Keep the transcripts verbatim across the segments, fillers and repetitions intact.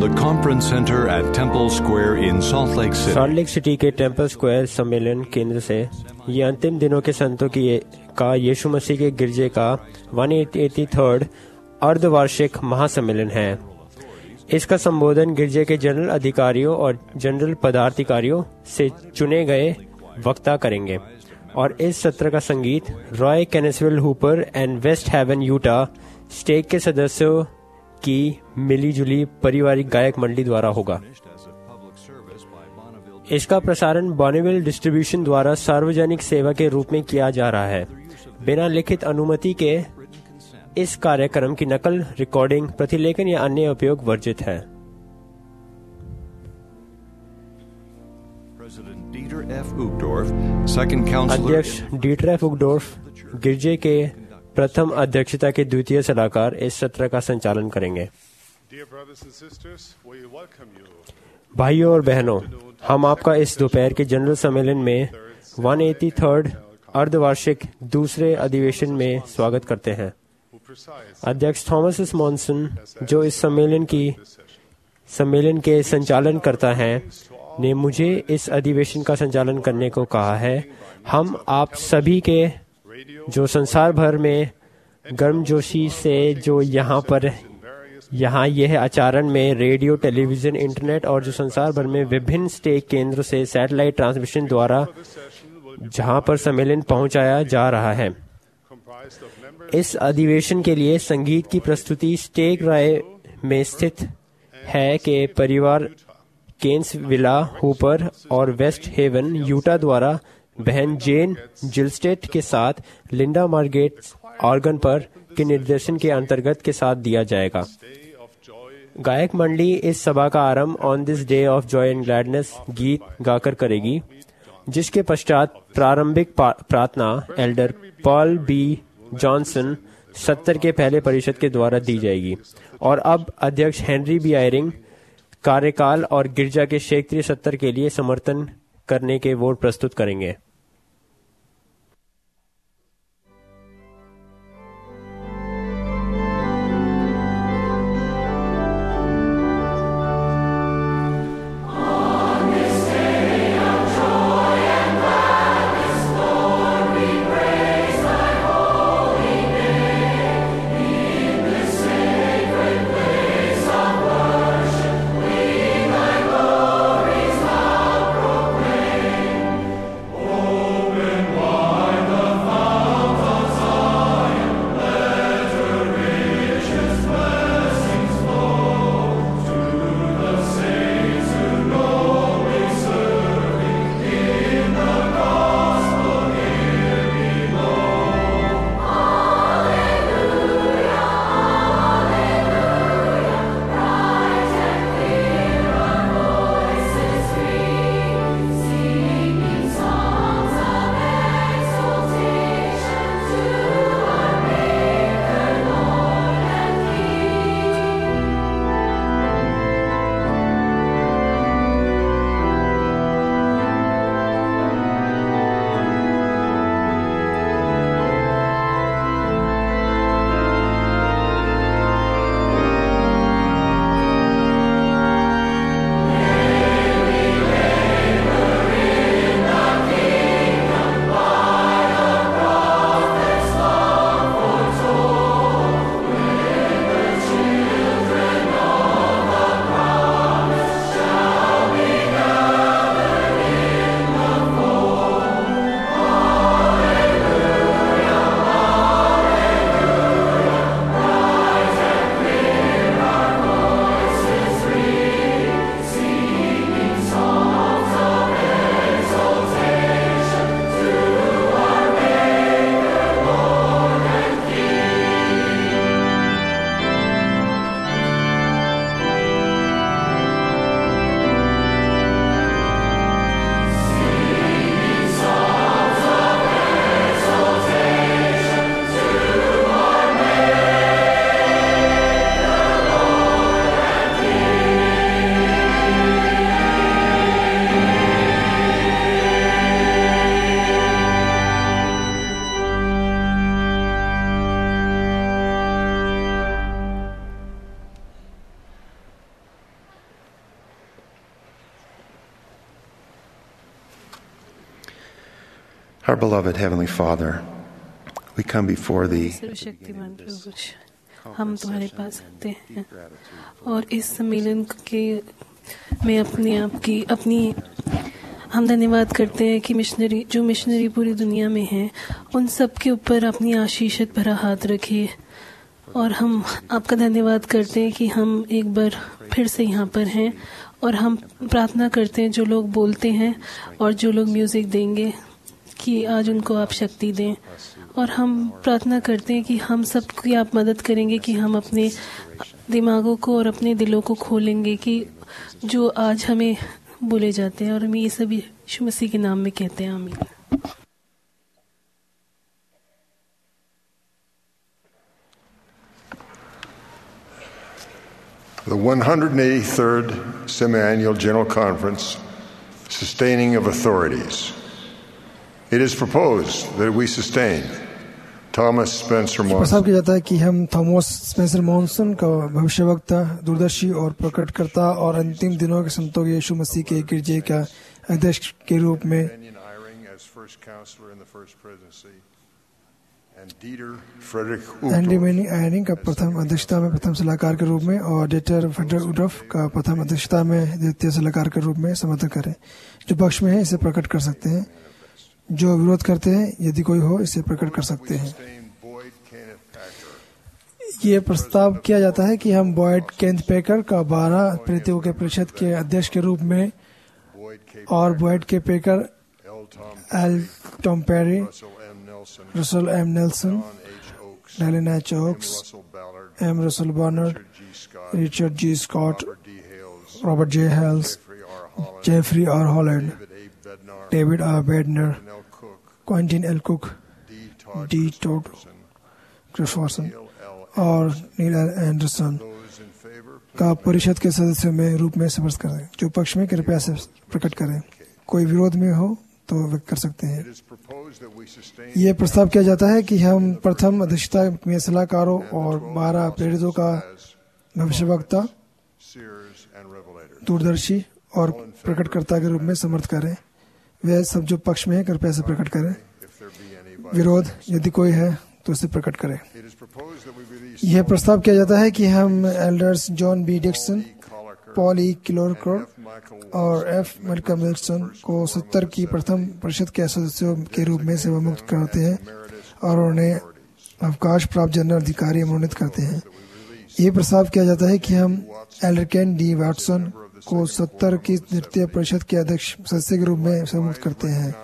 the conference center at Temple Square in Salt Lake City. Salt Lake City के Temple Square सम्मेलन केंद्र से ये अंतिम दिनों के संतों की का यीशु मसीह के गिरजे का एक सौ तिरासी अर्धवार्षिक महासम्मेलन है। इसका संबोधन गिरजे के जनरल अधिकारियों और जनरल पदाधिकारियों से चुने गए वक्ता करेंगे और इस सत्र का संगीत Roy Kaysville Hooper and West Haven Utah stake के सदस्यों की मिलीजुली पारिवारिक गायक मंडली द्वारा होगा। इसका प्रसारण बॉनीविल डिस्ट्रीब्यूशन द्वारा सार्वजनिक सेवा के रूप में किया जा रहा है। बिना लिखित अनुमति के इस कार्यक्रम की नकल, रिकॉर्डिंग, प्रतिलेखन या अन्य उपयोग वर्जित है। अध्यक्ष डीटर एफ उगडोर्फ गिरजे के प्रथम अध्यक्षता के द्वितीय सलाहकार इस सत्र का संचालन करेंगे। भाइयों और बहनों, हम आपका इस दोपहर के जनरल सम्मेलन में एक सौ तिरासी अर्धवार्षिक दूसरे अधिवेशन में स्वागत करते हैं। अध्यक्ष थॉमस एस मॉनसन, जो इस सम्मेलन की सम्मेलन के संचालन करता है, ने मुझे इस अधिवेशन का संचालन करने को कहा है। हम आप सभी के जो संसार भर में गर्मजोशी से जो यहाँ पर यहाँ यह आचरण में रेडियो, टेलीविजन, इंटरनेट और जो संसार भर में विभिन्न स्टेक केंद्र से सैटेलाइट ट्रांसमिशन द्वारा जहाँ पर सम्मेलन पहुँचाया जा रहा है। इस अधिवेशन के लिए संगीत की प्रस्तुति स्टेक राय में स्थित है के परिवार केन्स विला हूपर और वेस्ट हेवन यूटा द्वारा बहन जेन जिलस्टेट के साथ लिंडा मार्गेट ऑर्गन पर के निर्देशन के अंतर्गत के साथ दिया जाएगा। गायक मंडली इस सभा का आरंभ on this day of joy and gladness गीत गाकर करेगी, जिसके पश्चात प्रारंभिक प्रार्थना एल्डर पॉल बी जॉनसन सत्तर के पहले परिषद के द्वारा दी जाएगी और अब अध्यक्ष हेनरी बी आयरिंग कार्यकाल और गिरजा के क्षेत्रीय सत्र के लिए समर्थन करने के वोट प्रस्तुत करेंगे। Oh Our beloved Heavenly Father, we come before Thee सर्वशक्तिमान प्रभु, हम तुम्हारे पास आते हैं और इस सम्मेलन के में अपने आप की अपनी हम धन्यवाद करते हैं कि मिशनरी जो मिशनरी पूरी दुनिया में हैं उन सब के ऊपर अपनी आशीषित भरा हाथ रखिए। और हम आपका धन्यवाद करते हैं कि हम एक बार फिर से यहाँ पर हैं और हम प्रार्थना करते हैं जो लोग बोलते हैं और जो लोग म्यूज़िक देंगे कि आज उनको आप शक्ति दें। और हम प्रार्थना करते हैं कि हम सबकी आप मदद करेंगे कि हम अपने दिमागों को और अपने दिलों को खोलेंगे कि जो आज हमें बोले जाते हैं, और हम ये सभी यीशु मसीह के नाम में कहते हैं, आमीन। The one hundred eighty-third Semi-Annual General Conference, Sustaining of Authorities. It is proposed that we sustain Thomas Spencer Monson. प्रस्ताव किया जाता है कि हम थॉमस स्पेंसर मॉनसन का भविष्यवक्ता, दूरदर्शी और प्रकटकर्ता और अंतिम दिनों के संतों यीशु मसीह के गिरजे का अध्यक्ष के रूप में, एंडी मैनी आयरिंग का प्रथम अध्यक्षता में प्रथम सलाहकार के रूप में और डेटर फेडरल उडफ का प्रथम अध्यक्षता में द्वितीय सलाहकार के रूप में समर्थन करें। जो पक्ष में है इसे प्रकट कर सकते हैं, जो विरोध करते हैं यदि कोई हो इसे प्रकट कर सकते हैं। ये प्रस्ताव किया जाता है कि हम बॉयड केंथ पेकर का बारह प्रेरितों के परिषद के अध्यक्ष के रूप में और Boyd K Packer, L Tom Perry, Russell M Nelson, Dallin H Oaks, M Russell Ballard, Richard G Scott, Robert J Hales, Jeffrey R Holland, David R Bednar, Quentin L Cook, D Todd Christofferson और Neil Anderson का परिषद के सदस्यों में रूप में समर्थ करें। जो पक्ष में कृपया से प्रकट करें, कोई विरोध में हो तो व्यक्त कर सकते हैं। यह प्रस्ताव किया जाता है कि हम प्रथम अध्यक्षता में सलाहकारों और बारह प्रेरितों का भविष्यवक्ता, दूरदर्शी और प्रकटकर्ता के रूप में समर्थ करें। वे सब जो पक्ष में है कृपया से प्रकट करें। विरोध यदि कोई है तो इसे प्रकट करें। यह प्रस्ताव किया जाता है कि हम elders John B Dickson, Paul E Koelliker और एफ मेल्कम विल्सन को सत्तर की प्रथम परिषद के सदस्यों के रूप में सेवा मुक्त करते हैं और उन्हें अवकाश प्राप्त जनरल अधिकारी मनोनीत करते हैं। यह प्रस्ताव किया जाता है कि हम एल्डर केन डी वाटसन को सत्तर की द्वितीय परिषद के अध्यक्ष सदस्य के रूप में सेवा मुक्त करते हैं।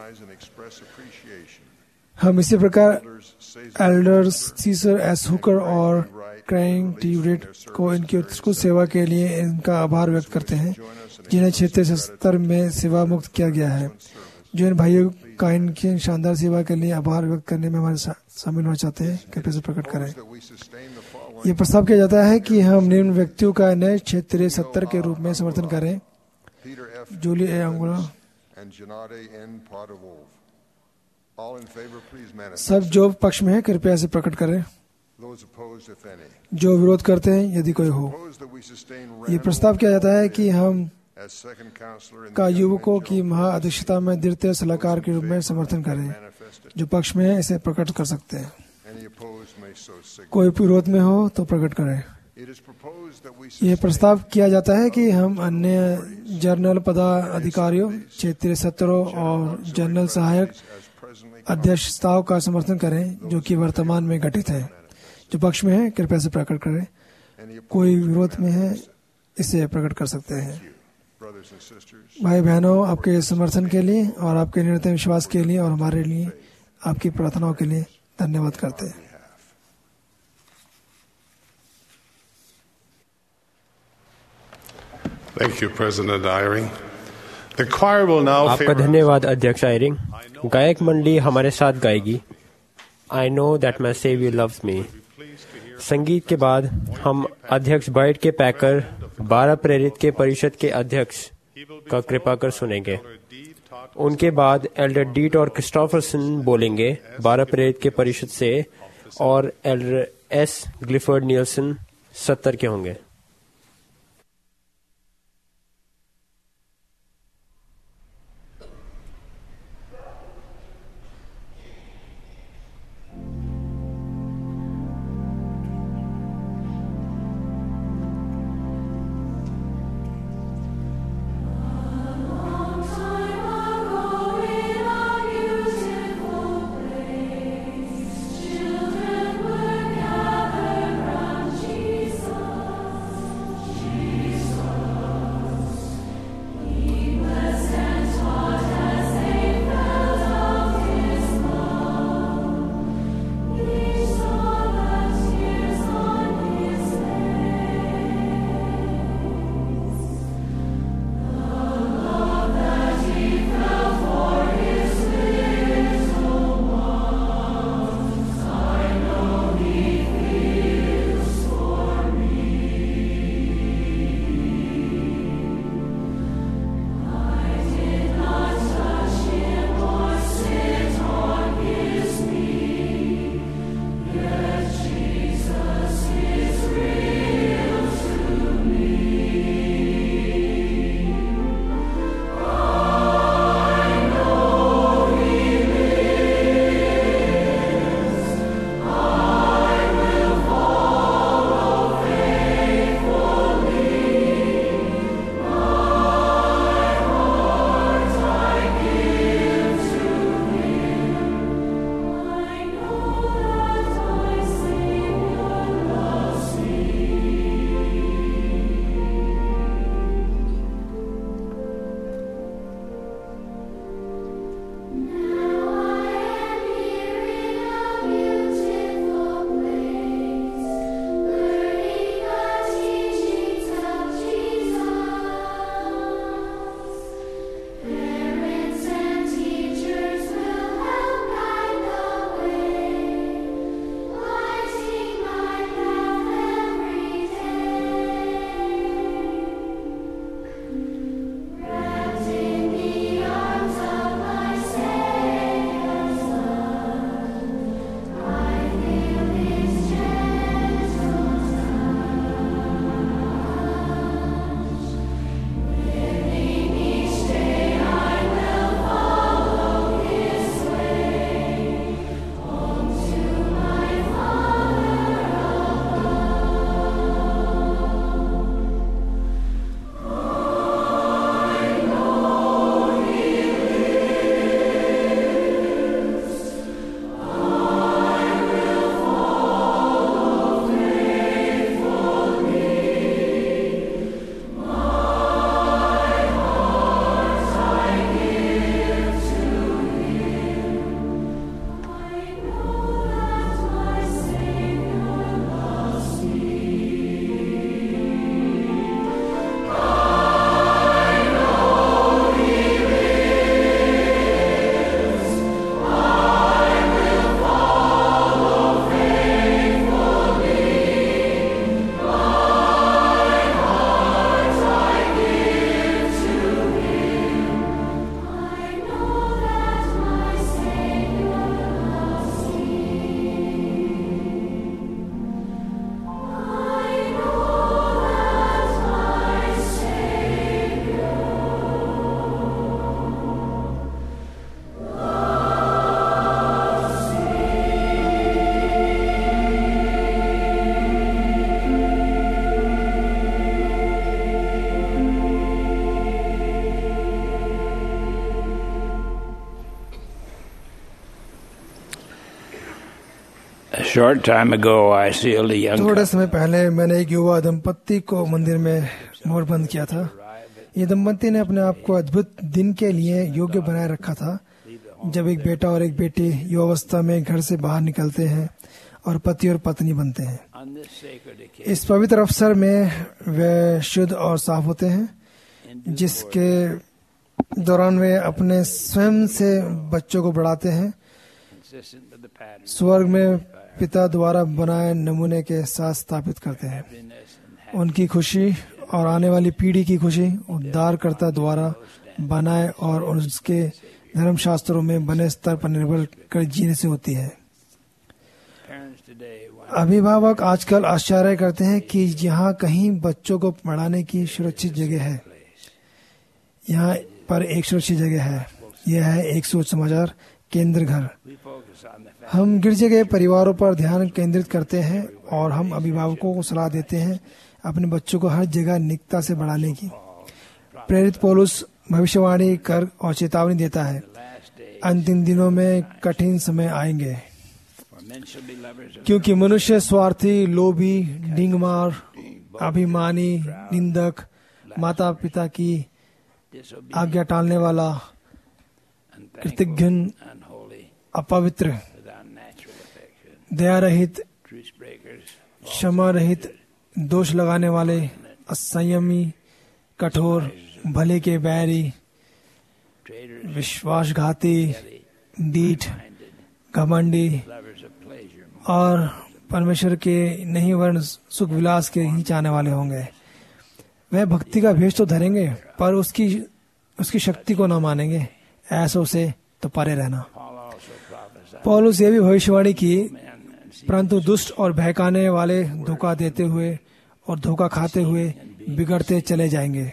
हम इसी प्रकार एल्डर्स सीसर एस हुकर और क्राइंग टी रेड को इनकी उत्कृष्ट सेवा के लिए इनका आभार व्यक्त करते हैं, जिन्हें क्षेत्रीय सत्तर में सेवा मुक्त किया गया है। जो इन भाइयों का इनकी शानदार सेवा के लिए आभार व्यक्त करने में हमारे शामिल होना चाहते हैं, कृपया से प्रकट करें। यह प्रस्ताव किया जाता है कि हम निम्न व्यक्तियों का नए क्षेत्रीय सत्तर के रूप में समर्थन करें: जूली ए अंगुला। सब जो पक्ष में है कृपया से प्रकट करें। जो विरोध करते हैं यदि कोई हो। ये प्रस्ताव किया जाता है कि हम का युवकों की महाअध्यक्षता में द्वितीय सलाहकार के रूप में समर्थन करें। जो पक्ष में है इसे प्रकट कर सकते हैं। कोई विरोध में हो तो प्रकट करें। यह प्रस्ताव किया जाता है कि हम अन्य जर्नल पदाधिकारियों, क्षेत्रीय सत्रों और जनरल सहायक अध्यक्षताओं का समर्थन करें जो कि वर्तमान में गठित है। जो पक्ष में है कृपया से प्रकट करें। कोई विरोध में है इसे प्रकट कर सकते हैं। भाई बहनों, आपके समर्थन के लिए और आपके निरंतर विश्वास के लिए और हमारे लिए आपकी प्रार्थनाओं के लिए धन्यवाद करते हैं। Thank you, President Eyring. The choir will now आपका favor- धन्यवाद अध्यक्ष आयरिंग। गायक मंडली हमारे साथ गाएगी I know that my Saviour loves me. संगीत के बाद हम अध्यक्ष बॉयड के पैकर, बारह प्रेरित के परिषद के अध्यक्ष का कृपा कर सुनेंगे। उनके बाद एल्डर डीट और क्रिस्टोफरसन बोलेंगे बारह प्रेरित के परिषद से, और एल्डर एस ग्लिफर्ड नीलसन सत्तर के होंगे। A short time ago, I sealed a young थोड़े समय पहले मैंने एक युवा दंपत्ति को मंदिर में मोहरबंद किया था। ये दंपत्ति ने अपने आप को अद्भुत दिन के लिए योग्य बनाए रखा था, जब एक बेटा और एक बेटी युवावस्था में घर से बाहर निकलते हैं और पति और पत्नी बनते हैं। इस पवित्र अवसर में वे शुद्ध और साफ होते हैं, जिसके दौरान वे अपने स्वयं से बच्चों को बढ़ाते हैं, स्वर्ग में पिता द्वारा बनाए नमूने के साथ स्थापित करते हैं। उनकी खुशी और आने वाली पीढ़ी की खुशी उद्धारकर्ता द्वारा बनाए और उसके धर्मशास्त्रों में बने स्तर पर निर्भर कर जीने से होती है। अभिभावक आजकल आश्चर्य करते हैं कि यहाँ कहीं बच्चों को पढ़ाने की सुरक्षित जगह है। यहाँ पर एक सुरक्षित जगह है, यह है एक सोच समाचार केंद्र घर। हम गिरजे गए परिवारों पर ध्यान केंद्रित करते हैं और हम अभिभावकों को सलाह देते हैं अपने बच्चों को हर जगह निकटता से बढ़ाने की। प्रेरित पौलुस भविष्यवाणी कर और चेतावनी देता है, अंतिम दिनों में कठिन समय आएंगे, क्योंकि मनुष्य स्वार्थी, लोभी, डिंगमार, अभिमानी, निंदक, माता पिता की आज्ञा टालने वाला, कृतघ्न, अपवित्र, दया रहित, क्षमा रहित, दोष लगाने वाले, असंयमी, कठोर, भले के बैरी, विश्वासघाती, डीठ, घमंडी और परमेश्वर के नहीं वर्ण सुख विलास के ही चाहने वाले होंगे। वह भक्ति का भेष तो धरेंगे, पर उसकी उसकी शक्ति को न मानेंगे। ऐसों से तो परे रहना। पौलुस ये भी भविष्यवाणी की, परंतु दुष्ट और बहकाने वाले धोखा देते हुए और धोखा खाते हुए बिगड़ते चले जाएंगे।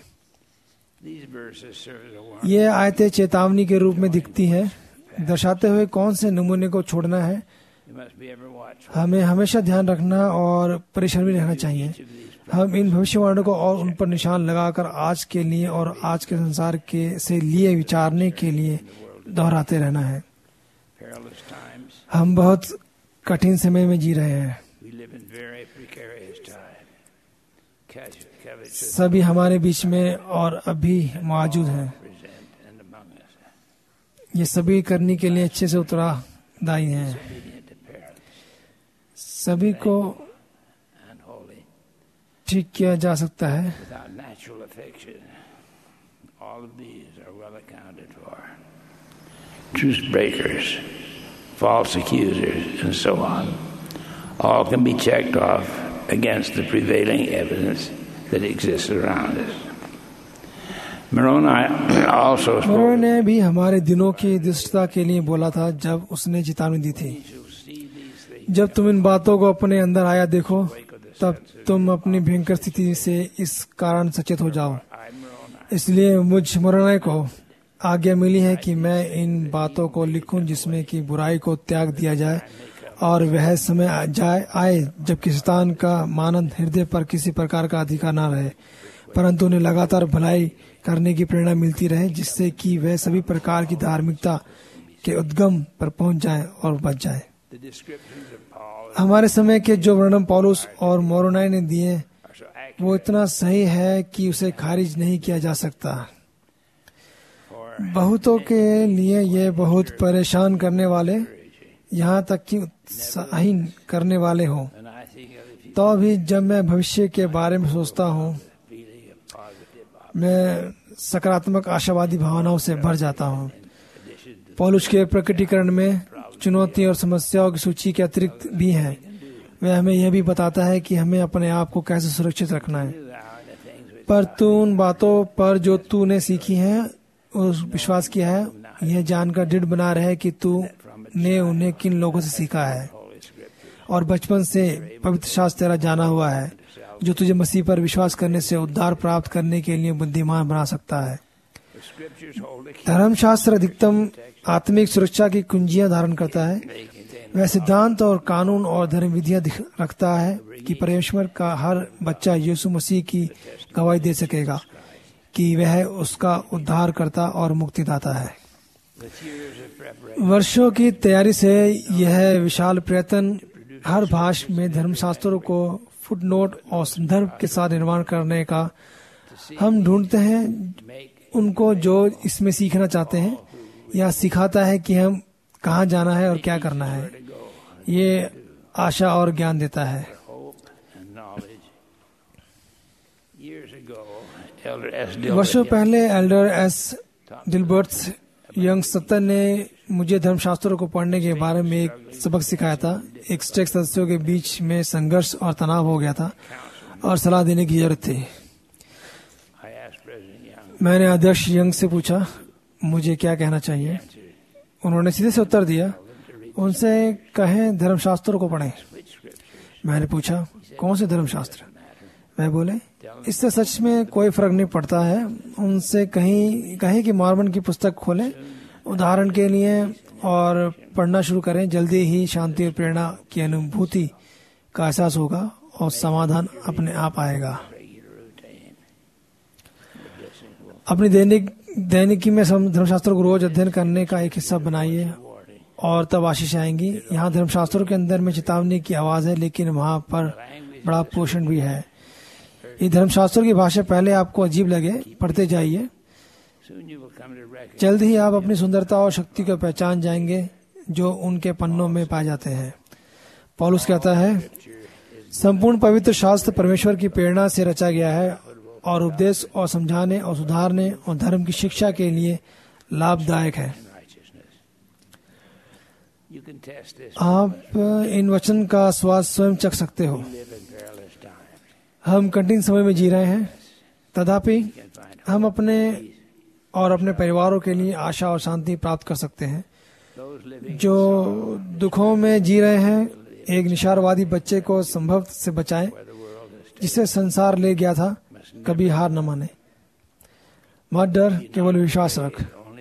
ये आयतें चेतावनी के रूप में दिखती हैं, दर्शाते हुए कौन से नमूने को छोड़ना है। हमें हमेशा ध्यान रखना और परिश्रमी रहना चाहिए। हम इन भविष्यवाणियों को और उन पर निशान लगाकर आज के लिए और आज के संसार के से लिए विचारने के लिए दोहराते रहना है। हम बहुत कठिन समय में जी रहे हैं। सभी हमारे बीच में और अभी मौजूद हैं। ये सभी करने के लिए अच्छे से उत्तरदायी हैं। सभी को ठीक किया जा सकता है। Truth breakers, false accusers, and so on, all can be checked off against the prevailing evidence that exists around us. Moroni also spoke. Moroni ने भी हमारे दिनों की दृष्टता के लिए बोला था जब उसने चेतावनी दी थी, जब तुम इन बातों को अपने अंदर आया देखो, तब तुम अपनी भयंकर स्थिति से इस कारण सचेत हो जाओ। इसलिए मुझ मोरोनी को आज्ञा मिली है कि मैं इन बातों को लिखूं, जिसमें कि बुराई को त्याग दिया जाए और वह समय जाए आए जबकि शैतान का मानद हृदय पर किसी प्रकार का अधिकार न रहे, परंतु उन्हें लगातार भलाई करने की प्रेरणा मिलती रहे, जिससे कि वह सभी प्रकार की धार्मिकता के उद्गम पर पहुंच जाए और बच जाए। हमारे समय के जो वर्णन पौलुस और मोरोनी ने दिए वो इतना सही है कि उसे खारिज नहीं किया जा सकता। बहुतों के लिए ये बहुत परेशान करने वाले, यहाँ तक कि उत्साहीन करने वाले हों। तो भी जब मैं भविष्य के बारे में सोचता हूँ, मैं सकारात्मक आशावादी भावनाओं से भर जाता हूँ। पौलुस के प्रकटीकरण में चुनौती और समस्याओं की सूची के अतिरिक्त भी है। वह हमें यह भी बताता है कि हमें अपने आप को कैसे सुरक्षित रखना है। पर तू उन बातों पर जो तूने सीखी है और विश्वास किया है, यह जानकर दृढ़ बना रहे कि तू ने उन्हें किन लोगों से सीखा है और बचपन से पवित्र शास्त्र तेरा जाना हुआ है, जो तुझे मसीह पर विश्वास करने से उद्धार प्राप्त करने के लिए बुद्धिमान बना सकता है। धर्मशास्त्र अधिकतम आत्मिक सुरक्षा की कुंजियां धारण करता है। वह सिद्धांत और कानून और धर्म विधियां रखता है कि परमेश्वर का हर बच्चा यीशु मसीह की गवाही दे सकेगा कि वह उसका उद्धारकर्ता और मुक्तिदाता है। वर्षों की तैयारी से यह विशाल प्रयत्न हर भाषा में धर्मशास्त्रों को फुटनोट और संदर्भ के साथ निर्माण करने का हम ढूंढते हैं उनको जो इसमें सीखना चाहते हैं या सिखाता है कि हम कहाँ जाना है और क्या करना है। ये आशा और ज्ञान देता है। वर्षों पहले एल्डर एस डिलबर्ट्स यंग सत्तर ने मुझे धर्मशास्त्रों को पढ़ने के बारे में एक सबक सिखाया था। एक स्टेक सदस्यों के बीच में संघर्ष और तनाव हो गया था और सलाह देने की जरूरत थी। मैंने अध्यक्ष यंग से पूछा मुझे क्या कहना चाहिए। उन्होंने सीधे से उत्तर दिया, उनसे कहें धर्मशास्त्रों को पढ़ें। मैंने पूछा कौन से धर्मशास्त्र? वह बोले इससे सच में कोई फर्क नहीं पड़ता है। उनसे कहीं कहीं कि मॉर्मन की पुस्तक खोलें उदाहरण के लिए और पढ़ना शुरू करें। जल्दी ही शांति और प्रेरणा की अनुभूति का एहसास होगा और समाधान अपने आप आएगा। अपनी दैनिक दैनिकी में धर्मशास्त्रों को रोज अध्ययन करने का एक हिस्सा बनाइए और तब आशीष आएंगी। यहाँ धर्मशास्त्रों के अंदर में चेतावनी की आवाज है, लेकिन वहाँ पर बड़ा पोषण भी है। ये धर्मशास्त्रों की भाषा पहले आपको अजीब लगे, पढ़ते जाइए। जल्द ही आप अपनी सुंदरता और शक्ति को पहचान जाएंगे जो उनके पन्नों में पाए जाते हैं। पौलुस कहता है संपूर्ण पवित्र शास्त्र परमेश्वर की प्रेरणा से रचा गया है और उपदेश और समझाने और सुधारने और धर्म की शिक्षा के लिए लाभदायक है। आप इन वचन का स्वाद स्वयं चख सकते हो। हम कठिन समय में जी रहे हैं, तथापि हम अपने और अपने परिवारों के लिए आशा और शांति प्राप्त कर सकते हैं। जो दुखों में जी रहे हैं, एक निशारवादी बच्चे को संभव से बचाएं जिसे संसार ले गया था। कभी हार न माने, मत डर, केवल विश्वास रख।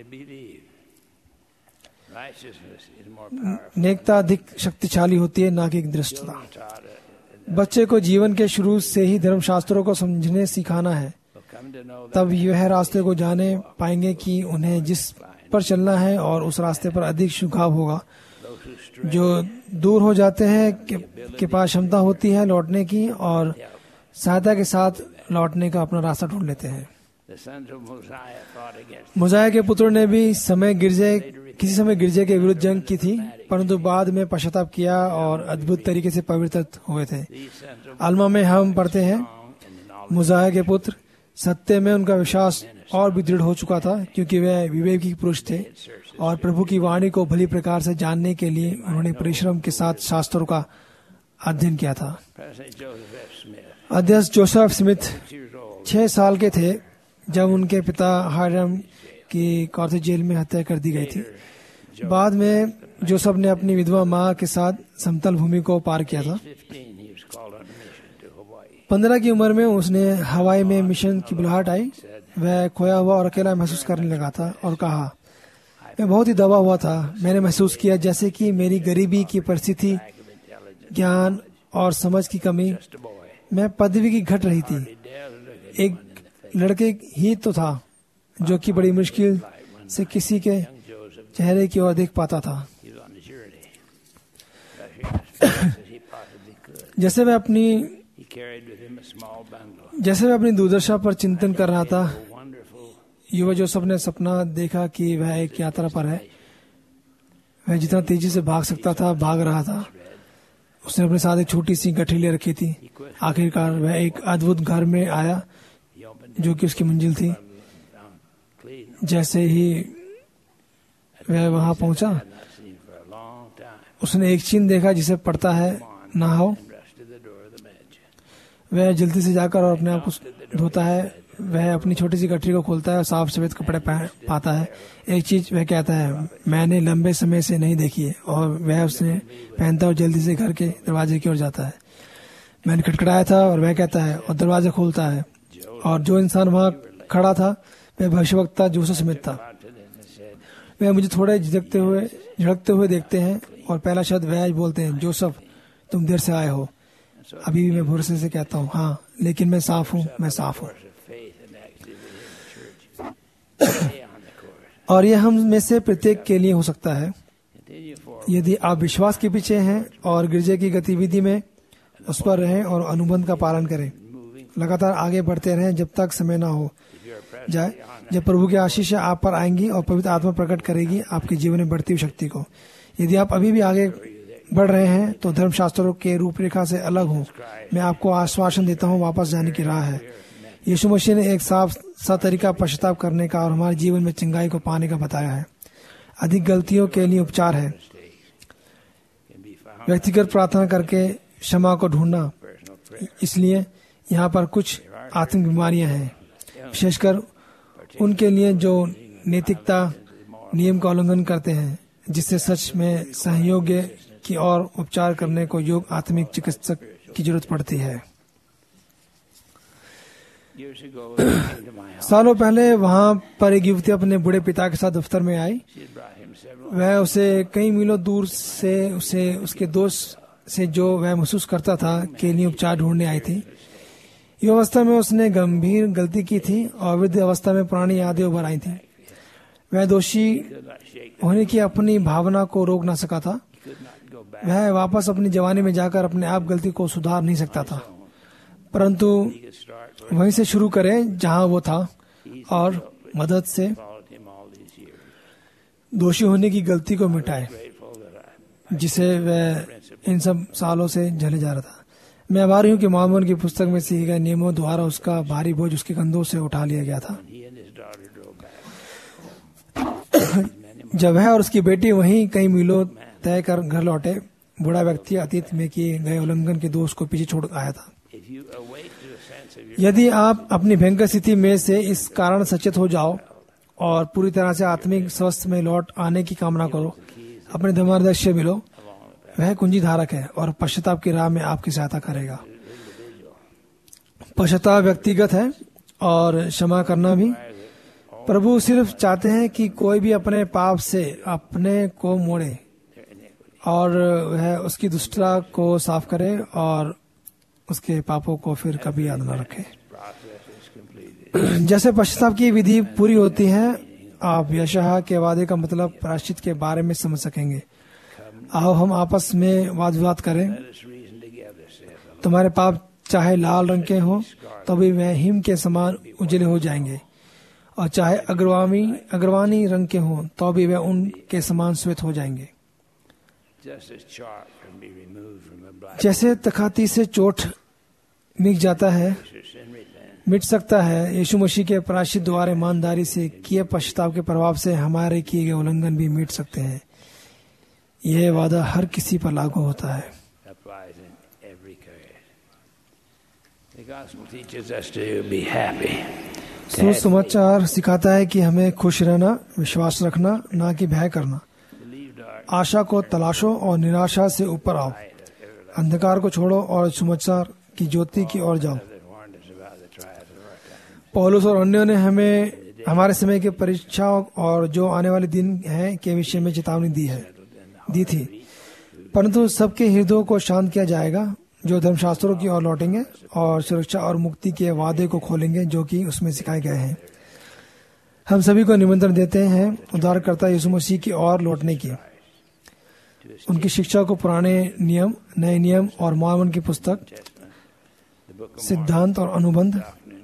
नेकता अधिक शक्तिशाली होती है, ना कि दृष्टता। बच्चे को जीवन के शुरू से ही धर्मशास्त्रों को समझने सिखाना है, तब यह रास्ते को जाने पाएंगे कि उन्हें जिस पर चलना है और उस रास्ते पर अधिक झुकाव होगा। जो दूर हो जाते हैं के, के पास क्षमता होती है लौटने की और सहायता के साथ लौटने का अपना रास्ता ढूंढ लेते हैं। मोजाया के पुत्रों ने भी समय गिरजे किसी समय गिरजे के विरुद्ध जंग की थी, परंतु बाद में पश्चाताप किया और अद्भुत तरीके से पवित्र हुए थे। अल्मा में हम पढ़ते हैं मोजाया के पुत्र सत्य में उनका विश्वास और भी दृढ़ हो चुका था, क्योंकि वे विवेकी पुरुष थे और प्रभु की वाणी को भली प्रकार से जानने के लिए उन्होंने परिश्रम के साथ शास्त्रों का अध्ययन किया था। अध्यक्ष जोसेफ स्मिथ छह साल के थे जब उनके पिता हायरम की कॉर्थे जेल में हत्या कर दी गई थी। बाद में जोसेफ ने अपनी विधवा माँ के साथ समतल भूमि को पार किया था। पंद्रह की उम्र में उसने हवाई में मिशन की बुलाहट आई। वह खोया हुआ और अकेला महसूस करने लगा था और कहा, मैं बहुत ही दबा हुआ था। मैंने महसूस किया जैसे कि मेरी गरीबी की परिस्थिति, ज्ञान और समझ की कमी, मैं पदवी की घट रही थी। एक लड़के ही तो था जो कि बड़ी मुश्किल से किसी के चेहरे की ओर देख पाता था। जैसे वह अपनी जैसे वह अपनी दुर्दशा पर चिंतन कर रहा था, युवा जोसेफ ने सपना देखा कि वह एक यात्रा पर है। वह जितना तेजी से भाग सकता था भाग रहा था। उसने अपने साथ एक छोटी सी गठरी ले रखी थी। आखिरकार वह एक अद्भुत घर में आया जो कि उसकी मंजिल थी। जैसे ही वह वहां पहुंचा, उसने एक चिन्ह देखा जिसे पढ़ता है नहाओ। वह जल्दी से जाकर और अपने आप को धोता है। वह अपनी छोटी सी गठरी को खोलता है और साफ सफेद कपड़े पाता है। एक चीज वह कहता है, मैंने लंबे समय से नहीं देखी है, और वह उसने पहनता और जल्दी से घर के दरवाजे की ओर जाता है। मैंने खटखटाया था और वह कहता है और दरवाजा खोलता है, और जो इंसान वहां खड़ा था वह भविष्यवक्ता जोसेफ स्मिथ था। वह मुझे थोड़े झिझकते हुए झड़कते हुए देखते हैं और पहला शब्द वह बोलते हैं, जोसेफ तुम देर से आए हो। अभी भी मैं भरोसे से कहता हूँ, हाँ, लेकिन मैं साफ हूँ, मैं साफ हूँ। और यह हम में से प्रत्येक के लिए हो सकता है। यदि आप विश्वास के पीछे हैं और गिरजे की गतिविधि में उस पर रहें और अनुबंध का पालन करें, लगातार आगे बढ़ते रहें जब तक समय ना हो जाए, जब प्रभु की आशीष आप पर आएंगी और पवित्र आत्मा प्रकट करेगी आपके जीवन में बढ़ती हुई शक्ति को। यदि आप अभी भी आगे बढ़ रहे हैं तो धर्मशास्त्रों के रूपरेखा से अलग हो, मैं आपको आश्वासन देता हूं, वापस जाने की राह है। यीशु मसीह ने एक साफ सा तरीका पश्चाताप करने का और हमारे जीवन में चंगाई को पाने का बताया है। अधिक गलतियों के लिए उपचार है, व्यक्तिगत प्रार्थना करके क्षमा को ढूंढना। इसलिए यहाँ पर कुछ आत्मिक बीमारियां हैं, विशेषकर उनके लिए जो नैतिकता नियम का उल्लंघन करते हैं, जिससे सच में सहयोग्य की ओर उपचार करने को योग्य आत्मिक चिकित्सक की जरूरत पड़ती है। सालों पहले वहाँ पर एक युवती अपने बूढ़े पिता के साथ दफ्तर में आई। वह उसे कई मीलों दूर से उसे उसके दोस्त से जो वह महसूस करता था के लिए उपचार ढूंढने आई थी। युवा अवस्था में उसने गंभीर गलती की थी और वृद्ध अवस्था में पुरानी यादें उभर आई थी। वह दोषी होने की अपनी भावना को रोक ना सका था। वह वापस अपनी जवानी में जाकर अपने आप गलती को सुधार नहीं सकता था, परंतु वहीं से शुरू करें जहां वो था और मदद से दोषी होने की गलती को मिटाए जिसे वह इन सब सालों से झेले जा रहा था। मैं आभारी हूँ कि मोहम्मद की पुस्तक में सीखे गए नियमों द्वारा उसका भारी बोझ उसके कंधों से उठा लिया गया था। जब वह और उसकी बेटी वहीं कई मीलों तय कर घर लौटे, बूढ़ा व्यक्ति अतीत में किए गए उल्लंघन के दोष को पीछे छोड़ आया था। यदि आप अपनी भयंकर स्थिति में से इस कारण सचेत हो जाओ और पूरी तरह से आत्मिक स्वस्थ में लौट आने की कामना करो, अपने धर्माध्यक्ष से मिलो। वह कुंजी धारक है और पश्चाताप की राह में आपकी सहायता करेगा। पश्चाताप व्यक्तिगत है और क्षमा करना भी। प्रभु सिर्फ चाहते हैं कि कोई भी अपने पाप से अपने को मोड़े और वह उसकी दुष्टता को साफ करे और उसके पापों को फिर कभी याद न रखे। जैसे पश्चाताप की विधि पूरी होती है, आप यशाह के वादे का मतलब प्रायश्चित के बारे में समझ सकेंगे। आओ हम आपस में वाद विवाद करें। तुम्हारे पाप चाहे लाल रंग के हों तो भी वह हिम के समान उजले हो जाएंगे, और चाहे अग्रवामी अग्रवानी रंग के हों तो भी वह उनके समान श्वेत हो जाएंगे। जैसे तखाती से चोट मिट जाता है मिट सकता है, यीशु मसीह के प्रायश्चित द्वारा ईमानदारी से किए पश्चाताप के प्रभाव से हमारे किए गए उल्लंघन भी मिट सकते हैं। यह वादा हर किसी पर लागू होता है। सुसमाचार सिखाता है कि हमें खुश रहना, विश्वास रखना, ना कि भय करना। आशा को तलाशो और निराशा से ऊपर आओ। अंधकार को छोड़ो और सुसमाचार की ज्योति की ओर जाओ। पौलुस और अन्यों ने हमें हमारे समय के परीक्षाओं और जो आने वाले दिन हैं के विषय में चेतावनी दी है दी थी, परंतु सबके हृदयों को शांत किया जाएगा जो धर्मशास्त्रों की ओर लौटेंगे और सुरक्षा और मुक्ति के वादे को खोलेंगे जो कि उसमें सिखाए गए हैं। हम सभी को निमंत्रण देते हैं उद्धारकर्ता यीशु मसीह की ओर लौटने की, उनकी शिक्षा को पुराने नियम, नए नियम और मोहम्मद की पुस्तक, सिद्धांत और अनुबंध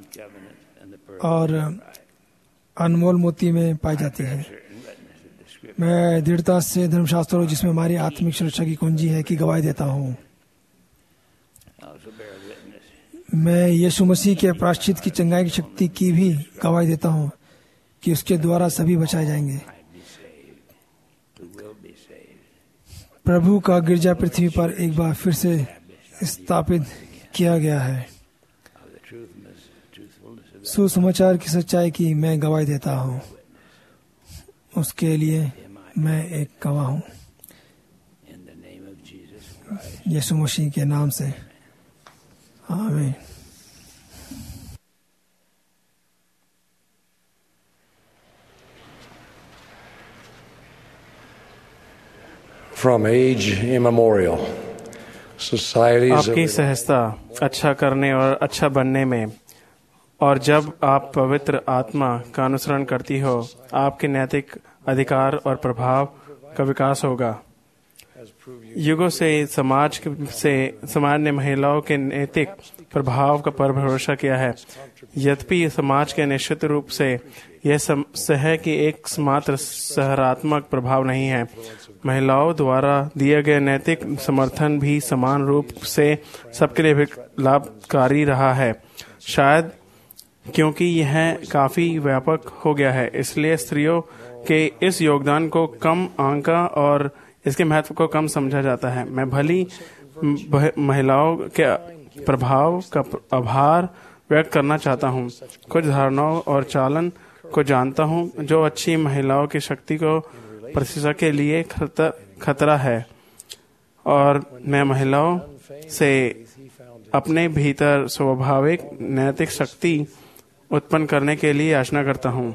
और अनमोल मोती में पाई जाती है। मैं दृढ़ता से धर्मशास्त्रों जिसमें हमारी आत्मिक सुरक्षा की कुंजी है की गवाही देता हूँ। मैं यीशु मसीह के प्रायश्चित की चंगाई की शक्ति की भी गवाही देता हूँ कि उसके द्वारा सभी बचाए जाएंगे। प्रभु का गिरजा पृथ्वी पर एक बार फिर से स्थापित किया गया है। सुसमाचार की सच्चाई की मैं गवाही देता हूँ, उसके लिए मैं एक गवाह हूँ। यीशु मसीह के नाम से आमीन। From age immemorial, societies आपकी सहजता अच्छा करने और अच्छा बनने में, और जब आप पवित्र आत्मा का अनुसरण करती हो, आपके नैतिक अधिकार और प्रभाव का विकास होगा। युगों से समाज से समाज ने महिलाओं के नैतिक प्रभाव का पर भरोसा किया है। यद्यपि समाज के निश्चित रूप से यह सह कि एक मात्र सकारात्मक प्रभाव नहीं है। महिलाओं द्वारा दिए गए नैतिक समर्थन भी समान रूप से सबके लिए लाभकारी रहा है। शायद क्योंकि यह काफी व्यापक हो गया है, इसलिए स्त्रियों के इस योगदान को कम आंका और इसके महत्व को कम समझा जाता है। मैं भली महिलाओं के प्रभाव का आभार व्यक्त करना चाहता हूँ। कुछ धारणाओं और चालन को जानता हूँ जो अच्छी महिलाओं की शक्ति को प्रतिष्ठा के लिए खतरा है, और मैं महिलाओं से अपने भीतर स्वाभाविक नैतिक शक्ति उत्पन्न करने के लिए याचना करता हूँ।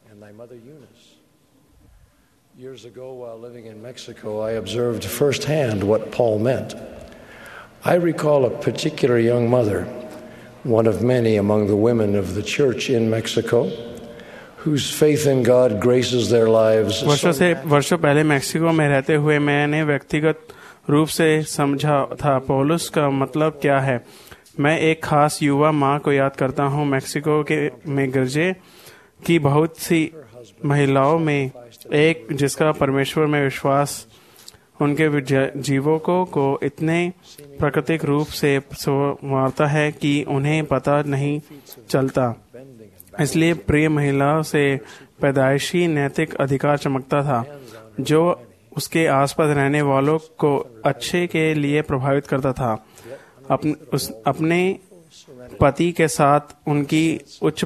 Years ago, while living in Mexico, I observed firsthand what Paul meant. I recall a particular young mother, one of many among the women of the church in Mexico, whose faith in God graces their lives. वर्षों से वर्षों पहले Mexico में रहते हुए मैंने व्यक्तिगत रूप से समझा था पौलुस का मतलब क्या है। मैं एक खास युवा माँ को याद करता हूँ। मैक्सिको के में गिरजे की बहुत सी महिलाओं में एक जिसका परमेश्वर में विश्वास उनके जीवकों को इतने प्राकृतिक रूप से संवारता है कि उन्हें पता नहीं चलता। इसलिए प्रिय महिलाओं से पैदाइशी नैतिक अधिकार चमकता था, जो उसके आसपास रहने वालों को अच्छे के लिए प्रभावित करता था। अपने उस अपने पति के साथ उनकी उच्च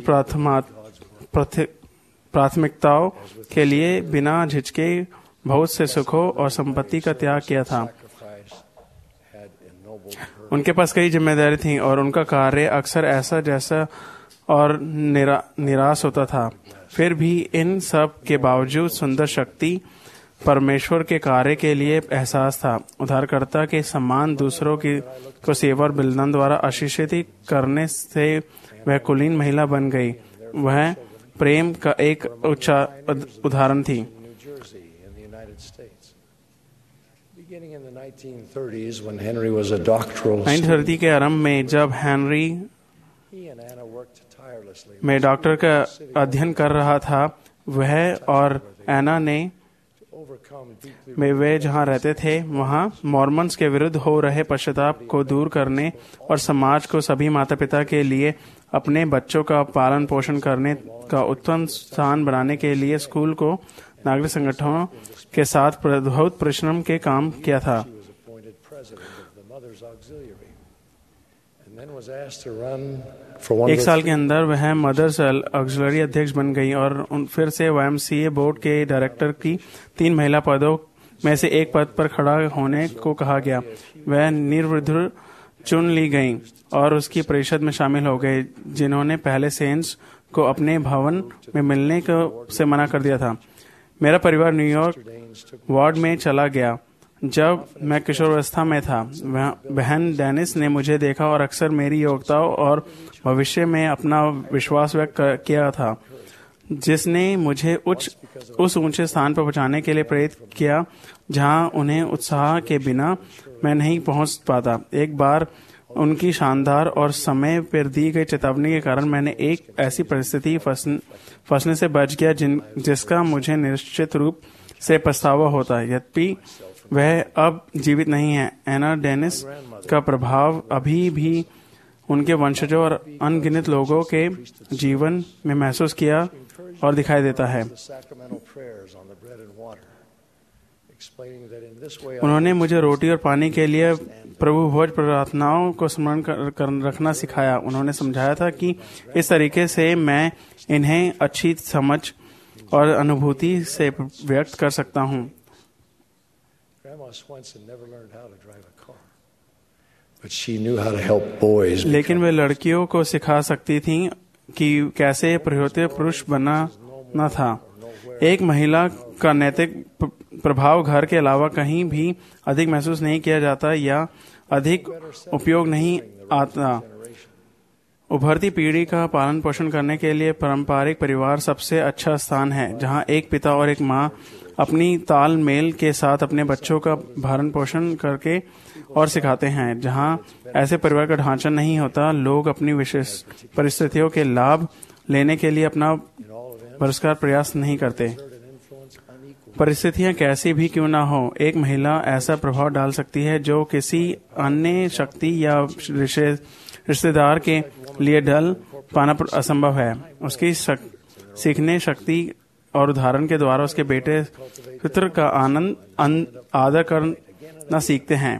प्राथमिकताओं के लिए बिना झिझके बहुत से सुखों और संपत्ति का त्याग किया था। उनके पास कई जिम्मेदारी थी और उनका कार्य अक्सर ऐसा जैसा और निरा, निराश होता था। फिर भी इन सब के बावजूद सुंदर शक्ति परमेश्वर के कार्य के लिए एहसास था। उद्धारकर्ता के समान दूसरों की को सेवा और बलिदान द्वारा आशीषित करने से वह कुलीन महिला बन गई। वह प्रेम का एक उच्चा उदाहरण थी। उन्नीस सौ तीस के आरंभ में जब हेनरी में डॉक्टर का अध्ययन कर रहा था, वह और एना ने में वे जहाँ रहते थे वहाँ मॉर्मन्स के विरुद्ध हो रहे पश्चाताप को दूर करने और समाज को सभी माता पिता के लिए अपने बच्चों का पालन पोषण करने का उत्तम स्थान बनाने के लिए स्कूल को नागरिक संगठनों के साथ बहुत परिश्रम के काम किया था। एक साल के अंदर वह मदर्स ऑक्सिलरी अध्यक्ष बन गई और उन फिर से वाईएमसीए बोर्ड के डायरेक्टर की तीन महिला पदों में से एक पद पर खड़ा होने को कहा गया। वह निर्विरोध चुन ली गई और उसकी परिषद में शामिल हो गए, जिन्होंने पहले सेंस को अपने भवन में मिलने को से मना कर दिया था। मेरा परिवार न्यूयॉर्क वार्ड में चला गया जब मैं किशोरावस्था में था। बहन डेनिस ने मुझे देखा और अक्सर मेरी योग्यताओं और भविष्य में अपना विश्वास व्यक्त किया था, जिसने मुझे उच्च उस ऊंचे स्थान पर पहुंचाने के लिए प्रेरित किया जहां उन्हें उत्साह के बिना मैं नहीं पहुंच पाता। एक बार उनकी शानदार और समय पर दी गई चेतावनी के कारण मैंने एक ऐसी परिस्थिति फंसने से बच गया जिन जिसका मुझे निश्चित रूप से पछतावा होता है। यद्यपि वह अब जीवित नहीं है, एना डेनिस का प्रभाव अभी भी उनके वंशजों और अनगिनत लोगों के जीवन में महसूस किया और दिखाई देता है। उन्होंने मुझे रोटी और पानी के लिए प्रभु भोज प्रार्थनाओं को स्मरण कर, कर रखना सिखाया। उन्होंने समझाया था कि इस तरीके से मैं इन्हें अच्छी समझ और अनुभूति से व्यक्त कर सकता हूँ। लेकिन वे लड़कियों को सिखा सकती थीं कि कैसे प्रयोज्य पुरुष बनना था। एक महिला का नैतिक प्रभाव घर के अलावा कहीं भी अधिक महसूस नहीं किया जाता या अधिक उपयोग नहीं आता। उभरती पीढ़ी का पालन पोषण करने के लिए पारंपरिक परिवार सबसे अच्छा स्थान है, जहां एक पिता और एक माँ अपनी तालमेल के साथ अपने बच्चों का भरण पोषण करके और सिखाते हैं। जहां ऐसे परिवार का ढांचा नहीं होता, लोग अपनी विशेष परिस्थितियों के लाभ लेने के लिए अपना पुरस्कार प्रयास नहीं करते। परिस्थितियां कैसी भी क्यों ना हो, एक महिला ऐसा प्रभाव डाल सकती है जो किसी अन्य शक्ति या रिश्तेदार के लिए ढल पाना असंभव है। उसकी शक, सीखने शक्ति और उदाहरण के द्वारा उसके बेटे पुत्र का आनंद आदर करना सीखते हैं।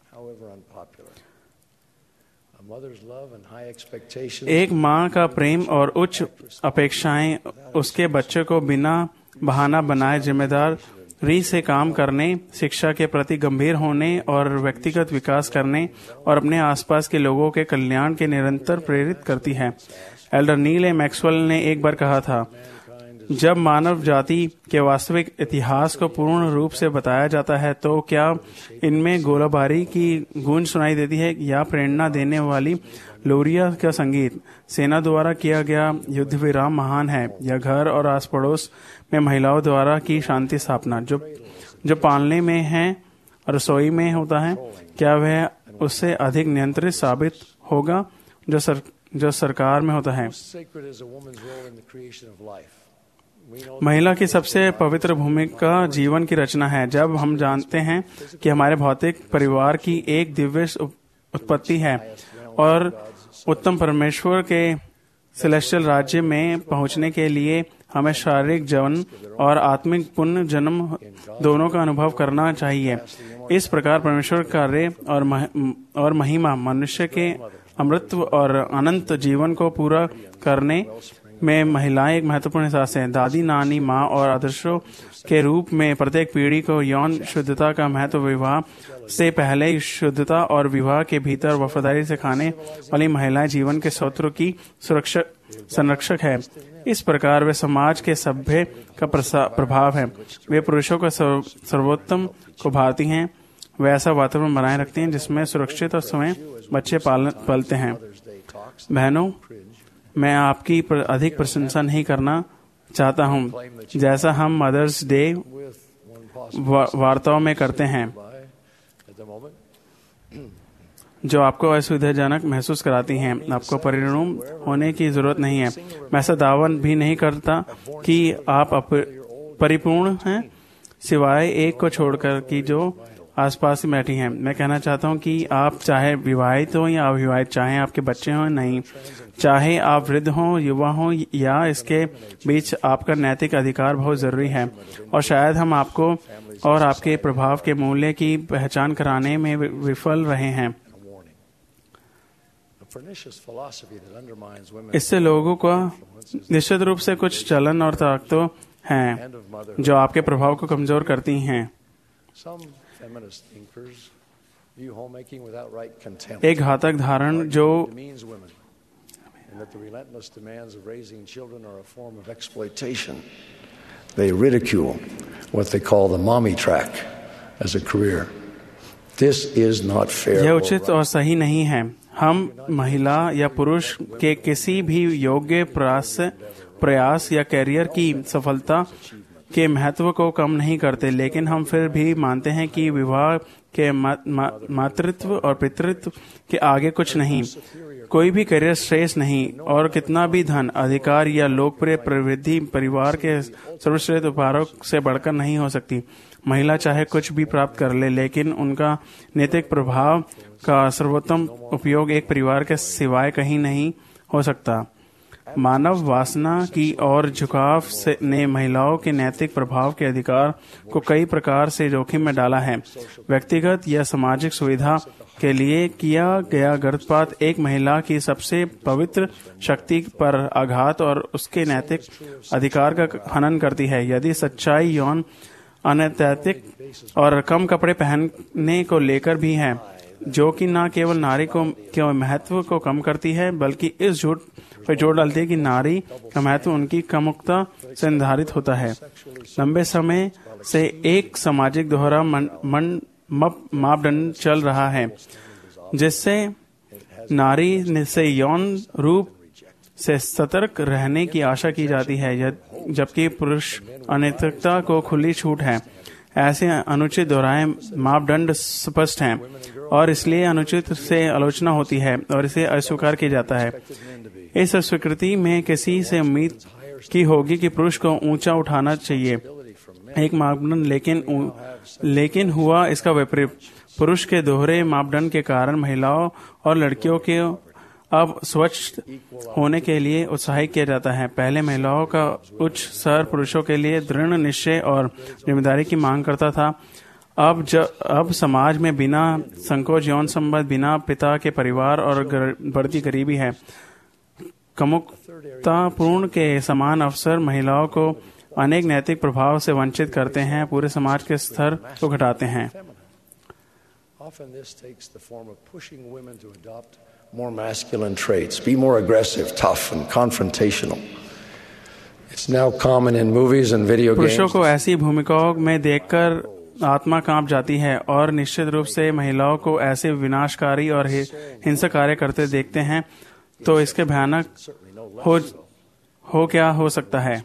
एक माँ का प्रेम और उच्च अपेक्षाएं उसके बच्चे को बिना बहाना बनाए जिम्मेदारी से काम करने, शिक्षा के प्रति गंभीर होने और व्यक्तिगत विकास करने और अपने आसपास के लोगों के कल्याण के निरंतर प्रेरित करती है। एल्डर नील ए मैक्सवेल ने एक बार कहा था, जब मानव जाति के वास्तविक इतिहास को पूर्ण रूप से बताया जाता है तो क्या इनमें गोलाबारी की गूंज सुनाई देती है या प्रेरणा देने वाली लोरिया का संगीत? सेना द्वारा किया गया युद्ध विराम महान है या घर और आस पड़ोस में महिलाओं द्वारा की शांति स्थापना जो जो पालने में है और रसोई में होता है, क्या वह उससे अधिक नियंत्रित साबित होगा जो सर, जो सरकार में होता है? महिला की सबसे पवित्र भूमिका जीवन की रचना है। जब हम जानते हैं कि हमारे भौतिक परिवार की एक दिव्य उत्पत्ति है और उत्तम परमेश्वर के सेलेस्टियल राज्य में पहुंचने के लिए हमें शारीरिक जन्म और आत्मिक पुण्य जन्म दोनों का अनुभव करना चाहिए। इस प्रकार परमेश्वर कार्य और मह, और महिमा मनुष्य के अमृतत्व और अनंत जीवन को पूरा करने में महिलाएं एक महत्वपूर्ण हिस्सा हैं। दादी, नानी, माँ और आदर्शों के रूप में प्रत्येक पीढ़ी को यौन शुद्धता का महत्व, विवाह से पहले शुद्धता और विवाह के भीतर वफादारी सिखाने वाली महिलाएं जीवन के स्रोतों की सुरक्षा संरक्षक है। इस प्रकार वे समाज के सभ्य का प्रभाव है। वे पुरुषों का सर्वोत्तम को भारती हैं। वे ऐसा वातावरण बनाए रखते हैं जिसमें सुरक्षित और स्वयं बच्चे पलते हैं। बहनों, मैं आपकी अधिक प्रशंसा नहीं करना चाहता हूं, जैसा हम मदर्स डे वार्ताओं में करते हैं, जो आपको असुविधाजनक महसूस कराती हैं। आपको परिणाम होने की जरूरत नहीं है। मैं ऐसा दावा भी नहीं करता कि आप परिपूर्ण हैं, सिवाय एक को छोड़कर कि जो आसपास ही बैठी हैं। मैं कहना चाहता हूं कि आप चाहे विवाहित हो या अविवाहित, चाहे आपके बच्चे हों नहीं, चाहे आप वृद्ध हों, युवा हों या इसके बीच, आपका नैतिक अधिकार बहुत जरूरी है। और शायद हम आपको और आपके प्रभाव के मूल्य की पहचान कराने में विफल रहे हैं। इससे लोगों को निश्चित रूप से कुछ चलन और ताकतों हैं जो आपके प्रभाव को कमजोर करती हैं। एक घातक धारण जो They ridicule what they call the mommy track as a career. This is not fair. यह उचित और सही नहीं है। हम महिला या पुरुष के किसी भी योग्य प्रयास प्रयास या कैरियर की सफलता के महत्व को कम नहीं करते, लेकिन हम फिर भी मानते हैं कि विवाह के मा, मा, मातृत्व और पितृत्व के आगे कुछ नहीं। कोई भी करियर श्रेष्ठ नहीं, और कितना भी धन, अधिकार या लोकप्रिय प्रवृत्ति परिवार के सर्वश्रेष्ठ उपहारों से बढ़कर नहीं हो सकती। महिला चाहे कुछ भी प्राप्त कर ले, लेकिन उनका नैतिक प्रभाव का सर्वोत्तम उपयोग एक परिवार के सिवाय कहीं नहीं हो सकता। मानव वासना की और झुकाव से ने महिलाओं के नैतिक प्रभाव के अधिकार को कई प्रकार से जोखिम में डाला है। व्यक्तिगत या सामाजिक सुविधा के लिए किया गया गर्भपात एक महिला की सबसे पवित्र शक्ति पर आघात और उसके नैतिक अधिकार का हनन करती है। यदि सच्चाई यौन अनैतिक और कम कपड़े पहनने को लेकर भी है, जो कि न केवल नारी को के महत्व को कम करती है, बल्कि इस झूठ पर जोर डालती है कि नारी का महत्व उनकी कामुकता से निर्धारित होता है। लंबे समय से एक सामाजिक दोहरा मापदंड चल रहा है, जिससे नारी से यौन रूप से सतर्क रहने की आशा की जाती है। जबकि पुरुष अनैतिकता को खुली छूट है। ऐसे अनुचित दोहराए मापदंड स्पष्ट हैं और इसलिए अनुचित से आलोचना होती है और इसे अस्वीकार किया जाता है। इस अस्वीकृति में किसी से उम्मीद की होगी कि पुरुष को ऊंचा उठाना चाहिए एक मापदंड, लेकिन लेकिन हुआ इसका विपरीत। पुरुष के दोहरे मापदंड के कारण महिलाओं और लड़कियों के अब स्वच्छ होने के लिए उत्साहित किया जाता है। पहले महिलाओं का उच्च स्तर पुरुषों के लिए दृढ़ निश्चय और जिम्मेदारी की मांग करता था। अब जब अब समाज में बिना संकोच यौन संबंध, बिना पिता के परिवार और गर, बढ़ती गरीबी है। कमुकतापूर्ण के समान अवसर महिलाओं को अनेक नैतिक प्रभाव से वंचित करते हैं, पूरे समाज के स्तर को घटाते हैं। Often this takes the form of pushing women to adopt more masculine traits, be more aggressive, tough and confrontational. It's now common in movies and video games. पुरुषों को ऐसी भूमिकाओं में देखकर आत्मा कांप जाती है और निश्चित रूप से महिलाओं को ऐसे विनाशकारी और हिंसक कार्य करते देखते हैं, तो इसके भयानक हो हो क्या हो सकता है।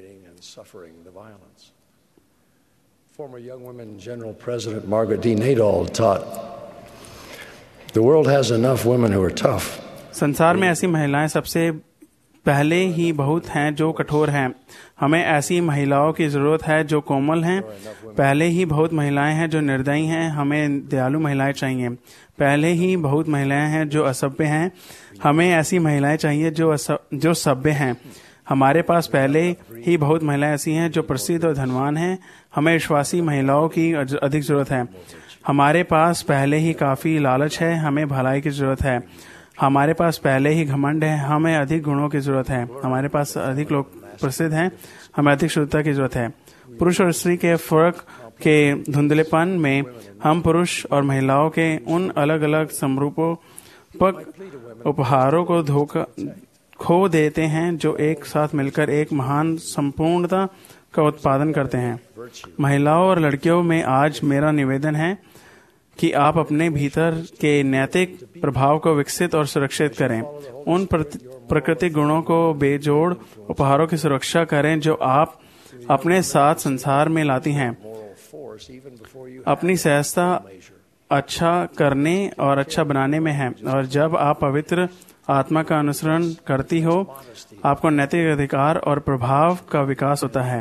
Former Young Women General President Margaret D. Nadal taught, "The world has enough women who are tough." संसार में ऐसी महिलाएं सबसे पहले ही बहुत हैं जो कठोर हैं। हमें ऐसी महिलाओं की जरूरत है जो कोमल हैं। पहले ही बहुत महिलाएं हैं जो निर्दयी हैं। हमें दयालु महिलाएं चाहिए। पहले ही बहुत महिलाएं हैं जो असभ्य हैं। हमें ऐसी महिलाएं चाहिए जो जो सभ्य हैं। हमारे पास पहले ही बहुत महिलाएं ऐसी हैं जो प्रसिद्ध और धनवान हैं। हमें विश्वासी महिलाओं की अधिक जरूरत है। हमारे पास पहले ही काफी लालच है। हमें भलाई की जरूरत है। हमारे पास पहले ही घमंड है। हमें अधिक गुणों की जरूरत है। हमारे पास अधिक लोग प्रसिद्ध हैं। हमें अधिक शुद्धता की जरूरत है। पुरुष और स्त्री के फर्क के धुंधलेपन में हम पुरुष और महिलाओं के उन अलग अलग समरूपोपक उपहारों को धोखा खो देते हैं जो एक साथ मिलकर एक महान संपूर्णता का उत्पादन करते हैं। महिलाओं और लड़कियों में आज मेरा निवेदन है कि आप अपने भीतर के नैतिक प्रभाव को विकसित और सुरक्षित करें। उन प्राकृतिक गुणों को बेजोड़ उपहारों की सुरक्षा करें जो आप अपने साथ संसार में लाती हैं। अपनी सहजता अच्छा करने और अच्छा बनाने में है, और जब आप पवित्र आत्मा का अनुसरण करती हो, आपको नैतिक अधिकार और प्रभाव का विकास होता है।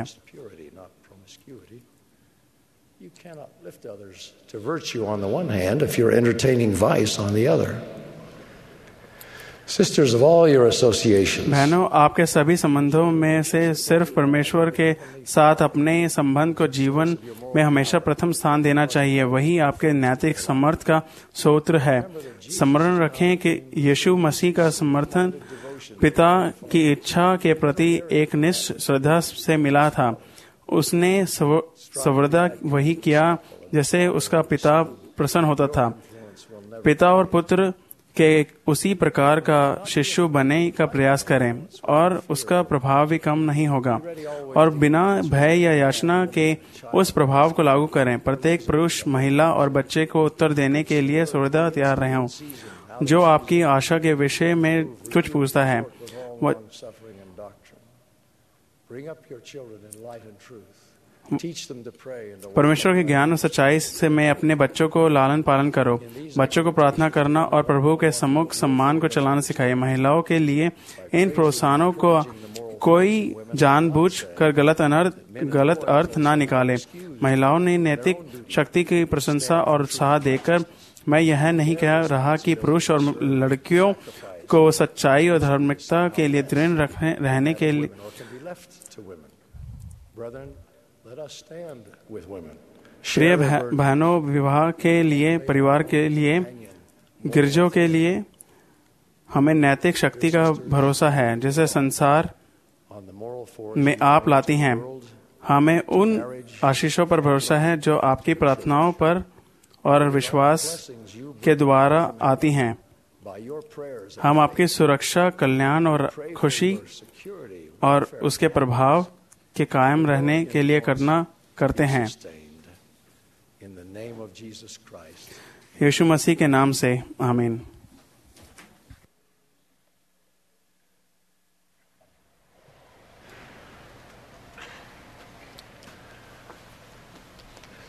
You cannot lift others to virtue on the one hand if you're entertaining vice on the other. Sisters of all your associations. बहनों, आपके सभी संबंधों में से सिर्फ परमेश्वर के साथ अपने संबंध को जीवन में हमेशा प्रथम स्थान देना चाहिए। वही आपके नैतिक समर्थ का सूत्र है। स्मरण रखें कि यीशु मसीह का समर्थन पिता की इच्छा के प्रति एक निष्ठ श्रद्धा से मिला था। उसने सर्वदा वही किया जैसे उसका पिता प्रसन्न होता था। पिता और पुत्र के उसी प्रकार का शिष्य बने का प्रयास करें और उसका प्रभाव भी कम नहीं होगा, और बिना भय या याचना के उस प्रभाव को लागू करें। प्रत्येक पुरुष, महिला और बच्चे को उत्तर देने के लिए सर्वदा तैयार रहें जो आपकी आशा के विषय में कुछ पूछता है। परमेश्वर के ज्ञान और सच्चाई से मैं अपने बच्चों को लालन पालन करो। बच्चों को प्रार्थना करना और प्रभु के सम्मुख सम्मान को चलाना सिखाइए। महिलाओं के लिए इन प्रोत्साहनों को कोई जानबूझ कर गलत अनर्थ गलत अर्थ ना निकाले। महिलाओं ने नैतिक शक्ति की प्रशंसा और उत्साह देकर, मैं यह नहीं कह रहा कि पुरुष और लड़कियों को सच्चाई और धार्मिकता के लिए दृढ़ रहने के लिए प्रिय बहनों, विवाह के लिए, परिवार के लिए, गिरजों के लिए हमें नैतिक शक्ति का भरोसा है जिसे संसार में आप लाती हैं। हमें उन आशीषों पर भरोसा है जो आपकी प्रार्थनाओं पर और विश्वास के द्वारा आती हैं। हम आपकी सुरक्षा, कल्याण और खुशी और उसके प्रभाव के कायम रहने के लिए करना करते हैं। यीशु मसीह के नाम से आमीन।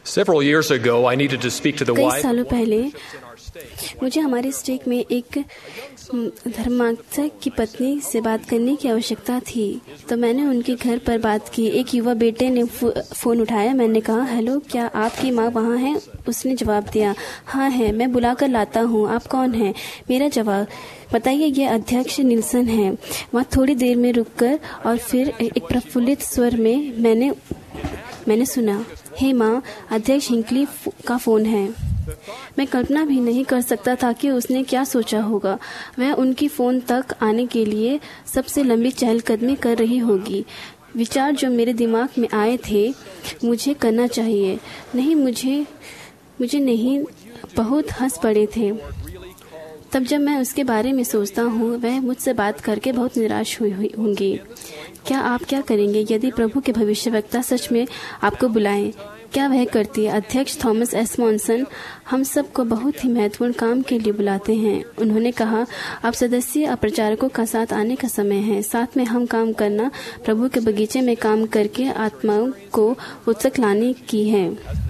Several years ago, I needed to speak to the कई wife. सालों पहले मुझे हमारे स्टेट में एक धर्मार्थक की पत्नी से बात करने की आवश्यकता थी, तो मैंने उनके घर पर बात की। एक युवा बेटे ने फोन उठाया। मैंने कहा, हेलो, क्या आपकी माँ वहाँ है? उसने जवाब दिया, हाँ है, मैं बुलाकर लाता हूँ। आप कौन हैं? मेरा जवाब, बताइए, ये अध्यक्ष निल्सन है। वहाँ थोड़ी देर में रुककर और फिर एक प्रफुल्लित स्वर में मैंने मैंने सुना, हे माँ, अध्यक्ष हिंकली का फोन है। मैं कल्पना भी नहीं कर सकता था कि उसने क्या सोचा होगा। वह उनकी फोन तक आने के लिए सबसे लंबी चहलकदमी कर रही होगी। विचार जो मेरे दिमाग में आए थे, मुझे करना चाहिए, नहीं मुझे मुझे नहीं, बहुत हंस पड़े थे। तब जब मैं उसके बारे में सोचता हूँ, वह मुझसे बात करके बहुत निराश हुई हुई होंगी। क्या आप क्या करेंगे यदि प्रभु के भविष्यवक्ता सच में आपको बुलाएं? क्या वह करती है? अध्यक्ष थॉमस एस मॉनसन हम सबको बहुत ही महत्वपूर्ण काम के लिए बुलाते हैं। उन्होंने कहा, अब सदस्य और प्रचारकों का साथ आने का समय है। साथ में हम काम करना, प्रभु के बगीचे में काम करके आत्माओं को उत्सुक लाने की है।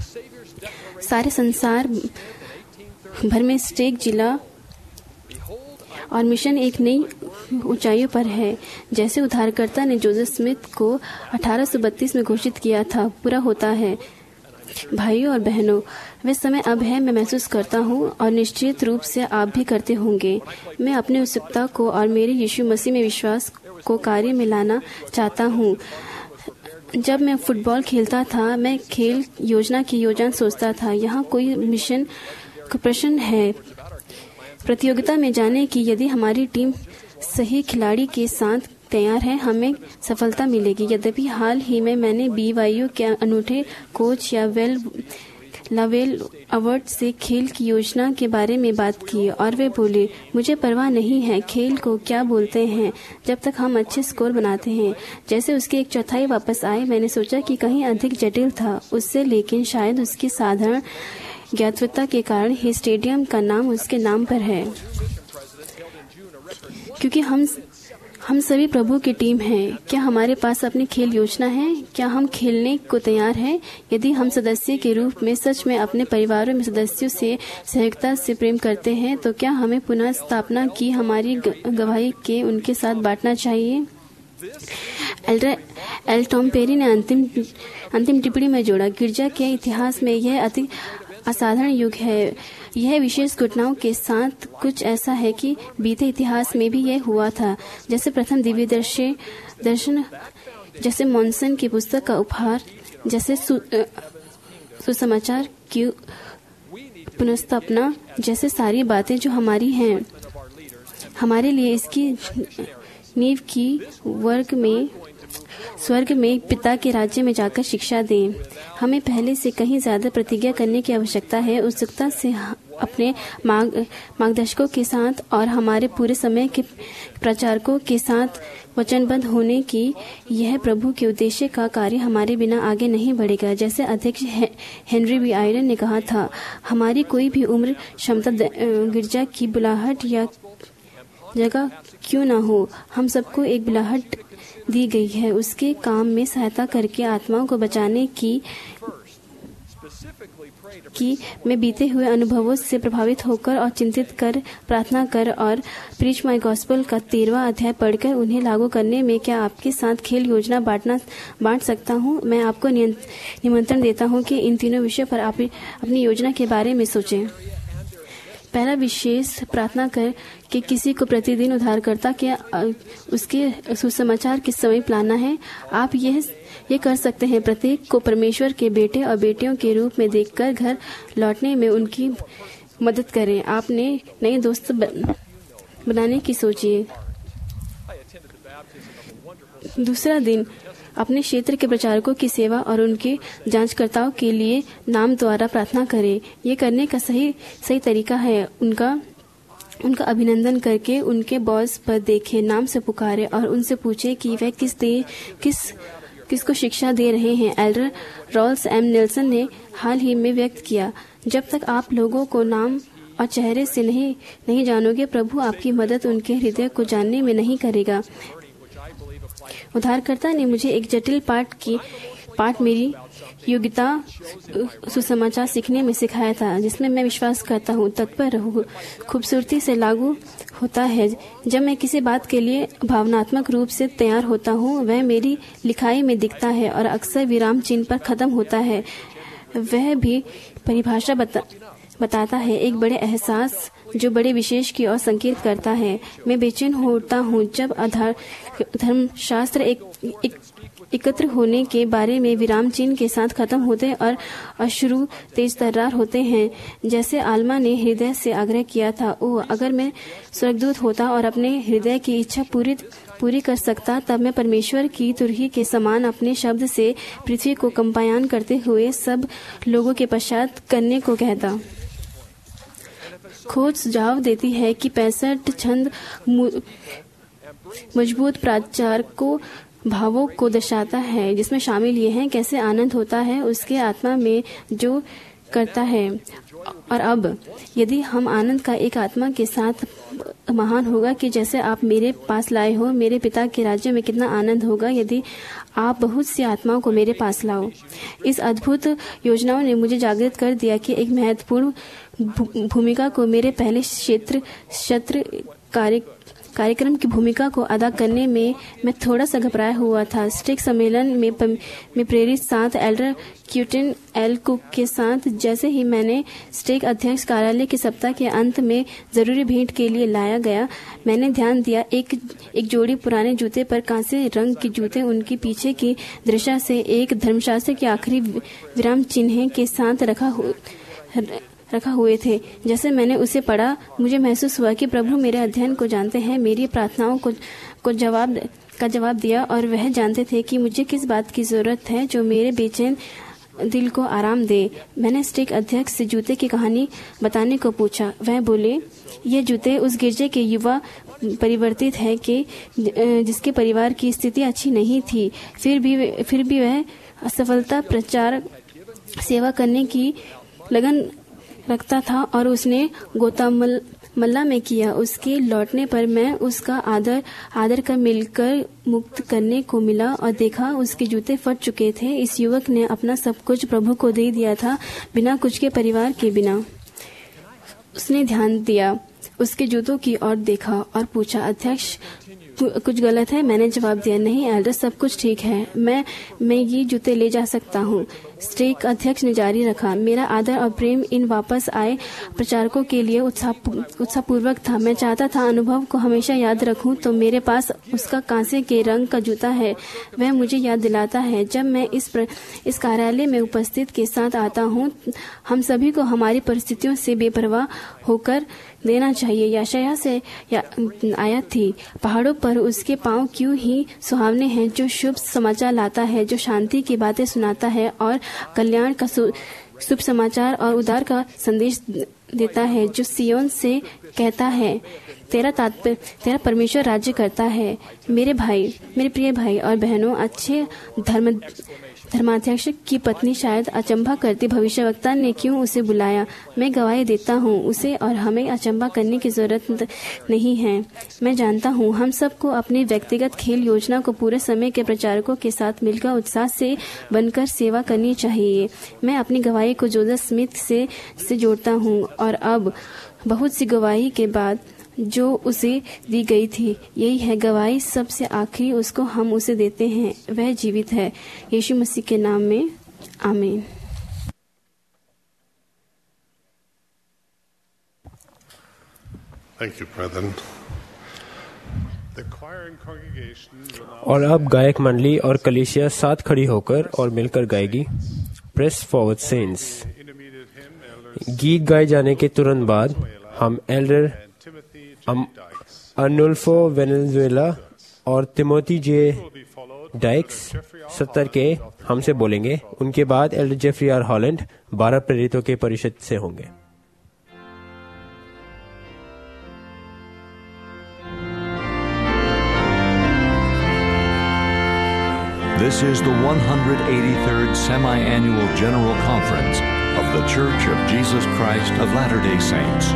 सारे संसार भर में स्टेक जिला और मिशन एक नई ऊंचाइयों पर है। जैसे उद्धारकर्ता ने जोसेफ स्मिथ को अठारह सौ बत्तीस में घोषित किया था, पूरा होता है। भाइयों और बहनों, वह समय अब है, मैं महसूस करता हूँ और निश्चित रूप से आप भी करते होंगे। मैं अपनी उत्सुकता को और मेरे यीशु मसीह में विश्वास को कार्य में लाना चाहता हूँ। जब मैं फुटबॉल खेलता था, मैं खेल योजना की योजना सोचता था। यहाँ कोई मिशन का प्रश्न है प्रतियोगिता में जाने की। यदि हमारी टीम सही खिलाड़ी के साथ तैयार है, हमें सफलता मिलेगी। यद्यपि हाल ही में मैंने बी वाई यू के अनूठे कोच या वेल लावेल अवार्ड से खेल की योजना के बारे में बात की और वे बोले, मुझे परवाह नहीं है खेल को क्या बोलते हैं, जब तक हम अच्छे स्कोर बनाते हैं। जैसे उसके एक चौथाई वापस आए, मैंने सोचा कि कहीं अधिक जटिल था उससे, लेकिन शायद उसकी साधारण ज्ञातवता के कारण ही स्टेडियम का नाम उसके नाम पर है। क्योंकि हम हम सभी प्रभु की टीम हैं। क्या हमारे पास अपनी खेल योजना है? क्या हम खेलने को तैयार हैं? यदि हम सदस्य के रूप में सच में अपने परिवारों में सदस्यों से सहयोगिता से प्रेम करते हैं, तो क्या हमें पुनः स्थापना की हमारी गवाही के उनके साथ बांटना चाहिए? एल्डर एल टॉम पेरी ने अंतिम अंतिम टिप्पणी में जोड़ा, गिरजा के इतिहास में यह अति असाधारण युग है। यह विशेष घटनाओं के साथ कुछ ऐसा है कि बीते इतिहास में भी यह हुआ था। जैसे प्रथम दिव्य दर्शन दर्शन जैसे मॉनसन की पुस्तक का उपहार, जैसे सु, सुसमाचार की पुनर्स्थापना, जैसे सारी बातें जो हमारी हैं। हमारे लिए इसकी नींव की वर्ग में स्वर्ग में पिता के राज्य में जाकर शिक्षा दें। हमें पहले से कहीं ज्यादा प्रतिज्ञा करने की आवश्यकता है। उत्सुकता से अपने मार्ग मार्गदर्शकों के साथ और हमारे पूरे समय के प्रचारकों के साथ वचनबद्ध होने की। यह प्रभु के उद्देश्य का कार्य हमारे बिना आगे नहीं बढ़ेगा। जैसे अध्यक्ष हेनरी बी आयरन ने कहा था, हमारी कोई भी उम्र क्षमता गिरजा की बुलाहट या जगह क्यों ना हो, हम सबको एक बुलाहट दी गई है, उसके काम में सहायता करके आत्माओं को बचाने की कि मैं बीते हुए अनुभवों से प्रभावित होकर और चिंतित कर, प्रार्थना कर और प्रीच माय गॉस्पेल का तेरहवां अध्याय पढ़कर उन्हें लागू करने में क्या आपके साथ खेल योजना बांटना बांट सकता हूं? मैं आपको निमंत्रण देता हूं कि इन तीनों विषयों पर आप अपनी योजना के बारे में सोचें। पहला विशेष प्रार्थना कर कि किसी को प्रतिदिन उद्धारकर्ता के उसके सुसमाचार किस समय लाना है। आप यह ये कर सकते हैं, प्रत्येक को परमेश्वर के बेटे और बेटियों के रूप में देखकर घर लौटने में उनकी मदद करें। आपने नए दोस्त बनाने की सोचिए। दूसरा दिन अपने क्षेत्र के प्रचारकों की सेवा और उनके जांचकर्ताओं के लिए नाम द्वारा प्रार्थना करें। ये करने का सही सही तरीका है उनका उनका अभिनंदन करके उनके बॉस पर देखे, नाम से पुकारे और उनसे पूछे कि वह किस दे किस किसको शिक्षा दे रहे हैं। एल्डर रॉल्स एम नेल्सन ने हाल ही में व्यक्त किया, जब तक आप लोगों को नाम और चेहरे से नहीं नहीं जानोगे, प्रभु आपकी मदद उनके हृदय को जानने में नहीं करेगा। उद्धारकर्ता ने मुझे एक जटिल पाठ की पाठ मेरी योग्यता सुसमाचार सीखने में सिखाया था, जिसमें मैं विश्वास करता हूँ तत्पर रहूँ, खूबसूरती से लागू होता है। जब मैं किसी बात के लिए भावनात्मक रूप से तैयार होता हूँ, वह मेरी लिखाई में दिखता है और अक्सर विराम चिन्ह पर खत्म होता है। वह भी परिभाषा बता बताता है, एक बड़े एहसास जो बड़े विशेष की ओर संकेत करता है। मैं बेचैन होता हूँ जब आधार धर्मशास्त्र एक, एक एकत्र होने के बारे में विराम चिन्ह के साथ खत्म होते और अश्रु तेज तर्रार होते हैं। जैसे आल्मा ने हृदय से आग्रह किया था, ओह अगर मैं स्वर्गदूत होता और अपने हृदय की इच्छा पूरी पूरी कर सकता, तब मैं परमेश्वर की तुरही के समान अपने शब्द से पृथ्वी को कंपायन करते हुए सब लोगों के पश्चात करने को कहता। खोज सुझाव देती है कि पैंसठ छंद मजबूत प्राचार को भावों को दर्शाता है, जिसमें शामिल ये हैं, कैसे आनंद होता है उसके आत्मा में जो करता है। और अब यदि हम आनंद का एक आत्मा के साथ महान होगा कि जैसे आप मेरे पास लाए हो, मेरे पिता के राज्य में कितना आनंद होगा यदि आप बहुत सी आत्माओं को मेरे पास लाओ। इस अद्भुत योजनाओं ने मुझे जागृत कर दिया कि एक महत्वपूर्ण भूमिका को मेरे पहले क्षेत्र क्षेत्र कार्य कार्यक्रम की भूमिका को अदा करने में मैं थोड़ा सा घबराया हुआ था। स्टेक सम्मेलन में में प्रेरित साथ एल्डर क्यूटन एल कुक के साथ जैसे ही मैंने स्टेक अध्यक्ष कार्यालय के सप्ताह के अंत में जरूरी भेंट के लिए लाया गया, मैंने ध्यान दिया एक एक जोड़ी पुराने जूते पर कांसे रंग के जूते उनके पीछे की दृष्टि से एक धर्मशास्त्र के आखिरी विराम चिन्ह के साथ रखा हुआ रखा हुए थे। जैसे मैंने उसे पढ़ा, मुझे महसूस हुआ कि प्रभु मेरे अध्ययन को जानते हैं, मेरी प्रार्थनाओं को को जवाब का जवाब दिया और वह जानते थे कि मुझे किस बात की जरूरत है जो मेरे बेचैन दिल को आराम दे। मैंने स्टेक अध्यक्ष से जूते की कहानी बताने को पूछा। वह बोले, ये जूते उस गिरजे के युवा परिवर्तित है कि जिसके परिवार की स्थिति अच्छी नहीं थी, फिर भी फिर भी वह असफलता प्रचार सेवा करने की लगन रखता था और उसने गोतामल्ला में किया। उसके लौटने पर मैं उसका आदर आदर कर मिलकर मुक्त करने को मिला और देखा उसके जूते फट चुके थे। इस युवक ने अपना सब कुछ प्रभु को दे दिया था, बिना कुछ के परिवार के बिना। उसने ध्यान दिया, उसके जूतों की ओर देखा और पूछा, अध्यक्ष कुछ गलत है? मैंने जवाब दिया, नहीं एल्डर, सब कुछ ठीक है, मैं मैं ये जूते ले जा सकता हूँ। स्टेक अध्यक्ष ने जारी रखा, मेरा आदर और प्रेम इन वापस आए प्रचारकों के लिए उत्साह उत्साहपूर्वक था। मैं चाहता था अनुभव को हमेशा याद रखूं, तो मेरे पास उसका कांसे के रंग का जूता है। वह मुझे याद दिलाता है जब मैं इस प्र, इस कार्यालय में उपस्थित के साथ आता हूँ, हम सभी को हमारी परिस्थितियों से बेपरवाह होकर देना चाहिए। यशायाह से या, आयत थी, पहाड़ों पर उसके पांव क्यों ही सुहावने हैं, जो शुभ समाचार लाता है, जो शांति की बातें सुनाता है और कल्याण का शुभ समाचार और उद्धार का संदेश देता है, जो सियोन से कहता है, तेरा तात्पर्य तेरा परमेश्वर राज्य करता है। मेरे भाई मेरे प्रिय भाई और बहनों, अच्छे धर्म धर्माध्यक्ष की पत्नी शायद अचंभा करती भविष्यवक्ता ने क्यों उसे बुलाया। मैं गवाही देता हूँ, उसे और हमें अचंभा करने की जरूरत नहीं है। मैं जानता हूँ हम सबको अपनी व्यक्तिगत खेल योजना को पूरे समय के प्रचारकों के साथ मिलकर उत्साह से बनकर सेवा करनी चाहिए। मैं अपनी गवाही को जोसेफ स्मिथ से से जोड़ता हूँ और अब बहुत सी गवाही के बाद जो उसे दी गई थी, यही है गवाही सबसे आखिरी उसको हम उसे देते हैं। वह जीवित है। यीशु मसीह के नाम में आमीन। Thank you, brethren. The choir and congregation will now... और अब गायक मंडली और कलीसिया साथ खड़ी होकर और मिलकर गाएगी प्रेस फॉरवर्ड सेंट्स। गीत गाए जाने के तुरंत बाद हम एल्डर अर्नुल्फो वेनेजुएला और तिमोथी जे डाइक्स सत्तर के हमसे बोलेंगे। उनके बाद एल्डर जेफरी आर हॉलैंड बारह प्रेरितों के परिषद से होंगे। This is the one hundred eighty-third Semi-Annual General Conference of the Church of Jesus Christ of Latter-day Saints.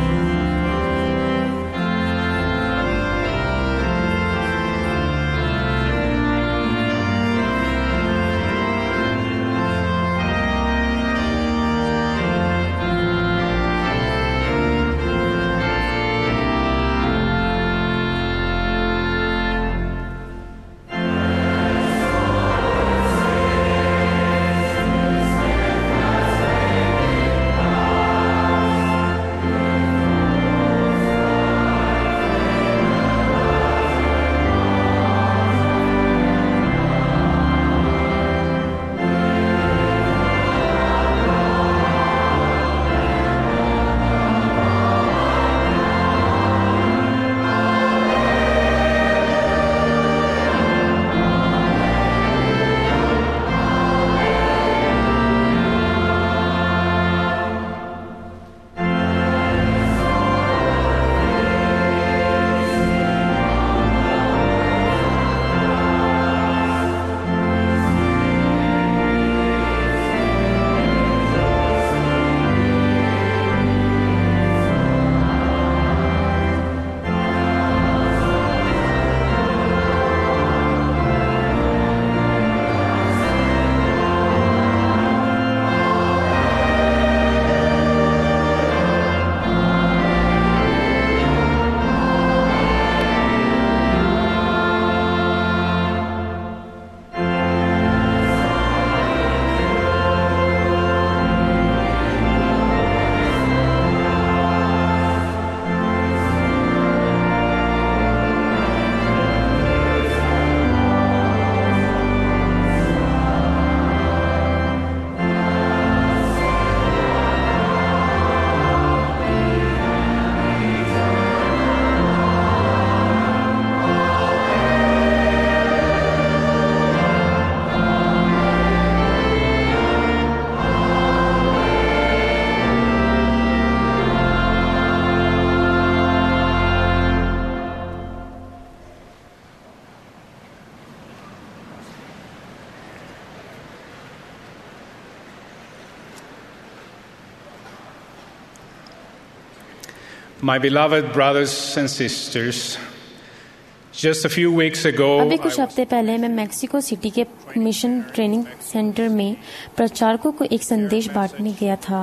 My beloved brothers and sisters, just a few weeks ago, अभी कुछ हफ्ते पहले मैं मैक्सिको सिटी के मिशन ट्रेनिंग सेंटर में प्रचारकों को एक संदेश बांटने गया था।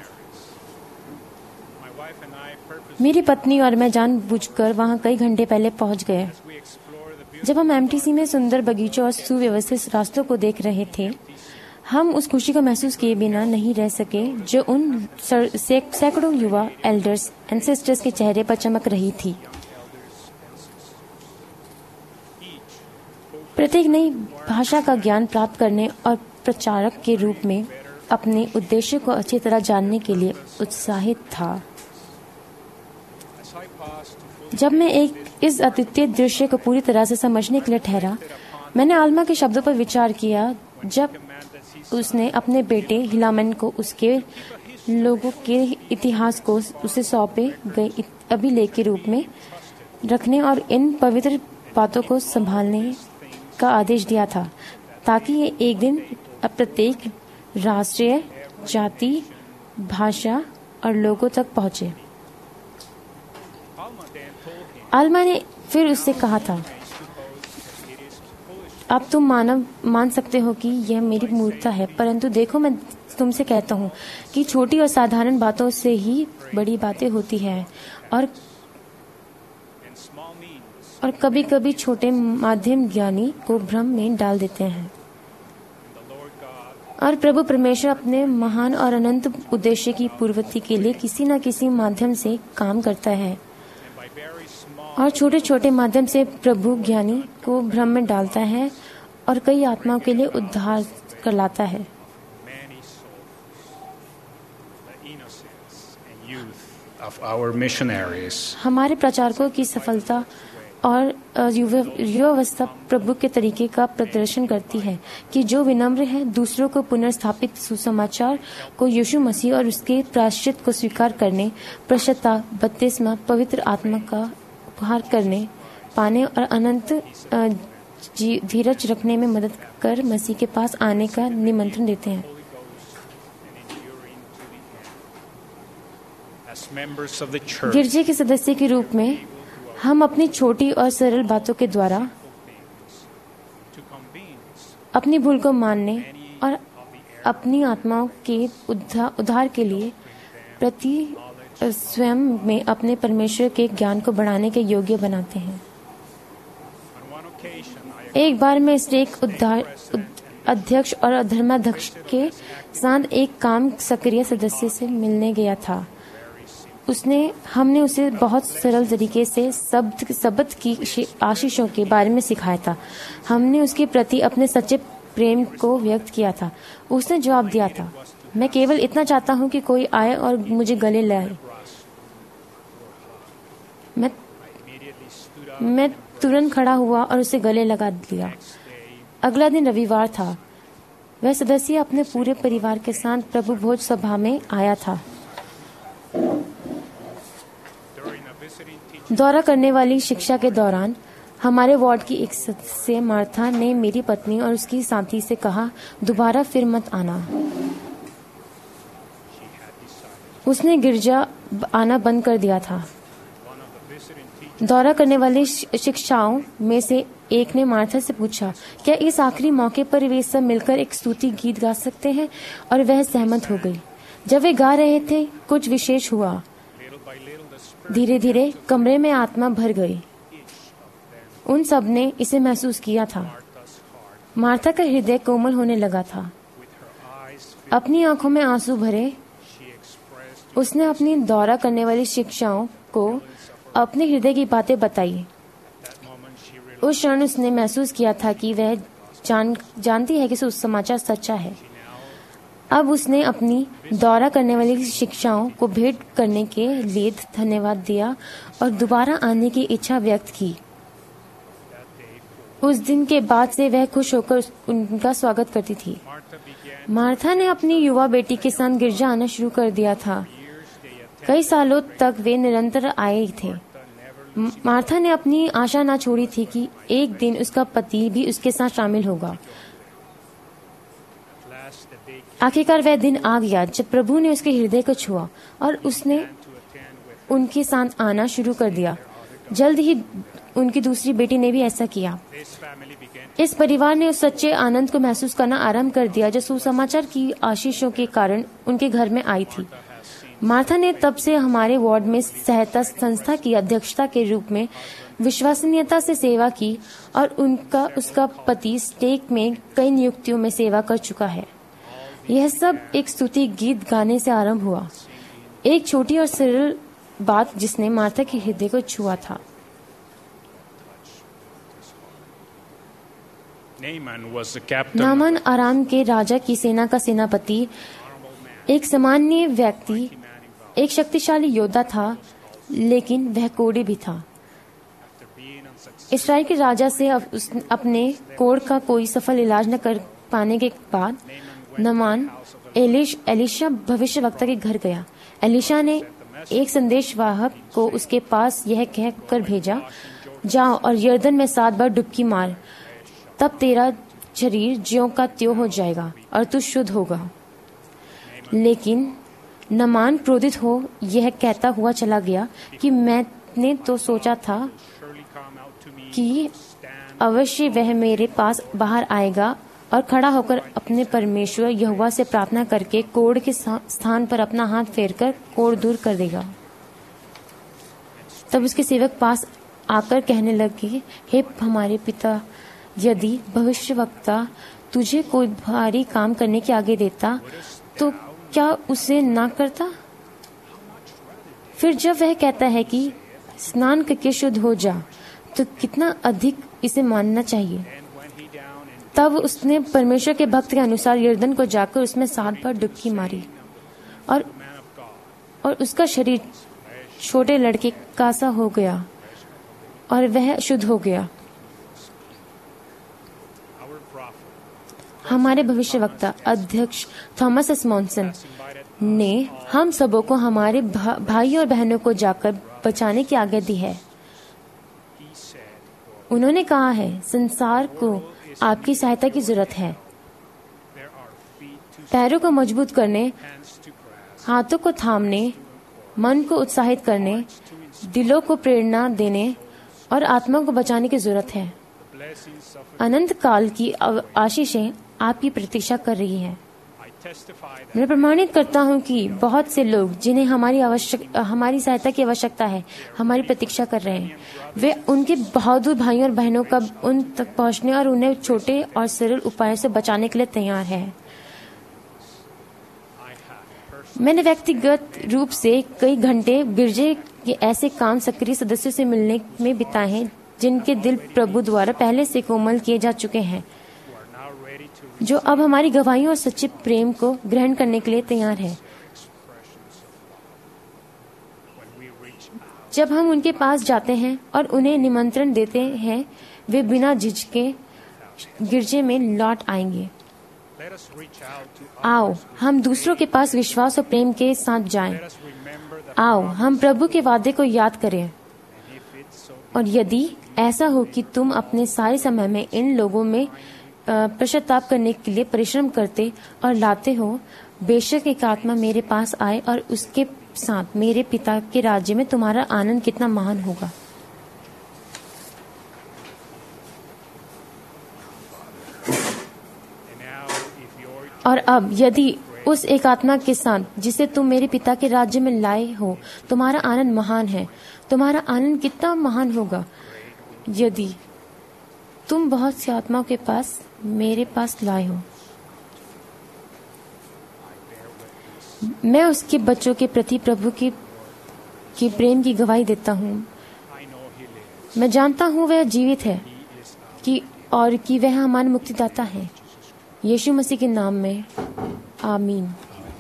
मेरी पत्नी और मैं जानबूझकर वहां कई घंटे पहले पहुंच गए। जब हम एमटीसी में सुंदर बगीचों और सुव्यवस्थित रास्तों को देख रहे थे, हम उस खुशी को महसूस किए बिना नहीं रह सके जो उन सैकड़ों युवा एल्डर्स एंड सिस्टर्स के चेहरे पर चमक रही थी। प्रत्येक नई भाषा का ज्ञान प्राप्त करने और प्रचारक के रूप में अपने उद्देश्य को अच्छी तरह जानने के लिए उत्साहित था। जब मैं एक इस अद्वितीय दृश्य को पूरी तरह से समझने के लिए ठहरा, मैंने आल्मा के शब्दों पर विचार किया जब उसने अपने बेटे हिलामन को उसके लोगों के इतिहास को उसे सौंपे गए अभिलेख के रूप में रखने और इन पवित्र बातों को संभालने का आदेश दिया था, ताकि ये एक दिन प्रत्येक राष्ट्रीय, जाति, भाषा और लोगों तक पहुंचे। आल्मा ने फिर उससे कहा था, अब तुम मानव मान सकते हो कि यह मेरी मूर्खता है, परंतु देखो मैं तुमसे कहता हूँ कि छोटी और साधारण बातों से ही बड़ी बातें होती हैं और और कभी कभी छोटे माध्यम ज्ञानी को भ्रम में डाल देते हैं। और प्रभु परमेश्वर अपने महान और अनंत उद्देश्य की पूर्ति के लिए किसी न किसी माध्यम से काम करता है और छोटे छोटे माध्यम से प्रभु ज्ञानी को भ्रम में डालता है और कई आत्माओं के लिए उद्धार कर लाता है। हमारे प्रचारकों की सफलता और युवावस्था प्रभु के तरीके का प्रदर्शन करती है कि जो विनम्र है, दूसरों को पुनर्स्थापित सुसमाचार को यीशु मसीह और उसके प्रायश्चित को स्वीकार करने, पश्चाताप, बपतिस्मा, पवित्र आत्मा का उपहार करने, पाने और अनंत धीरज रखने में मदद कर मसीह के पास आने का निमंत्रण देते हैं। गिरजे के सदस्य के रूप में हम अपनी छोटी और सरल बातों के द्वारा अपनी भूल को मानने और अपनी आत्माओं के उद्धार के लिए प्रति स्वयं में अपने परमेश्वर के ज्ञान को बढ़ाने के योग्य बनाते हैं। एक बार मैं स्टेक उद्धार अध्यक्ष और धर्माध्यक्ष के साथ एक काम सक्रिय सदस्य से मिलने गया था। उसने हमने उसे बहुत सरल तरीके से शब्द शब्द की आशीषों के बारे में सिखाया था। हमने उसके प्रति अपने सच्चे प्रेम को व्यक्त किया था। उसने जवाब दिया था, मैं केवल इतना चाहता हूँ कि कोई आए और मुझे गले लाए। मैं मैं तुरंत खड़ा हुआ और उसे गले लगा लिया। अगला दिन रविवार था। वह सदस्य अपने पूरे परिवार के साथ प्रभु भोज सभा में आया था। दौरा करने वाली शिक्षा के दौरान हमारे वार्ड की एक सदस्य मार्था ने मेरी पत्नी और उसकी साथी से कहा, दोबारा फिर मत आना। उसने गिरजा आना बंद कर दिया था। दौरा करने वाले शिक्षाओं में से एक ने मार्था से पूछा, क्या इस आखिरी मौके पर वे सब मिलकर एक स्तुति गीत गा सकते हैं? और वह सहमत हो गई। जब वे गा रहे थे, कुछ विशेष हुआ। धीरे धीरे कमरे में आत्मा भर गई। उन सब ने इसे महसूस किया था। मार्था का हृदय कोमल होने लगा था। अपनी आंखों में आंसू भरे उसने अपनी दौरा करने वाली शिक्षाओं को अपने हृदय की बातें बताई। उस क्षण उसने महसूस किया था कि वह जान जानती है कि सुसमाचार सच्चा है। अब उसने अपनी दौरा करने वाली शिक्षाओं को भेंट करने के लिए धन्यवाद दिया और दोबारा आने की इच्छा व्यक्त की। उस दिन के बाद से वह खुश होकर उनका स्वागत करती थी। मार्था ने अपनी युवा बेटी के साथ गिरजा आना शुरू कर दिया था। कई सालों तक वे निरंतर आए थे। मार्था ने अपनी आशा न छोड़ी थी कि एक दिन उसका पति भी उसके साथ शामिल होगा। आखिरकार वह दिन आ गया जब प्रभु ने उसके हृदय को छुआ और उसने उनके साथ आना शुरू कर दिया। जल्द ही उनकी दूसरी बेटी ने भी ऐसा किया। इस परिवार ने उस सच्चे आनंद को महसूस करना आरंभ कर दिया जो सुसमाचार की आशीषों के कारण उनके घर में आई थी। मार्था ने तब से हमारे वार्ड में सहायता संस्था की अध्यक्षता के रूप में विश्वसनीयता से सेवा की और उनका उसका पति स्टेक में कई नियुक्तियों में सेवा कर चुका है। यह सब एक स्तुति गीत गाने से आरंभ हुआ, एक छोटी और सरल बात जिसने मार्था के हृदय को छुआ था। नामान आराम के राजा की सेना का सेनापति, एक सामान्य व्यक्ति, एक शक्तिशाली योद्धा था, लेकिन वह कोढ़ी भी था। इस्राएल के राजा से उस अपने कोढ़ का कोई सफल इलाज न कर पाने के बाद नामान एलिश एलिशा भविष्यवक्ता के घर गया। एलिशा ने एक संदेशवाहक को उसके पास यह कहकर भेजा, जाओ और यर्दन में सात बार डुबकी मार, तब तेरा शरीर ज्यों का त्यों हो जाएगा और तू शुद्ध होगा। लेकिन नामान क्रोधित हो यह कहता हुआ चला गया कि मैंने तो सोचा था कि अवश्य वह मेरे पास बाहर आएगा और खड़ा होकर अपने परमेश्वर यहोवा से प्रार्थना करके कोढ़ के स्थान पर अपना हाथ फेरकर कोढ़ दूर कर देगा। तब उसके सेवक पास आकर कहने लगे, हे हमारे पिता, यदि भविष्यवक्ता तुझे कोई भारी काम करने की आगे देता तो क्या उसे ना करता? फिर जब वह कहता है कि स्नान करके शुद्ध हो जा, तो कितना अधिक इसे मानना चाहिए। तब उसने परमेश्वर के भक्त के अनुसार यर्दन को जाकर उसमें सात बार डुबकी मारी और और उसका शरीर छोटे लड़के का सा हो गया और वह शुद्ध हो गया। हमारे भविष्यवक्ता अध्यक्ष थॉमस एस्मॉनसन ने हम सबों को हमारे भा, भाई और बहनों को जाकर बचाने की आज्ञा दी है। उन्होंने कहा है, संसार को आपकी सहायता की जरूरत है। पैरों को मजबूत करने, हाथों को थामने, मन को उत्साहित करने, दिलों को प्रेरणा देने और आत्मा को बचाने की जरूरत है। अनंत काल की आशीषें आपकी प्रतीक्षा कर रही हैं। मैं प्रमाणित करता हूं कि बहुत से लोग जिन्हें हमारी आवश्यक हमारी सहायता की आवश्यकता है, हमारी प्रतीक्षा कर रहे हैं। वे उनके बहादुर भाइयों और बहनों का उन तक पहुंचने और उन्हें छोटे और सरल उपायों से बचाने के लिए तैयार हैं। मैंने व्यक्तिगत रूप से कई घंटे गिरजे के ऐसे काम सक्रिय सदस्यों से मिलने में बिताए हैं जिनके दिल प्रभु द्वारा पहले से कोमल किए जा चुके हैं, जो अब हमारी गवाहियों और सच्चे प्रेम को ग्रहण करने के लिए तैयार है। जब हम उनके पास जाते हैं और उन्हें निमंत्रण देते हैं, वे बिना झिझके गिरजे में लौट आएंगे। आओ हम दूसरों के पास विश्वास और प्रेम के साथ जाएं। आओ हम प्रभु के वादे को याद करें, और यदि ऐसा हो कि तुम अपने सारे समय में इन लोगों में पश्चाताप करने के लिए परिश्रम करते और लाते हो, बेशक एक आत्मा मेरे पास आए और उसके साथ मेरे पिता के राज्य में तुम्हारा आनंद कितना महान होगा। और अब यदि उस एक आत्मा के साथ जिसे तुम मेरे पिता के राज्य में लाए हो, तुम्हारा आनंद महान है, तुम्हारा आनंद कितना महान होगा यदि तुम बहुत सी आत्माओं के पास मेरे पास लाए हो। मैं उसके बच्चों के प्रति प्रभु की, की प्रेम की गवाही देता हूँ। मैं जानता हूँ वह जीवित है कि और कि वह हमारे मुक्तिदाता है। यीशु मसीह के नाम में आमीन।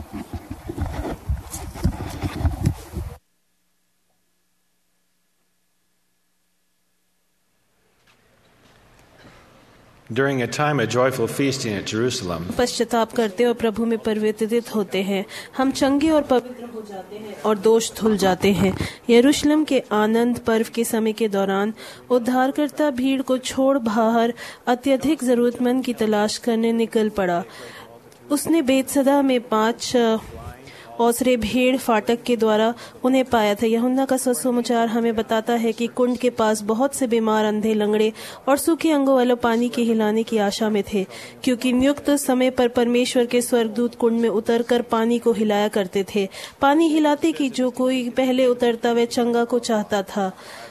During a time of joyful feasting at Jerusalem, पश्चाताप करते और प्रभु में परिवर्तित होते हैं, हम चंगे और पवित्र हो जाते हैं और दोष धुल जाते हैं। यरूशलेम के आनंद पर्व के समय के दौरान उद्धारकर्ता भीड़ को छोड़ बाहर अत्यधिक जरूरतमंद की तलाश करने निकल पड़ा। उसने बेतसदा में पांच ओसरे भेड़ फाटक के द्वारा उन्हें पाया था। यूहन्ना का सुसमाचार हमें बताता है कि कुंड के पास बहुत से बीमार, अंधे, लंगड़े और सूखे अंगों वाले पानी के हिलाने की आशा में थे, क्योंकि नियुक्त समय पर परमेश्वर के स्वर्गदूत कुंड में उतरकर पानी को हिलाया करते थे। पानी हिलाते कि जो कोई पहले उतरता वह चंगा को चाहता था।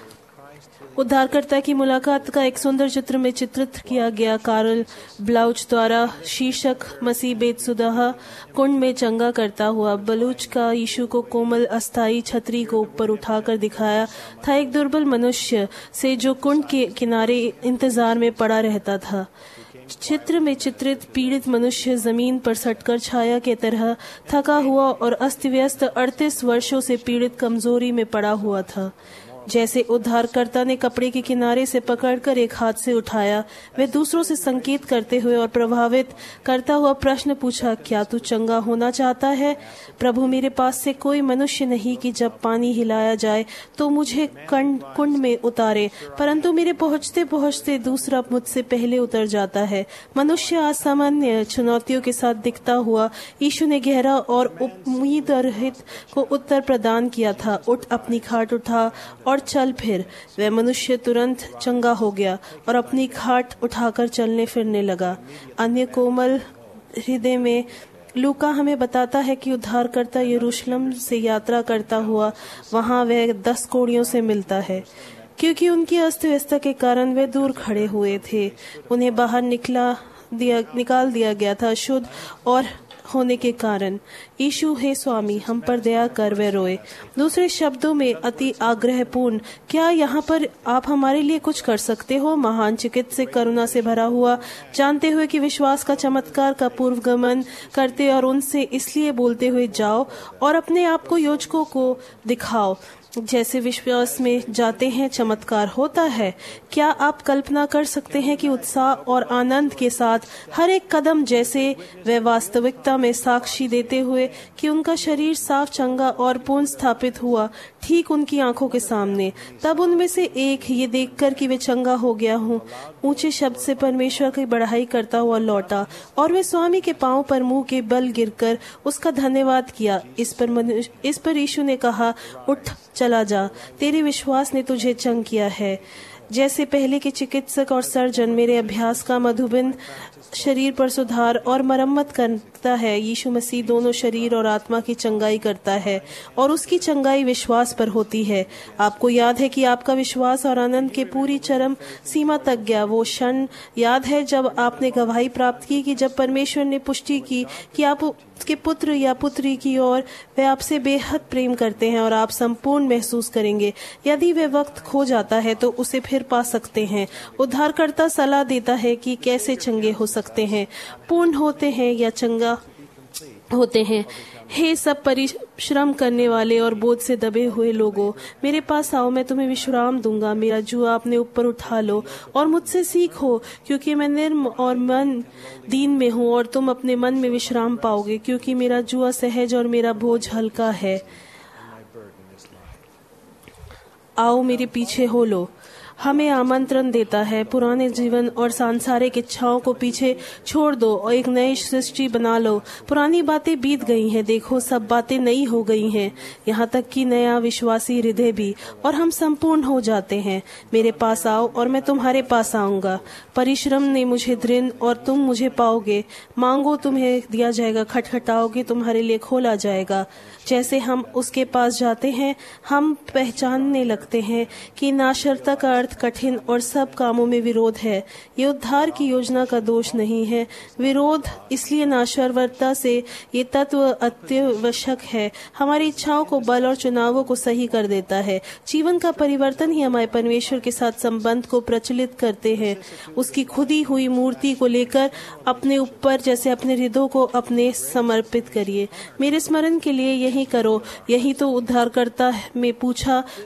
उद्धारकर्ता की मुलाकात का एक सुंदर चित्र में चित्रित किया गया कार्ल ब्लाउच द्वारा शीर्षक मसीह बेतसुदा कुंड में चंगा करता हुआ। बलूच का यीशु को कोमल अस्थाई छतरी को ऊपर उठाकर दिखाया था, एक दुर्बल मनुष्य से जो कुंड के किनारे इंतजार में पड़ा रहता था। चित्र में चित्रित पीड़ित मनुष्य जमीन पर सटकर छाया के तरह थका हुआ और अस्त व्यस्त अड़तीस वर्षों से पीड़ित कमजोरी में पड़ा हुआ था। जैसे उद्धारकर्ता ने कपड़े के किनारे से पकड़कर एक हाथ से उठाया, वह दूसरों से संकेत करते हुए और प्रभावित करता हुआ प्रश्न पूछा, क्या तू चंगा होना चाहता है? प्रभु, मेरे पास से कोई मनुष्य नहीं कि जब पानी हिलाया जाए तो मुझे कुंड में उतारे, परंतु मेरे पहुंचते पहुंचते दूसरा मुझसे पहले उतर जाता है। मनुष्य असामान्य चुनौतियों के साथ दिखता हुआ यीशु ने गहरा और उम्मीद रहित को उत्तर प्रदान किया था, उठ, अपनी खाट उठा और चल फिर। वह मनुष्य तुरंत चंगा हो गया और अपनी खाट उठाकर चलने फिरने लगा। अन्य कोमल हृदय में लूका हमें बताता है कि उद्धारकर्ता यरूशलेम से यात्रा करता हुआ वहां वह दस कोड़ियों से मिलता है, क्योंकि उनकी अस्त व्यस्तता के कारण वे दूर खड़े हुए थे। उन्हें बाहर निकला दिया निकाल दिया गया था। शुद्ध और होने के कारण, यीशु, हे स्वामी, हम पर दया कर, वे रोए। दूसरे शब्दों में अति आग्रहपूर्ण, क्या यहाँ पर आप हमारे लिए कुछ कर सकते हो? महान चिकित्सक करुणा से भरा हुआ, जानते हुए कि विश्वास का चमत्कार का पूर्वगमन करते और उनसे इसलिए बोलते हुए, जाओ और अपने आप को योजकों को दिखाओ। जैसे विश्वास में जाते हैं चमत्कार होता है। क्या आप कल्पना कर सकते हैं कि उत्साह और आनंद के साथ हर एक कदम जैसे वे वास्तविकता में साक्षी देते हुए कि उनका शरीर साफ, चंगा और पूर्ण स्थापित हुआ ठीक उनकी आंखों के सामने। तब उनमें से एक ये देखकर कि वे चंगा हो गया हूँ, ऊंचे शब्द से परमेश्वर की बढ़ाई करता हुआ लौटा और वे स्वामी के पांव पर मुंह के बल गिरकर उसका धन्यवाद किया। इस पर इस पर यीशु ने कहा, उठ, चला जा, तेरे विश्वास ने तुझे चंग किया है। जैसे पहले के चिकित्सक और सर्जन मेरे अभ्यास का मधुबिंद शरीर पर सुधार और मरम्मत करता है, यीशु मसीह दोनों शरीर और आत्मा की चंगाई करता है और उसकी चंगाई विश्वास पर होती है। आपको याद है कि आपका विश्वास और आनंद के पूरी चरम सीमा तक गया। वो क्षण याद है जब आपने गवाही प्राप्त की कि जब परमेश्वर ने पुष्टि की कि आप उसके पुत्र या पुत्री की ओर वे आपसे बेहद प्रेम करते हैं और आप संपूर्ण महसूस करेंगे। यदि वे वक्त खो जाता है तो उसे फिर पा सकते हैं। उद्धारकर्ता सलाह देता है कि कैसे चंगे हो सकते हैं, पूर्ण होते हैं या चंगा होते हैं। हे सब परिश्रम करने वाले और बोझ से दबे हुए लोगों, मेरे पास आओ, मैं तुम्हें विश्राम दूंगा। मेरा जुआ अपने ऊपर उठा लो और मुझसे सीखो, क्योंकि मैं निर्म और मन दीन में हूँ, और तुम अपने मन में विश्राम पाओगे, क्योंकि मेरा जुआ सहज और मेरा बोझ हल्का है। आओ मेरे पीछे हो लो। हमें आमंत्रण देता है पुराने जीवन और सांसारिक इच्छाओं को पीछे छोड़ दो और एक नई सृष्टि बना लो। पुरानी बातें बीत गई हैं, देखो सब बातें नई हो गई हैं, यहाँ तक कि नया विश्वासी हृदय भी, और हम संपूर्ण हो जाते हैं। मेरे पास आओ और मैं तुम्हारे पास आऊंगा। परिश्रम ने मुझे दृढ़ और तुम मुझे पाओगे। मांगो तुम्हें दिया जाएगा, खटखटाओगे तुम्हारे लिए खोला जाएगा। जैसे हम उसके पास जाते हैं, हम पहचानने लगते हैं कि नाशरता का अर्थ कठिन और सब कामों में विरोध है। ये उद्धार की योजना का दोष नहीं है। विरोध इसलिए नाशरवरता से ये तत्व अत्यावश्यक है। हमारी इच्छाओं को, बल और चुनावों को सही कर देता है। जीवन का परिवर्तन ही हमारे परमेश्वर के साथ संबंध को प्रचलित करते हैं। उसकी खुदी हुई मूर्ति को लेकर अपने ऊपर जैसे अपने हृदय को अपने समर्पित करिए। मेरे स्मरण के लिए यही करो। यही तो उद्धारकर्ता में पूछा जब वह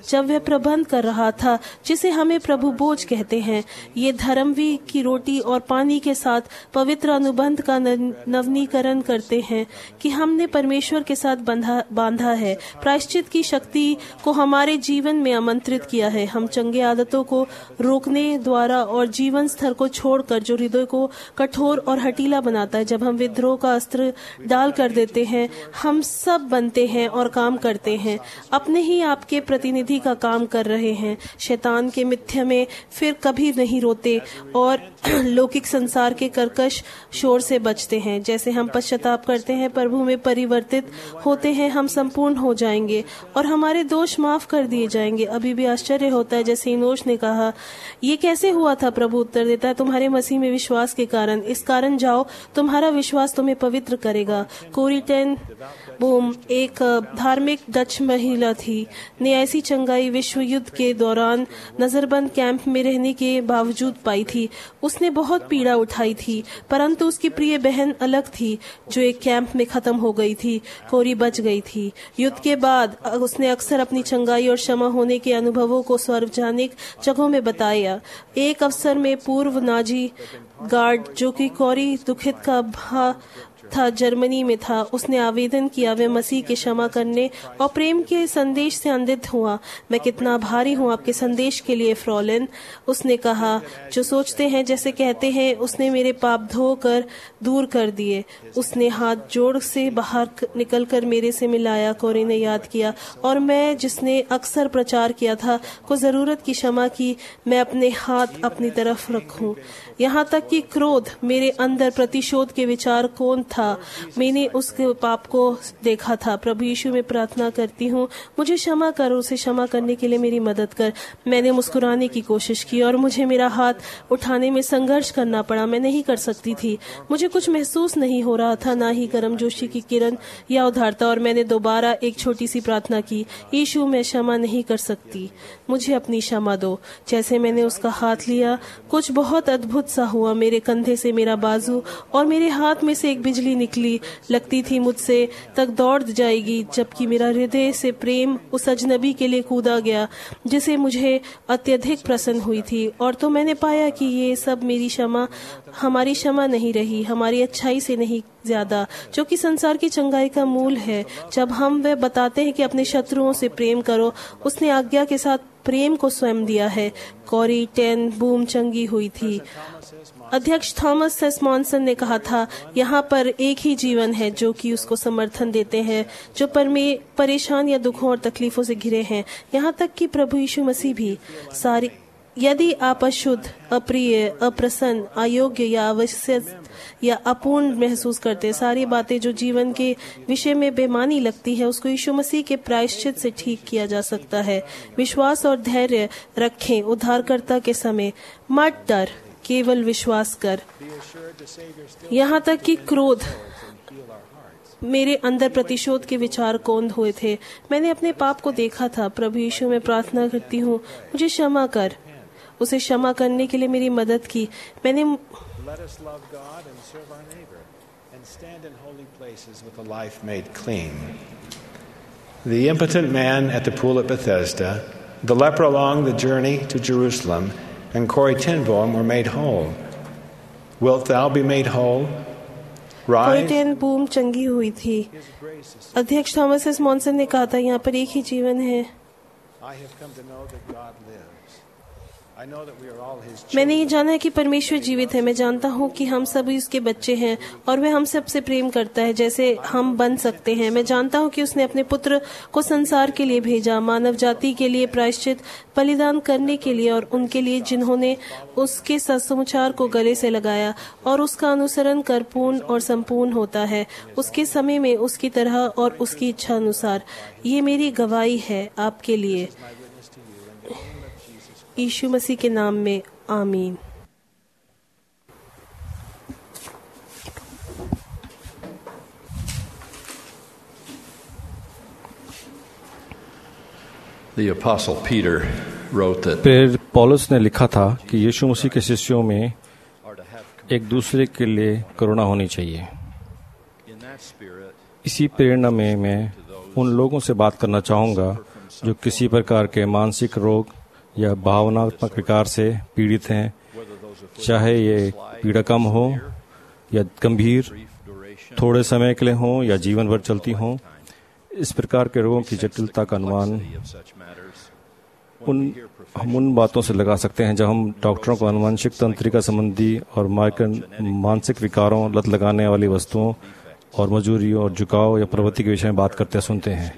प्रबंध कर रहा था, जिसे हमें प्रभु बोझ कहते हैं। ये धर्मवी की रोटी और पानी के साथ पवित्र अनुबंध का नवीनीकरण करते हैं कि हमने परमेश्वर के साथ बंधा बांधा है, प्रायश्चित की शक्ति को हमारे जीवन में आमंत्रित किया है। हम चंगे आदतों को रोकने द्वारा और जीवन स्तर को छोड़कर जो हृदय को कठोर और हटीला बनाता है, जब हम विद्रोह का अस्त्र डाल कर देते हैं, हम सब बनते हैं और काम करते हैं, अपने ही आपके प्रतिनिधि का काम कर रहे हैं। शैतान के मिथ्या में फिर कभी नहीं रोते और लौकिक संसार के कर्कश शोर से बचते हैं। जैसे हम पश्चाताप करते हैं, प्रभु में परिवर्तित होते हैं, हम संपूर्ण हो जाएंगे और हमारे दोष माफ कर दिए जाएंगे। अभी भी आश्चर्य होता है, जैसे इनोश ने कहा, ये कैसे हुआ था? प्रभु उत्तर देता है, तुम्हारे मसीह में विश्वास के कारण। इस कारण जाओ, तुम्हारा विश्वास तुम्हें पवित्र करेगा। कोरी टेन बूम एक धार्मिक डच महिला थी, ने ऐसी चंगाई विश्व युद्ध के दौरान नजरबंद कैंप में रहने के बावजूद पाई थी। उसने बहुत पीड़ा उठाई थी, परंतु उसकी प्रिय बहन अलग थी जो एक कैंप में खत्म हो गई थी। कोरी बच गई थी। युद्ध के बाद उसने अक्सर अपनी चंगाई और क्षमा होने के अनुभवों को सार्वजनिक जगहों में बताया। एक अवसर में पूर्व नाजी गार्ड, जो कि कोरी दुखित का भा था, जर्मनी में था, उसने आवेदन किया, वे मसीह के क्षमा करने और प्रेम के संदेश से अंधित हुआ। मैं कितना आभारी हूँ आपके संदेश के लिए, फ्रॉलिन, उसने कहा। जो सोचते हैं जैसे कहते हैं, उसने मेरे पाप धोकर दूर कर दिए। उसने हाथ जोड़ से बाहर निकलकर मेरे से मिलाया, कोरी ने याद किया, और मैं जिसने अक्सर प्रचार किया था को जरूरत की क्षमा की, मैं अपने हाथ अपनी तरफ रखूं। यहाँ तक कि क्रोध, मेरे अंदर प्रतिशोध के विचार कौन था, मैंने उसके पाप को देखा था। प्रभु यीशु में प्रार्थना करती हूँ, मुझे क्षमा कर, उसे क्षमा करने के लिए मेरी मदद कर। मैंने मुस्कुराने की कोशिश की और मुझे मेरा हाथ उठाने में संघर्ष करना पड़ा। मैं नहीं कर सकती थी, मुझे कुछ महसूस नहीं हो रहा था, ना ही गर्मजोशी की किरण या उदारता, और मैंने दोबारा एक छोटी सी प्रार्थना की, यीशु मैं क्षमा नहीं कर सकती, मुझे अपनी क्षमा दो। जैसे मैंने उसका हाथ लिया, कुछ बहुत अद्भुत सा हुआ। मेरे कंधे से मेरा बाजू और मेरे हाथ में से एक बिजली निकली, लगती थी मुझसे तक दौड़ जाएगी, जबकि मेरा हृदय से प्रेम उस अजनबी के लिए कूदा गया जिसे मुझे अत्यधिक प्रसन्न हुई थी। और तो मैंने पाया कि ये सब मेरी क्षमा, हमारी क्षमा नहीं रही, हमारी अच्छाई से नहीं ज्यादा, जो कि संसार की चंगाई का मूल है। जब हम वह बताते हैं कि अपने शत्रुओं से प्रेम करो, उसने आज्ञा के साथ प्रेम को स्वयं दिया है। कोरी टेन बूम चंगी हुई थी। अध्यक्ष थॉमस एस मॉनसन ने कहा था, यहाँ पर एक ही जीवन है जो कि उसको समर्थन देते हैं, जो परेशान या दुखों और तकलीफों से घिरे हैं, यहाँ तक कि प्रभु यीशु मसीह भी। सारी यदि आप अशुद्ध, अप्रिय, अप्रसन्न, अयोग्य या आवश्यक या अपूर्ण महसूस करते, सारी बातें जो जीवन के विषय में बेमानी लगती है, उसको यीशु मसीह के प्रायश्चित से ठीक किया जा सकता है। विश्वास और धैर्य रखें उद्धारकर्ता के समय, मत डर, केवल विश्वास कर। यहाँ तक कि क्रोध, मेरे अंदर प्रतिशोध के विचार कौन हुए थे, मैंने अपने पाप को देखा था। प्रभु यीशु में प्रार्थना करती हूँ, मुझे क्षमा कर। उसे क्षमा करने के लिए मेरी मदद की। मैंने Let us love God and serve our neighbor and stand in holy places with a life made clean. The impotent man at the pool at Bethesda, the leper along the journey to Jerusalem, and Corrie ten Boom were made whole. Wilt thou be made whole? Corrie ten Boom चंगी हुई थी। अध्यक्ष Thomas S monsoon ने कहा था, यहाँ पर एक ही जीवन है। I have come to know that God lives. मैंने ये जाना है कि परमेश्वर जीवित है। मैं जानता हूँ कि हम सभी उसके बच्चे हैं और वह हम सबसे प्रेम करता है जैसे हम बन सकते हैं। मैं जानता हूँ कि उसने अपने पुत्र को संसार के लिए भेजा, मानव जाति के लिए प्रायश्चित बलिदान करने के लिए, और उनके लिए जिन्होंने उसके सुसमाचार को गले से लगाया और उसका अनुसरण कर पूर्ण और संपूर्ण होता है, उसके समय में, उसकी तरह और उसकी इच्छा अनुसार। ये मेरी गवाही है आपके लिए, यीशु मसीह के नाम में, आमीन। The Apostle Peter wrote that प्रेरित पौलुस ने लिखा था कि यीशु मसीह के शिष्यों में एक दूसरे के लिए करुणा होनी चाहिए। इसी प्रेरणा में मैं उन लोगों से बात करना चाहूँगा जो किसी प्रकार के मानसिक रोग या भावनात्मक विकार से पीड़ित हैं, चाहे ये पीड़ा कम हो या गंभीर, थोड़े समय के लिए हो या जीवन भर चलती हो। इस प्रकार के रोगों की जटिलता का अनुमान उन हम उन बातों से लगा सकते हैं जब हम डॉक्टरों को आनुवंशिक तंत्रिका संबंधी और मानसिक विकारों, लत लगाने वाली वस्तुओं और मजूरी और झुकाव या प्रवृत्ति के विषय में बात करते सुनते हैं।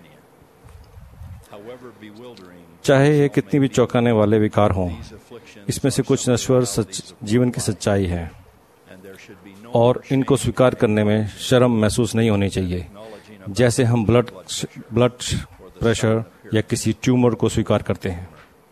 चाहे ये कितनी भी चौंकाने वाले विकार हों, इसमें से कुछ नश्वर सच जीवन की सच्चाई है और इनको स्वीकार करने में शर्म महसूस नहीं होनी चाहिए, जैसे हम ब्लड ब्लड प्रेशर या किसी ट्यूमर को स्वीकार करते हैं।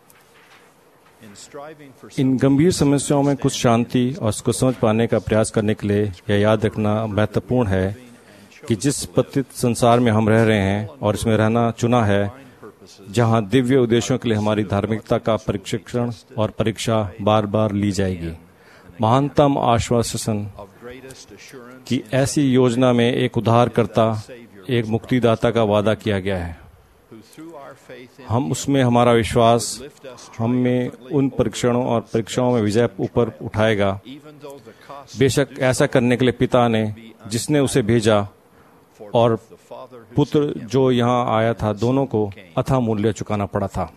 इन गंभीर समस्याओं में कुछ शांति और उसको समझ पाने का प्रयास करने के लिए यह याद रखना महत्वपूर्ण है कि जिस पतित संसार में हम रह रहे हैं और इसमें रहना चुना है, जहां दिव्य उद्देश्यों के लिए हमारी धार्मिकता का प्रशिक्षण और परीक्षा बार बार ली जाएगी। महानतम आश्वासन की ऐसी योजना में एक उद्धारकर्ता, एक मुक्तिदाता का वादा किया गया है। हम उसमें हमारा विश्वास हमें उन परीक्षणों और परीक्षाओं में विजय ऊपर उठाएगा। बेशक ऐसा करने के लिए पिता ने, जिसने उसे भेजा, और पुत्र जो यहाँ आया था, दोनों को अथाह मूल्य चुकाना पड़ा था।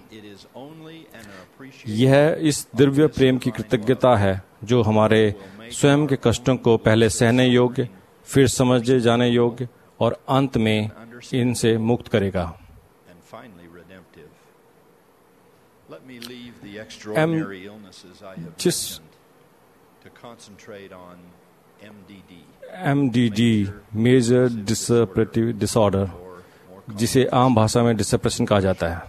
यह इस दिव्य प्रेम की कृतज्ञता है जो हमारे स्वयं के कष्टों को पहले सहने योग्य, फिर समझे जाने योग्य और अंत में इनसे मुक्त करेगा। एम जिस M D D major dissociative disorder, जिसे आम भाषा में डिप्रेशन कहा जाता है।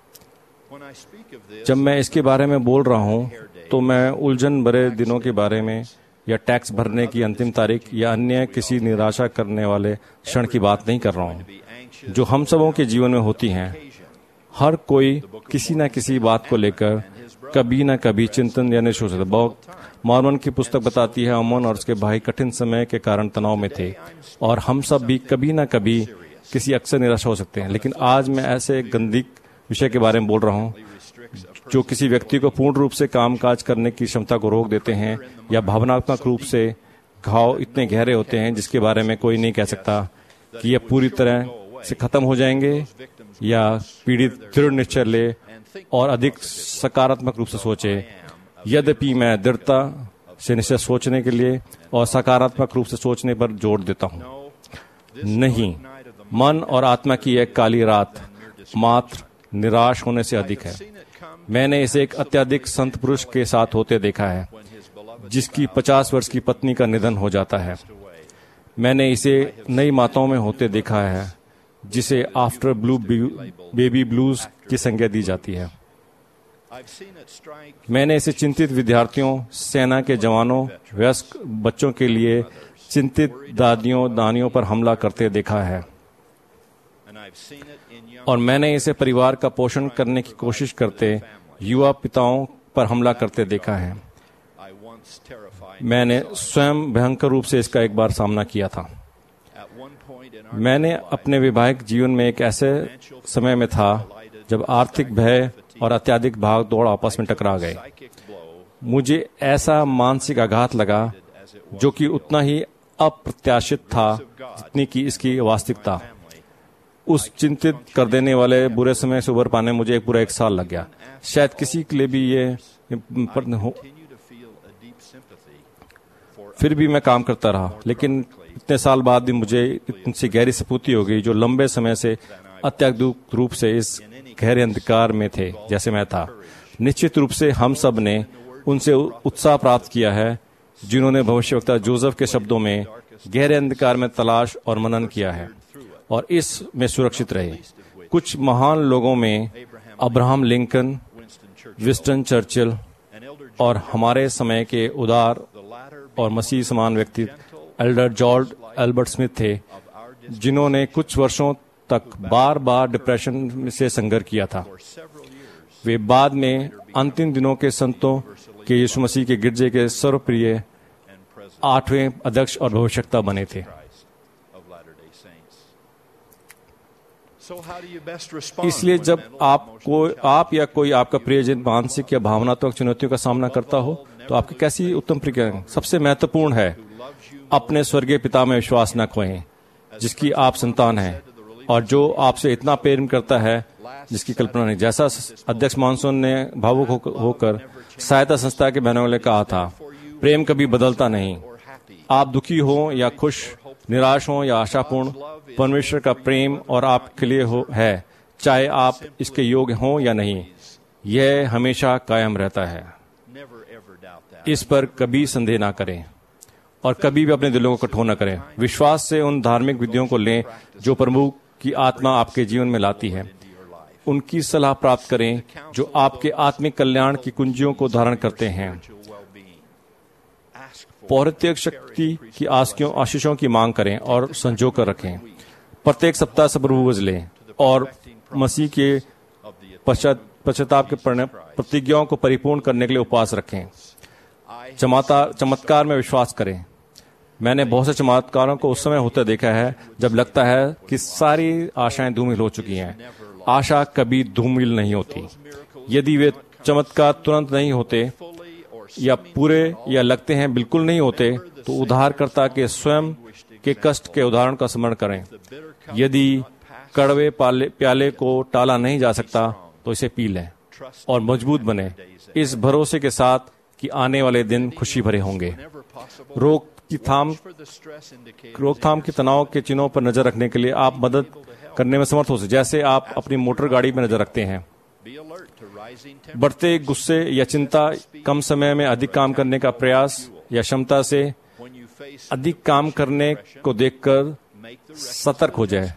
जब मैं इसके बारे में बोल रहा हूं तो मैं उलझन भरे दिनों के बारे में या टैक्स भरने की अंतिम तारीख या अन्य किसी निराशा करने वाले क्षण की बात नहीं कर रहा हूं जो हम सबों के जीवन में होती हैं। हर कोई किसी न किसी बात को लेकर कभी न कभी चिंतन या निराश हो सकता है। बहुत मॉर्मन की पुस्तक बताती है अमन और उसके भाई कठिन समय के कारण तनाव में थे और हम सब भी कभी न कभी किसी अक्सर निराशा हो सकते हैं। लेकिन आज मैं ऐसे गंदी विषय के बारे में बोल रहा हूँ जो किसी व्यक्ति को पूर्ण रूप से कामकाज करने की क्षमता को रोक देते हैं या भावनात्मक रूप से घाव इतने गहरे होते हैं जिसके बारे में कोई नहीं कह सकता कि यह पूरी तरह से खत्म हो जाएंगे, या पीड़ित दृढ़ निश्चय ले और अधिक सकारात्मक रूप से सोचे। यद्यपि मैं दृढ़ता से निश्चय सोचने के लिए और सकारात्मक रूप से सोचने पर जोर देता हूँ। नहीं, मन और आत्मा की एक काली रात मात्र निराश होने से अधिक है। मैंने इसे एक अत्यधिक संत पुरुष के साथ होते देखा है जिसकी पचास वर्ष की पत्नी का निधन हो जाता है। मैंने इसे नई माताओं में होते देखा है जिसे आफ्टर ब्लू बेबी ब्लूज की संज्ञा दी जाती है। मैंने इसे चिंतित विद्यार्थियों, सेना के जवानों, वयस्क बच्चों के लिए चिंतित दादियों दानियों पर हमला करते देखा है, और मैंने इसे परिवार का पोषण करने की कोशिश करते युवा पिताओं पर हमला करते देखा है। मैंने स्वयं भयंकर रूप से इसका एक बार सामना किया था। मैंने अपने वैवाहिक जीवन में एक ऐसे समय में था जब आर्थिक भय और अत्यधिक भाग दौड़ आपस में टकरा गए। मुझे ऐसा मानसिक आघात लगा जो कि उतना ही अप्रत्याशित था जितनी कि इसकी वास्तविकता। उस चिंतित कर देने वाले बुरे समय से उबर पाने मुझे एक पूरा एक साल लग गया। शायद किसी के लिए भी ये हो। फिर भी मैं काम करता रहा, लेकिन इतने साल बाद भी मुझे इतनी सी गहरी सपूती हो गई जो लंबे समय से अत्यधिक रूप से इस गहरे अंधकार में थे जैसे मैं था। निश्चित रूप से हम सब ने उनसे उत्साह प्राप्त किया है जिन्होंने भविष्यवक्ता जोसेफ के शब्दों में गहरे अंधकार में तलाश और मनन किया है और इस में सुरक्षित रहे। कुछ महान लोगों में अब्राहम लिंकन, विंस्टन चर्चिल और हमारे समय के उदार और मसीह समान व्यक्ति एल्डर जॉर्ज एल्बर्ट स्मिथ थे जिन्होंने कुछ वर्षों तक बार बार डिप्रेशन से संघर्ष किया था। वे बाद में अंतिम दिनों के संतों के यीशु मसीह के गिरजे के सर्वप्रिय आठवें अध्यक्ष और भविष्यवक्ता बने थे। इसलिए जब आपको आप या कोई आपका प्रियजन मानसिक या भावनात्मक चुनौतियों का सामना करता हो तो आपकी कैसी उत्तम प्रतिक्रिया? सबसे महत्वपूर्ण है अपने स्वर्गीय पिता में विश्वास न खोएं, जिसकी आप संतान हैं और जो आपसे इतना प्रेम करता है जिसकी कल्पना नहीं। जैसा अध्यक्ष मॉनसून ने भावुक होकर सहायता संस्था के बहनों ने कहा था, प्रेम कभी बदलता नहीं। आप दुखी हो या खुश, निराश हो या आशापूर्ण, परमेश्वर का प्रेम और आपके लिए हो है, चाहे आप इसके योग्य हों या नहीं, यह हमेशा कायम रहता है। इस पर कभी संदेह ना करें और कभी भी अपने दिलों को कठोर न करें। विश्वास से उन धार्मिक विधियों को लें जो प्रभु की आत्मा आपके जीवन में लाती है। उनकी सलाह प्राप्त करें जो आपके आत्मिक कल्याण की कुंजियों को धारण करते हैं। पौरात्मिक शक्ति की आशियों आशीषों की मांग करें और संजो कर रखें। प्रत्येक सप्ताह से प्रभु वज लें और मसीह के पश्चाताप के प्रतिज्ञाओं को परिपूर्ण करने के लिए उपवास रखें। चमत्कार में विश्वास करें। मैंने बहुत से चमत्कारों को उस समय होते देखा है जब लगता है कि सारी आशाएं धूमिल हो चुकी हैं। आशा कभी धूमिल नहीं होती। यदि वे चमत्कार तुरंत नहीं होते या पूरे या लगते हैं बिल्कुल नहीं होते, तो उद्धारकर्ता के स्वयं के कष्ट के उदाहरण का स्मरण करें। यदि कड़वे प्याले को टाला नहीं जा सकता तो इसे पी लें और मजबूत बने, इस भरोसे के साथ कि आने वाले दिन खुशी भरे होंगे। रोग की थाम रोकथाम के तनाव के चिन्हों पर नजर रखने के लिए आप मदद करने में समर्थ हो सकते, जैसे आप अपनी मोटर गाड़ी में नजर रखते हैं। बढ़ते गुस्से या चिंता, कम समय में अधिक काम करने का प्रयास या क्षमता से अधिक काम करने को देखकर सतर्क हो जाए।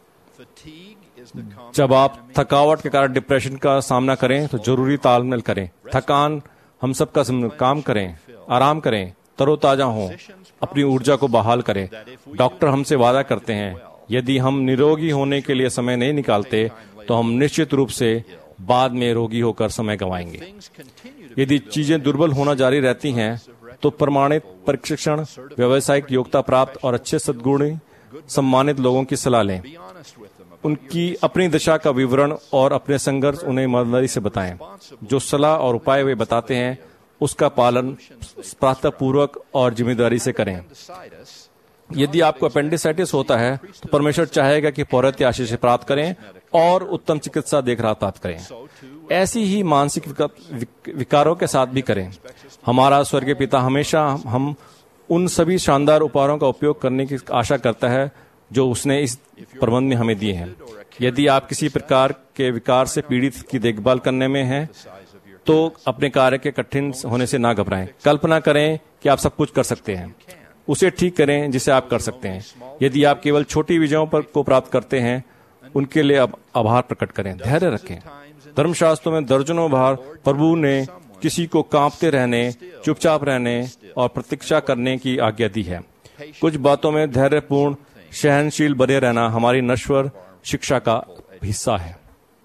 जब आप थकावट के कारण डिप्रेशन का सामना करें तो जरूरी तालमेल करें। थकान हम सबका काम करें, आराम करें, तरोताजा हों, अपनी ऊर्जा को बहाल करें। डॉक्टर हमसे वादा करते हैं, यदि हम निरोगी होने के लिए समय नहीं निकालते तो हम निश्चित रूप से बाद में रोगी होकर समय गंवाएंगे। यदि चीजें दुर्बल होना जारी रहती हैं तो प्रमाणित प्रशिक्षण, व्यावसायिक योग्यता प्राप्त और अच्छे सद्गुणी सम्मानित लोगों की सलाह लें। उनकी अपनी दशा का विवरण और अपने संघर्ष उन्हें ईमानदारी से बताएं। जो सलाह और उपाय वे बताते हैं उसका पालन प्रार्थनापूर्वक और जिम्मेदारी से करें। यदि आपको अपेंडिसाइटिस होता है तो परमेश्वर चाहेगा कि पौरात्य आशीष से प्राप्त करें और उत्तम चिकित्सा देखभाल प्राप्त करें। ऐसी ही मानसिक विकारों के साथ भी करें। हमारा स्वर्गीय पिता हमेशा हम उन सभी शानदार उपहारों का उपयोग करने की आशा करता है जो उसने इस प्रबंध में हमें दिए हैं। यदि आप किसी प्रकार के विकार से पीड़ित की देखभाल करने में हैं तो अपने कार्य के कठिन होने से ना घबराएं। कल्पना करें कि आप सब कुछ कर सकते हैं। उसे ठीक करें जिसे आप कर सकते हैं। यदि आप केवल छोटी विजयों पर को प्राप्त करते हैं, उनके लिए अब आभार प्रकट करें, धैर्य रखें। धर्मशास्त्रों में दर्जनों बार प्रभु ने किसी को कांपते रहने, चुपचाप रहने और प्रतीक्षा करने की आज्ञा दी है। कुछ बातों में धैर्यपूर्ण, सहनशील बने रहना हमारी नश्वर शिक्षा का हिस्सा है।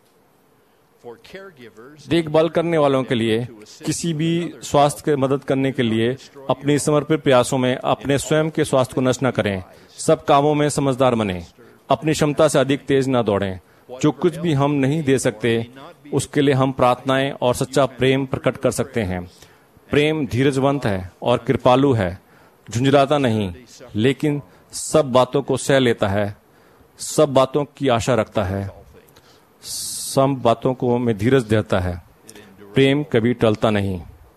देखभाल करने वालों के लिए, किसी भी स्वास्थ्य की मदद करने के लिए अपने समर्पित प्रयासों में अपने स्वयं के स्वास्थ्य को नष्ट न करें। सब कामों में समझदार बने, अपनी क्षमता से अधिक तेज न दौड़ें। जो कुछ भी हम नहीं दे सकते उसके लिए हम प्रार्थनाएं और सच्चा प्रेम प्रकट कर सकते हैं। प्रेम धीरजवंत है और कृपालु है, झुंझलाता नहीं, लेकिन सब बातों को सह लेता है, सब बातों की आशा रखता है, सब बातों को में धीरज देता है। प्रेम कभी टलता नहीं।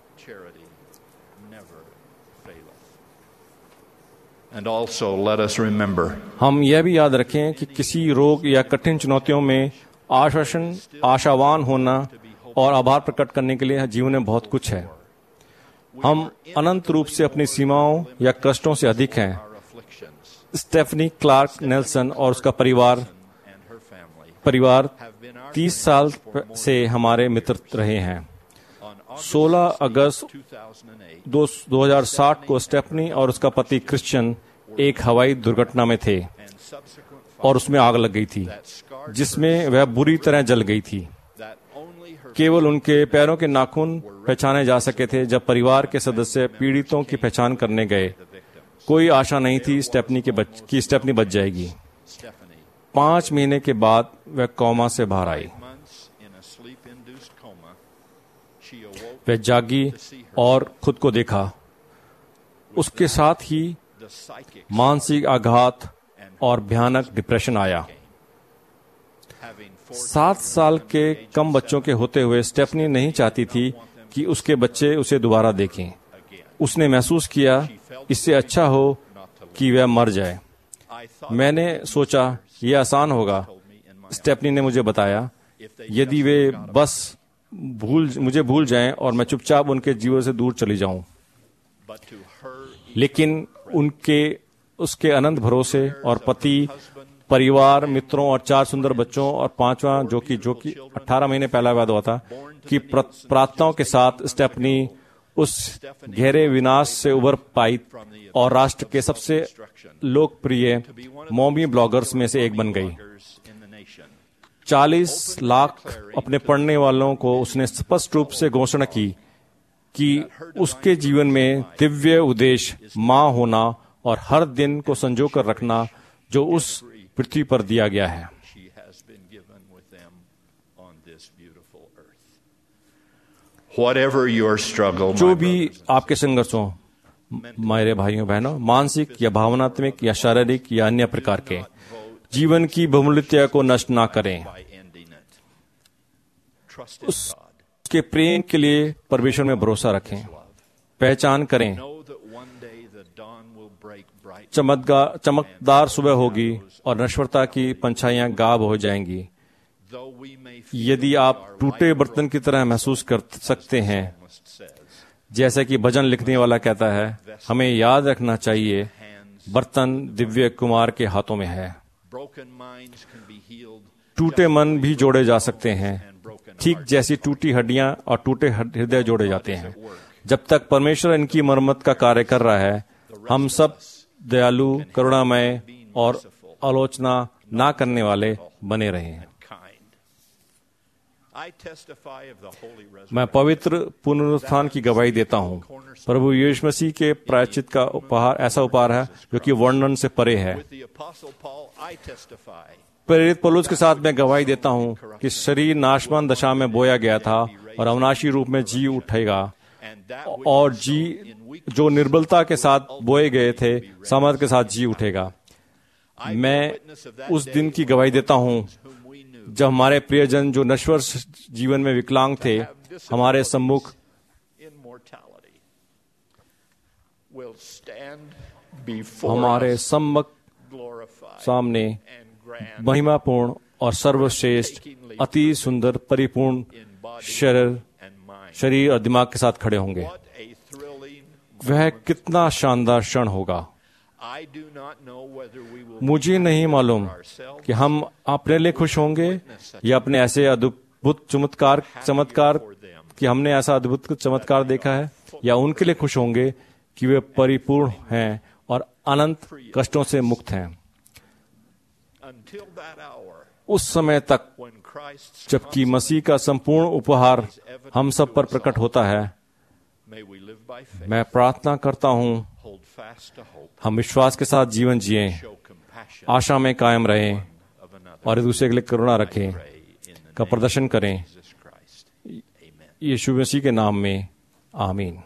And also let us remember, हम यह भी याद रखें कि किसी रोग या कठिन चुनौतियों में आश्वासन, आशावान होना और आभार प्रकट करने के लिए जीवन में बहुत कुछ है। हम अनंत रूप से अपनी सीमाओं या कष्टों से अधिक हैं। स्टेफनी क्लार्क नेल्सन और उसका परिवार परिवार तीस साल से हमारे मित्र रहे हैं। सोलह अगस्त दो हज़ार सात को स्टेफनी और उसका पति क्रिश्चियन एक हवाई दुर्घटना में थे और उसमें आग लग गई थी जिसमें वह बुरी तरह जल गई थी। केवल उनके पैरों के नाखून पहचाने जा सके थे जब परिवार के सदस्य पीड़ितों की पहचान करने गए। कोई आशा नहीं थी स्टेफनी के बच की स्टेफनी बच जाएगी। पांच महीने के बाद वह कोमा से बाहर आई। वह जागी और खुद को देखा। उसके साथ ही मानसिक आघात और भयानक डिप्रेशन आया। सात साल के कम बच्चों के होते हुए स्टेफनी नहीं चाहती थी कि उसके बच्चे उसे दोबारा देखें। उसने महसूस किया इससे अच्छा हो कि वह मर जाए। मैंने सोचा यह आसान होगा। स्टेफनी ने मुझे बताया, यदि वे बस भूल मुझे भूल जाएं और मैं चुपचाप उनके जीवन से दूर चली जाऊं। लेकिन उनके उसके अनंत भरोसे और पति, परिवार, मित्रों और चार सुंदर बच्चों और पांचवा जो कि जो कि अठारह महीने पहला पैदा हुआ था कि प्रार्थनाओं के साथ स्टेफनी उस गहरे विनाश से उबर पाई और राष्ट्र के सबसे लोकप्रिय मॉमी ब्लॉगर्स में से एक बन गई। चालीस लाख अपने पढ़ने वालों को उसने स्पष्ट रूप से घोषणा की कि उसके जीवन में दिव्य उद्देश्य मां होना और हर दिन को संजो कर रखना जो उस पृथ्वी पर दिया गया है। जो भी आपके संघर्ष हो मेरे भाइयों बहनों, मानसिक या भावनात्मक या शारीरिक या अन्य प्रकार के, जीवन की बहुमूल्यता को नष्ट ना करें। उसके प्रेम के लिए परमेश्वर में भरोसा रखें। पहचान करें चमकदार चमकदार सुबह होगी और नश्वरता की पंछाइयां गायब हो जाएंगी। यदि आप टूटे बर्तन की तरह महसूस कर सकते हैं, जैसे कि भजन लिखने वाला कहता है, हमें याद रखना चाहिए बर्तन दिव्य कुमार के हाथों में है। टूटे मन भी जोड़े जा सकते हैं, ठीक जैसी टूटी हड्डियां और टूटे हृदय जोड़े जाते हैं। जब तक परमेश्वर इनकी मरम्मत का कार्य कर रहा है, हम सब दयालु, करुणामय और आलोचना ना करने वाले बने रहें। मैं पवित्र पुनरुत्थान की गवाही देता हूँ। प्रभु यीशु मसीह के प्रायश्चित का उपहार ऐसा उपहार है जो कि वर्णन से परे है। प्रेरित पौलुस के साथ मैं गवाही देता हूँ कि शरीर नाशवान दशा में बोया गया था और अविनाशी रूप में जी उठेगा, और जी जो निर्बलता के साथ बोए गए थे सामर्थ के साथ जी उठेगा। मैं उस दिन की गवाही देता हूँ जब हमारे प्रियजन जो नश्वर जीवन में विकलांग थे हमारे सम्मुख हमारे सम्मुख सामने महिमापूर्ण और सर्वश्रेष्ठ अति सुंदर परिपूर्ण शरीर शरीर और दिमाग के साथ खड़े होंगे। वह कितना शानदार क्षण होगा। मुझे नहीं मालूम कि हम अपने लिए खुश होंगे या अपने ऐसे अद्भुत चमत्कार चमत्कार कि हमने ऐसा अद्भुत चमत्कार देखा है, या उनके लिए खुश होंगे कि वे परिपूर्ण हैं और अनंत कष्टों से मुक्त हैं। उस समय तक जबकि मसीह का संपूर्ण उपहार हम सब पर प्रकट होता है, मैं प्रार्थना करता हूँ हम विश्वास के साथ जीवन जिएं, आशा में कायम रहें और एक दूसरे के लिए करुणा रखें का प्रदर्शन करें। यीशु मसीह के नाम में आमीन।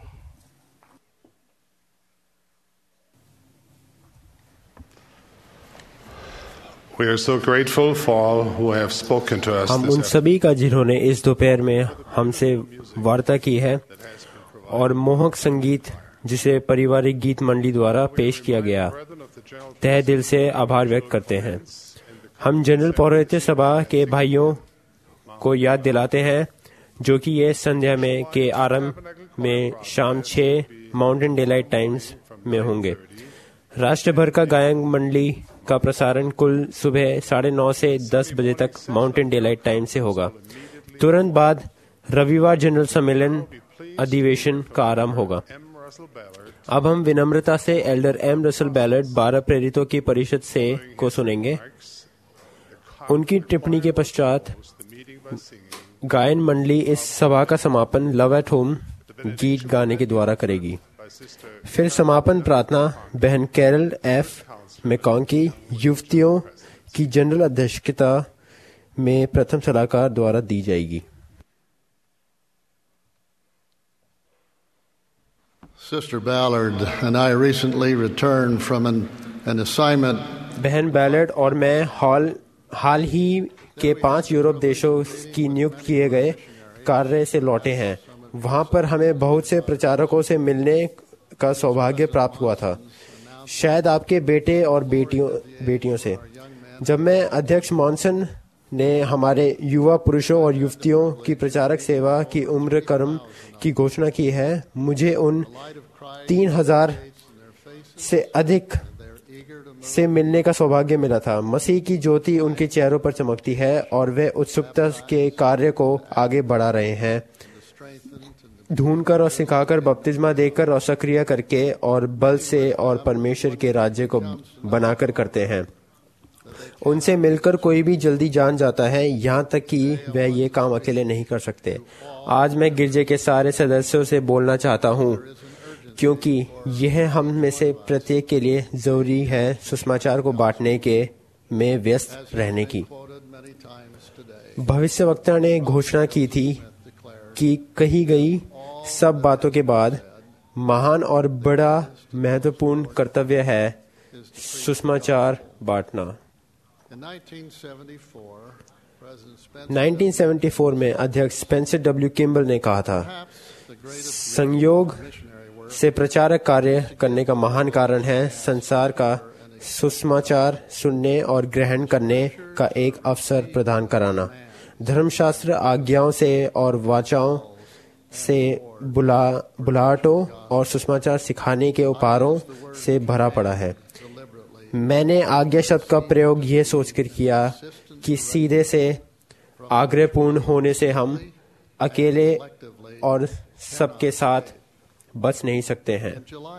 We are so grateful for all who have spoken to us. हम उन सभी का जिन्होंने इस दोपहर में हमसे वार्ता की है और मोहक संगीत जिसे पारिवारिक गीत मंडली द्वारा पेश किया गया, तहे दिल से आभार व्यक्त करते हैं। हम जनरल पौरोहित्य सभा के भाइयों को याद दिलाते हैं जो कि ये संध्या में के आरंभ में शाम छह माउंटेन डेलाइट टाइम्स में होंगे। राष्ट्र भर का गायन मंडली का प्रसारण कुल सुबह साढ़े नौ से दस बजे तक माउंटेन डेलाइट टाइम से होगा। तुरंत बाद रविवार जनरल सम्मेलन अधिवेशन का आरंभ होगा। अब हम विनम्रता से एल्डर एम रसल बैलर्ड बारह प्रेरितों की परिषद से को सुनेंगे। उनकी टिप्पणी के पश्चात गायन मंडली इस सभा का समापन लव एट होम गीत गाने के द्वारा करेगी। फिर समापन प्रार्थना बहन कैरल एफ मैकॉन्की युवतियों की जनरल अध्यक्षता में प्रथम सलाहकार द्वारा दी जाएगी। Sister Ballard and I recently returned from an, an assignment. बहन बैलर्ड और मैं हाल हाल ही के पांच यूरोप देशों की नियुक्त किए गए कार्य से लौटे हैं। वहां पर हमें बहुत से प्रचारकों से मिलने का सौभाग्य प्राप्त हुआ था, शायद आपके बेटे और बेटियों बेटियों से। जब मैं अध्यक्ष मॉनसन ने हमारे युवा पुरुषों और युवतियों की प्रचारक सेवा की उम्र क्रम की घोषणा की है, मुझे उन तीन हजार से अधिक से मिलने का सौभाग्य मिला था। मसीह की ज्योति उनके चेहरों पर चमकती है और वे उत्सुकता के कार्य को आगे बढ़ा रहे हैं, ढूंढकर और सिखाकर, बपतिस्मा देकर और सक्रिय करके और बल से और परमेश्वर के राज्य को बनाकर करते हैं। उनसे मिलकर कोई भी जल्दी जान जाता है, यहाँ तक कि वह ये काम अकेले नहीं कर सकते। आज मैं गिरजे के सारे सदस्यों से बोलना चाहता हूँ, क्योंकि यह हम में से प्रत्येक के लिए जरूरी है सुसमाचार को बांटने के में व्यस्त रहने की। भविष्यवक्ता ने घोषणा की थी कि कही गई सब बातों के बाद महान और बड़ा महत्वपूर्ण कर्तव्य है सुसमाचार बांटना। उन्नीस सौ चौहत्तर में अध्यक्ष स्पेंसर डब्ल्यू किम्बल ने कहा था, संयोग से प्रचारक कार्य करने का महान कारण है संसार का सुसमाचार सुनने और ग्रहण करने का एक अवसर प्रदान कराना। धर्मशास्त्र आज्ञाओं से और वाचाओं से बुला बुलाहटों और सुसमाचार सिखाने के उपहारों से भरा पड़ा है। मैंने आज्ञा शब्द का प्रयोग यह सोचकर किया कि सीधे से आग्रहपूर्ण होने से हम अकेले और सबके साथ बच नहीं सकते हैं।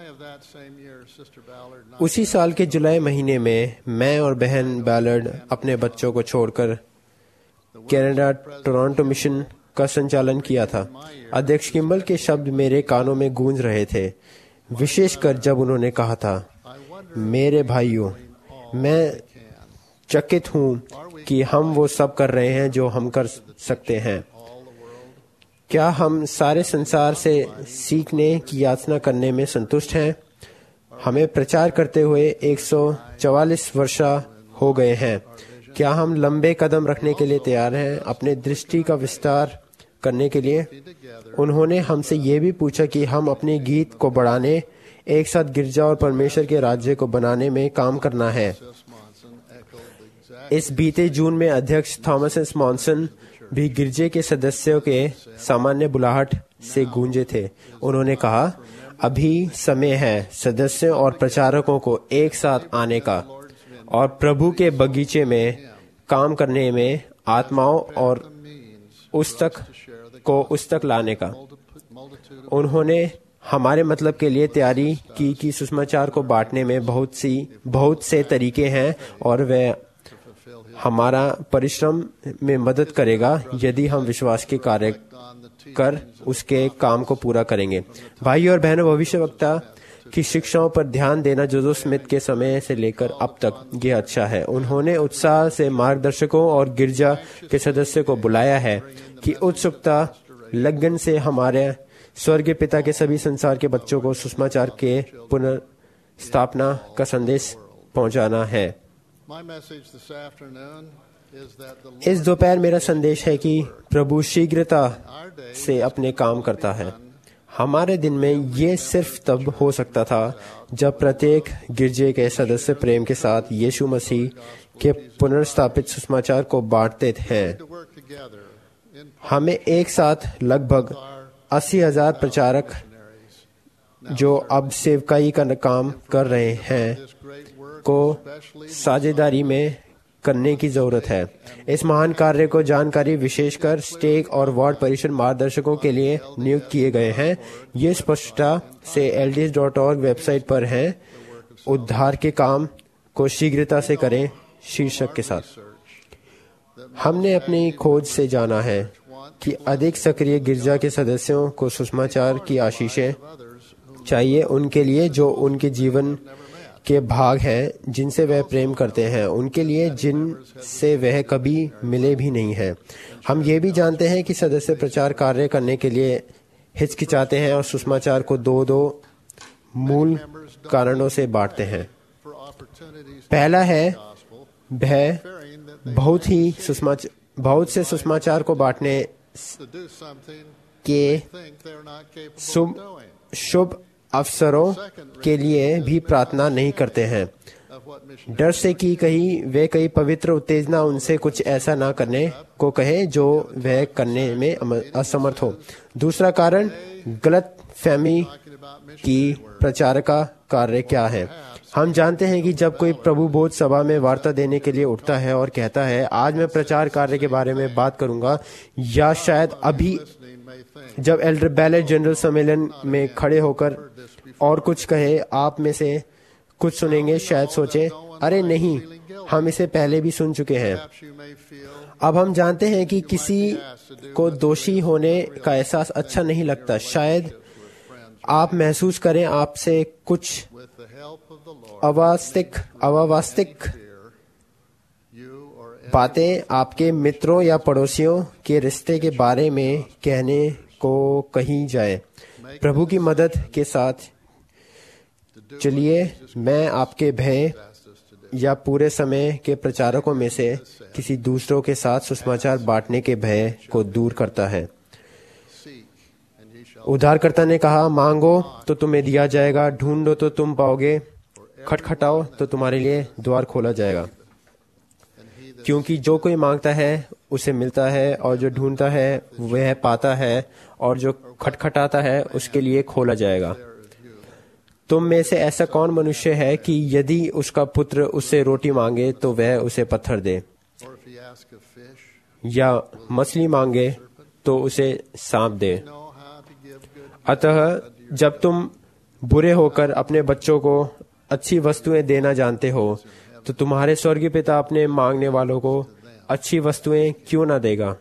उसी साल के जुलाई महीने में मैं और बहन बैलर्ड अपने बच्चों को छोड़कर कनाडा टोरंटो मिशन का संचालन किया था। अध्यक्ष किम्बल के शब्द मेरे कानों में गूंज रहे थे, विशेषकर जब उन्होंने कहा था, मेरे भाइयों, मैं चकित हूँ कि हम वो सब कर रहे हैं जो हम कर सकते हैं। क्या हम सारे संसार से सीखने की याचना करने में संतुष्ट हैं? हमें प्रचार करते हुए एक सौ चवालीस वर्ष हो गए हैं। क्या हम लंबे कदम रखने के लिए तैयार हैं, अपने दृष्टि का विस्तार करने के लिए? उन्होंने हमसे ये भी पूछा कि हम अपने गीत को बढ़ाने, एक साथ गिरजा और परमेश्वर के राज्य को बनाने में काम करना है। इस बीते जून में अध्यक्ष थॉमस एस मॉनसन भी गिरजे के सदस्यों के सामान्य बुलाहट से गूंजे थे। उन्होंने कहा, अभी समय है सदस्यों और प्रचारकों को एक साथ आने का और प्रभु के बगीचे में काम करने में आत्माओं और उस तक को उस तक लाने का। उन्होंने हमारे मतलब के लिए तैयारी की कि सुसमाचार को बांटने में बहुत सी बहुत से तरीके हैं और वह हमारा परिश्रम में मदद करेगा यदि हम विश्वास के कार्य कर उसके काम को पूरा करेंगे। भाई और बहनों, भविष्यवक्ता की शिक्षाओं पर ध्यान देना जोसेफ स्मिथ के समय से लेकर अब तक ये अच्छा है। उन्होंने उत्साह से मार्गदर्शकों और गिरजा के सदस्यों को बुलाया है कि उत्सुकता लगन से हमारे स्वर्गीय पिता के सभी संसार के बच्चों को सुसमाचार के पुनर्स्थापना का संदेश पहुंचाना है। इस दोपहर मेरा संदेश है कि प्रभु शीघ्रता से अपने काम करता है। हमारे दिन में ये सिर्फ तब हो सकता था जब प्रत्येक गिरजे के सदस्य प्रेम के साथ यीशु मसीह के पुनर्स्थापित सुसमाचार को बांटते हैं। हमें एक साथ लगभग अस्सी हजार प्रचारक जो अब सेवकाई का काम कर रहे हैं को साझेदारी में करने की जरूरत है। इस महान कार्य को जानकारी विशेषकर स्टेक और वार्ड परिषद मार्गदर्शकों के लिए नियुक्त किए गए हैं। ये स्पष्टता से L D S dot org website पर है। उद्धार के काम को शीघ्रता से करें शीर्षक के साथ। हमने अपनी खोज से जाना है कि अधिक सक्रिय गिरजा के सदस्यों को सुसमाचार की आशीषें चाहिए उनके लिए जो उनके जीवन के भाग हैं जिनसे वह प्रेम करते हैं, उनके लिए जिनसे वह कभी मिले भी नहीं हैं। हम ये भी जानते हैं कि सदस्य प्रचार कार्य करने के लिए हिचकिचाते हैं और सुसमाचार को दो दो मूल कारणों से बांटते हैं। पहला है भय। बहुत ही सुसमाचार बहुत से सुसमाचार को बांटने के शुभ शुभ अवसरों के लिए भी प्रार्थना नहीं करते हैं, डर से कि कहीं वे कई पवित्र उत्तेजना उनसे कुछ ऐसा ना करने को कहे जो वह करने में असमर्थ हो। दूसरा कारण गलत फहमी की प्रचार का कार्य क्या है। हम जानते हैं कि जब कोई प्रभु बोध सभा में वार्ता देने के लिए उठता है और कहता है आज मैं प्रचार कार्य के बारे में बात करूंगा, या शायद अभी जब एल्डर बैलेट जनरल सम्मेलन में खड़े होकर और कुछ कहे, आप में से कुछ सुनेंगे शायद सोचे अरे नहीं, हम इसे पहले भी सुन चुके हैं। अब हम जानते हैं कि किसी को दोषी होने का एहसास अच्छा नहीं लगता। शायद आप महसूस करें आपसे कुछ अवास्तविक अवास्तविक बातें आपके मित्रों या पड़ोसियों के रिश्ते के बारे में कहने को कही जाए। प्रभु की मदद के साथ चलिए मैं आपके भय या पूरे समय के प्रचारकों में से किसी दूसरों के साथ सुसमाचार बांटने के भय को दूर करता है। उद्धारकर्ता ने कहा, मांगो तो तुम्हें दिया जाएगा, ढूंढो तो तुम पाओगे, खटखटाओ तो तुम्हारे लिए द्वार खोला जाएगा। क्योंकि जो कोई मांगता है उसे मिलता है, और जो ढूंढता है वह पाता है, और जो खटखटाता है उसके लिए खोला जाएगा। तुम में से ऐसा कौन मनुष्य है कि यदि उसका पुत्र उससे रोटी मांगे तो वह उसे पत्थर दे, या मछली मांगे तो उसे सांप दे। अतः जब तुम बुरे होकर अपने बच्चों को अच्छी वस्तुएं देना जानते हो, तो तुम्हारे स्वर्गीय पिता अपने मांगने वालों को अच्छी वस्तुएं क्यों ना देगा।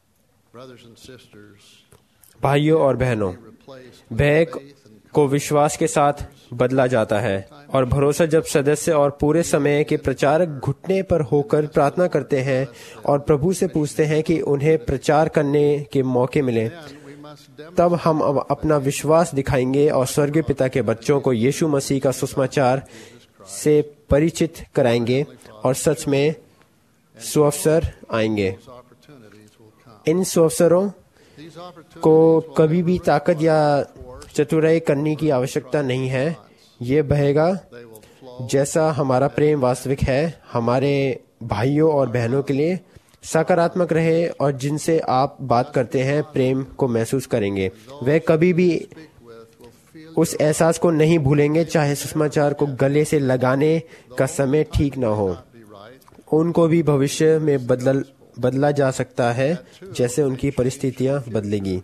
भाइयों और बहनों, भय को विश्वास के साथ बदला जाता है, और भरोसा जब सदस्य और पूरे समय के प्रचारक घुटने पर होकर प्रार्थना करते हैं और प्रभु से पूछते हैं कि उन्हें प्रचार करने के मौके मिले, तब हम अपना विश्वास दिखाएंगे और स्वर्गीय पिता के बच्चों को यीशु मसीह का सुसमाचार से परिचित कराएंगे, और सच में सुअवसर आएंगे। इन सुअवसरों को कभी भी ताकत या चतुराई करने की आवश्यकता नहीं है। ये बहेगा जैसा हमारा प्रेम वास्तविक है हमारे भाइयों और बहनों के लिए सकारात्मक रहे, और जिनसे आप बात करते हैं प्रेम को महसूस करेंगे। वे कभी भी उस एहसास को नहीं भूलेंगे, चाहे सुसमाचार को गले से लगाने का समय ठीक न हो। उनको भी भविष्य में बदल बदला जा सकता है जैसे उनकी परिस्थितियां बदलेगी।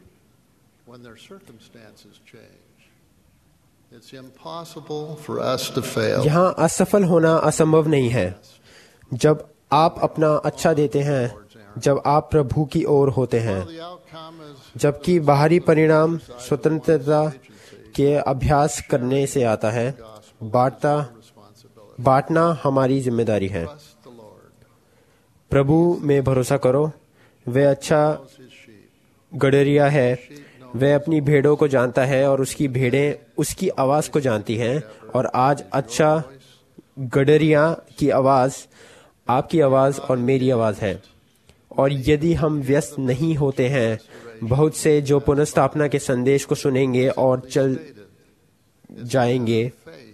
यहाँ असफल होना असंभव नहीं है। जब आप अपना अच्छा देते हैं, जब आप प्रभु की ओर होते हैं, जबकि बाहरी परिणाम स्वतंत्रता के अभ्यास करने से आता है, बांटता बांटना हमारी जिम्मेदारी है। प्रभु में भरोसा करो। वह अच्छा गडरिया है। वह अपनी भेड़ों को जानता है और उसकी भेड़ें उसकी आवाज को जानती हैं। और आज अच्छा गडरिया की आवाज आपकी आवाज और मेरी आवाज है। और यदि हम व्यस्त नहीं होते हैं, बहुत से जो पुनर्स्थापना के संदेश को सुनेंगे और चल जाएंगे,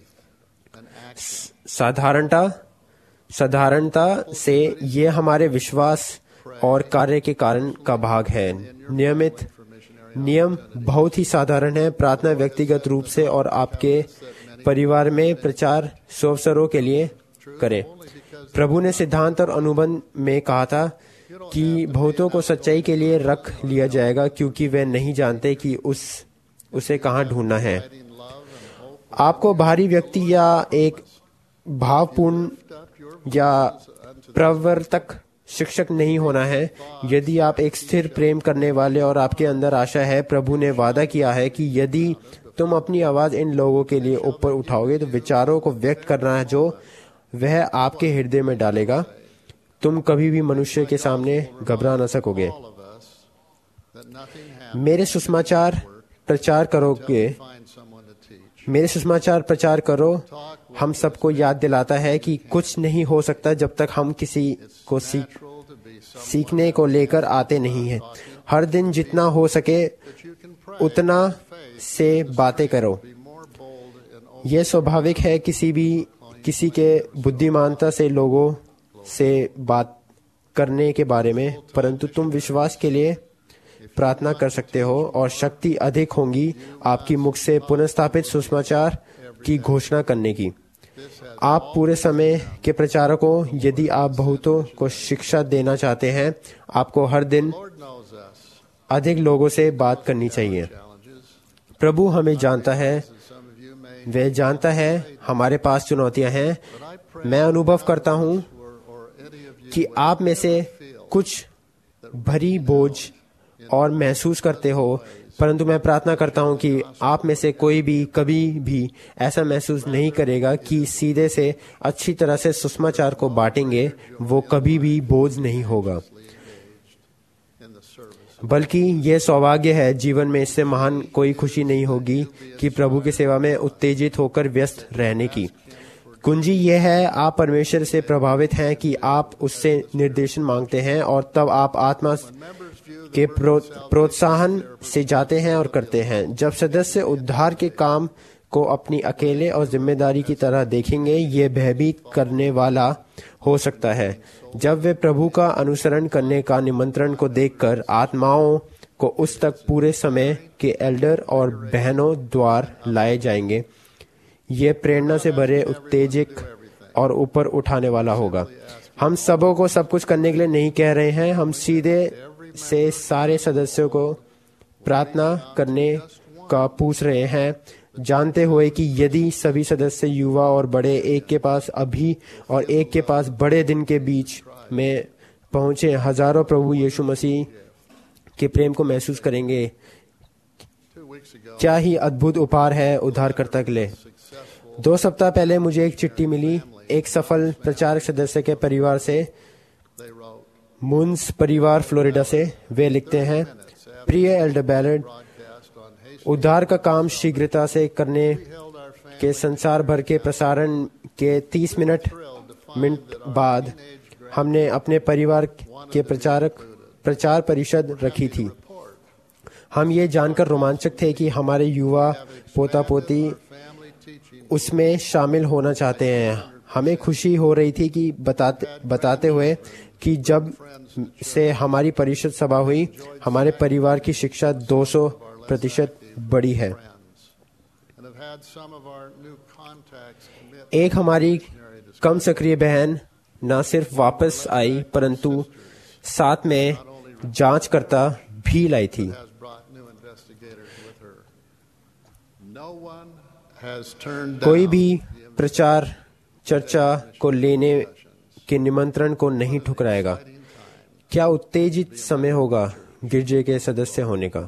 साधारणता साधारणता से ये हमारे विश्वास और कार्य के कारण का भाग है। नियमित नियम बहुत ही साधारण है। प्रार्थना व्यक्तिगत रूप से और आपके परिवार में प्रचार सुअवसरों के लिए करें। प्रभु ने सिद्धांत और अनुबंध में कहा था कि बहुतों को सच्चाई के लिए रख लिया जाएगा, क्योंकि वे नहीं जानते कि उस उसे कहाँ ढूंढना है। आपको बाहरी व्यक्ति या एक भावपूर्ण या प्रवर्तक शिक्षक नहीं होना है। यदि आप एक स्थिर प्रेम करने वाले और आपके अंदर आशा है, प्रभु ने वादा किया है कि यदि तुम अपनी आवाज इन लोगों के लिए ऊपर उठाओगे तो विचारों को व्यक्त करना है जो वह आपके हृदय में डालेगा। तुम कभी भी मनुष्य के सामने घबरा न सकोगे। मेरे सुसमाचार प्रचार करोगे मेरे सुसमाचार प्रचार करो हम सबको याद दिलाता है कि कुछ नहीं हो सकता जब तक हम किसी को सीख सीखने को लेकर आते नहीं हैं। हर दिन जितना हो सके उतना से बातें करो। यह स्वाभाविक है किसी भी किसी के बुद्धिमानता से लोगों से बात करने के बारे में, परंतु तुम विश्वास के लिए प्रार्थना कर सकते हो और शक्ति अधिक होंगी आपकी मुख से पुनर्स्थापित सुसमाचार की घोषणा करने की। आप पूरे समय के प्रचारकों, यदि आप बहुतों को शिक्षा देना चाहते हैं, आपको हर दिन अधिक लोगों से बात करनी चाहिए। प्रभु हमें जानता है, वह जानता है हमारे पास चुनौतियां हैं। मैं अनुभव करता हूं कि आप में से कुछ भरी बोझ और महसूस करते हो, परंतु मैं प्रार्थना करता हूं कि आप में से कोई भी कभी भी ऐसा महसूस नहीं करेगा कि सीधे से अच्छी तरह से सुसमाचार को बांटेंगे। वो कभी भी बोझ नहीं होगा, बल्कि यह सौभाग्य है। जीवन में इससे महान कोई खुशी नहीं होगी कि प्रभु की सेवा में उत्तेजित होकर व्यस्त रहने की। कुंजी यह है, आप परमेश्वर से प्रभावित हैं कि आप उससे निर्देशन मांगते हैं और तब आप आत्मा के प्रोत्साहन से जाते हैं और करते हैं। जब सदस्य उद्धार के काम को अपनी अकेले और जिम्मेदारी की तरह देखेंगे, ये भयभीत करने वाला हो सकता है। जब वे प्रभु का अनुसरण करने का निमंत्रण को देखकर आत्माओं को उस तक पूरे समय के एल्डर और बहनों द्वारा लाए जाएंगे, ये प्रेरणा से भरे, उत्तेजक और ऊपर उठाने वाला होगा। हम सबों को सब कुछ करने के लिए नहीं कह रहे हैं। हम सीधे से सारे सदस्यों को प्रार्थना करने का पूछ रहे हैं, जानते हुए कि यदि सभी सदस्य युवा और बड़े एक के पास अभी और एक के पास बड़े दिन के बीच में पहुंचे, हजारों प्रभु यीशु मसीह के प्रेम को महसूस करेंगे। क्या ही अद्भुत उपहार है उद्धारकर्ता के लिए। दो सप्ताह पहले मुझे एक चिट्ठी मिली एक सफल प्रचारक सदस्य के परिवार से, मुन्स परिवार फ्लोरिडा से। वे लिखते हैं, प्रिय एल्डर बैलर्ड, उद्धार का काम शीघ्रता से करने के संसार भर के प्रसारण के तीस मिनट मिनट बाद हमने अपने परिवार के प्रचारक प्रचार परिषद रखी थी। हम ये जानकर रोमांचक थे कि हमारे युवा पोता पोती उसमें शामिल होना चाहते हैं। हमें खुशी हो रही थी कि बताते बताते हुए कि जब से हमारी परिषद सभा हुई, हमारे परिवार की शिक्षा दो सौ प्रतिशत बढ़ी है। एक हमारी कम सक्रिय बहन न सिर्फ वापस आई, परंतु साथ में जांचकर्ता भी लाई थी। कोई भी प्रचार चर्चा को लेने के निमंत्रण को नहीं ठुकराएगा। क्या उत्तेजित समय होगा गिरजे के सदस्य होने का।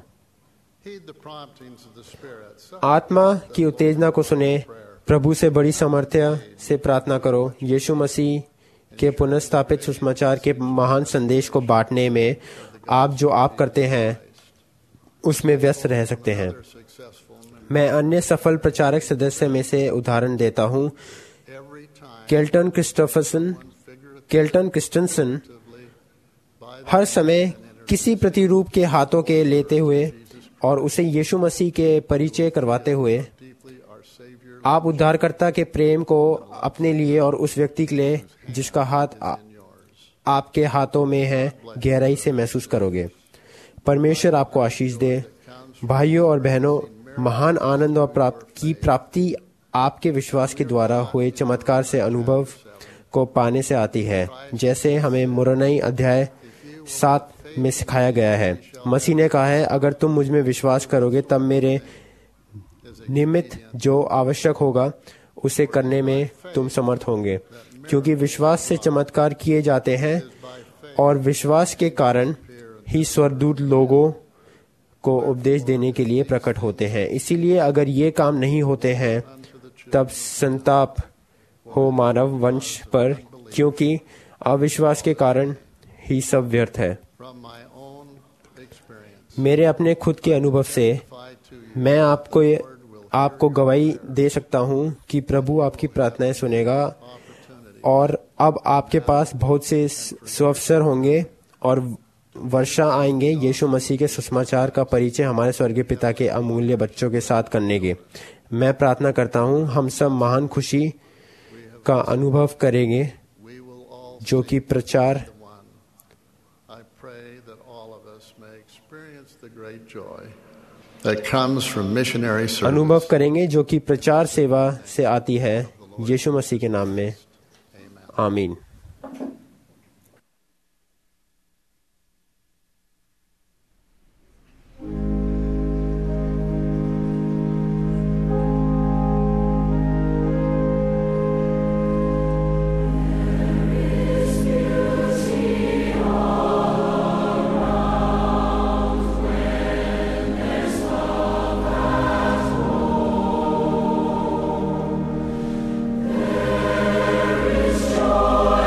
आत्मा की उत्तेजना को सुने, प्रभु से बड़ी सामर्थ्य से प्रार्थना करो। यीशु मसीह के पुनर्स्थापित सुसमाचार के महान संदेश को बांटने में आप जो आप करते हैं उसमें व्यस्त रह सकते हैं। मैं अन्य सफल प्रचारक सदस्य में से उदाहरण देता हूं। केल्टन क्रिस्टोफरसन केल्टन क्रिस्टनसन हर समय किसी प्रतिरूप के हाथों के लेते हुए और उसे यीशु मसीह के परिचय करवाते हुए आप उद्धारकर्ता के प्रेम को अपने लिए और उस व्यक्ति के लिए जिसका हाथ आ, आपके हाथों में है गहराई से महसूस करोगे। परमेश्वर आपको आशीष दे। भाइयों और बहनों, महान आनंद और प्राप्त की प्राप्ति आपके विश्वास के द्वारा हुए चमत्कार से अनुभव को पाने से आती है, जैसे हमें मुरनई अध्याय सात में सिखाया गया है। मसीह ने कहा है, अगर तुम मुझ में विश्वास करोगे तब मेरे निमित्त जो आवश्यक होगा उसे करने में तुम समर्थ होंगे, क्योंकि विश्वास से चमत्कार किए जाते हैं और विश्वास के कारण ही स्वर्गदूत लोगों को उपदेश देने के लिए प्रकट होते हैं। इसीलिए अगर ये काम नहीं होते हैं तब संताप हो मानव वंश पर, क्योंकि अविश्वास के कारण ही सब व्यर्थ है। मेरे अपने खुद के अनुभव से मैं आपको आपको गवाही दे सकता हूँ कि प्रभु आपकी प्रार्थनाएं सुनेगा और अब आपके पास बहुत से सुअवसर होंगे और वर्षा आएंगे यीशु मसीह के सुसमाचार का परिचय हमारे स्वर्गीय पिता के अमूल्य बच्चों के साथ करने के। मैं प्रार्थना करता हूँ हम सब महान खुशी का अनुभव करेंगे जो कि प्रचार अनुभव करेंगे जो कि प्रचार सेवा से आती है, यीशु मसीह के नाम में आमीन। Joy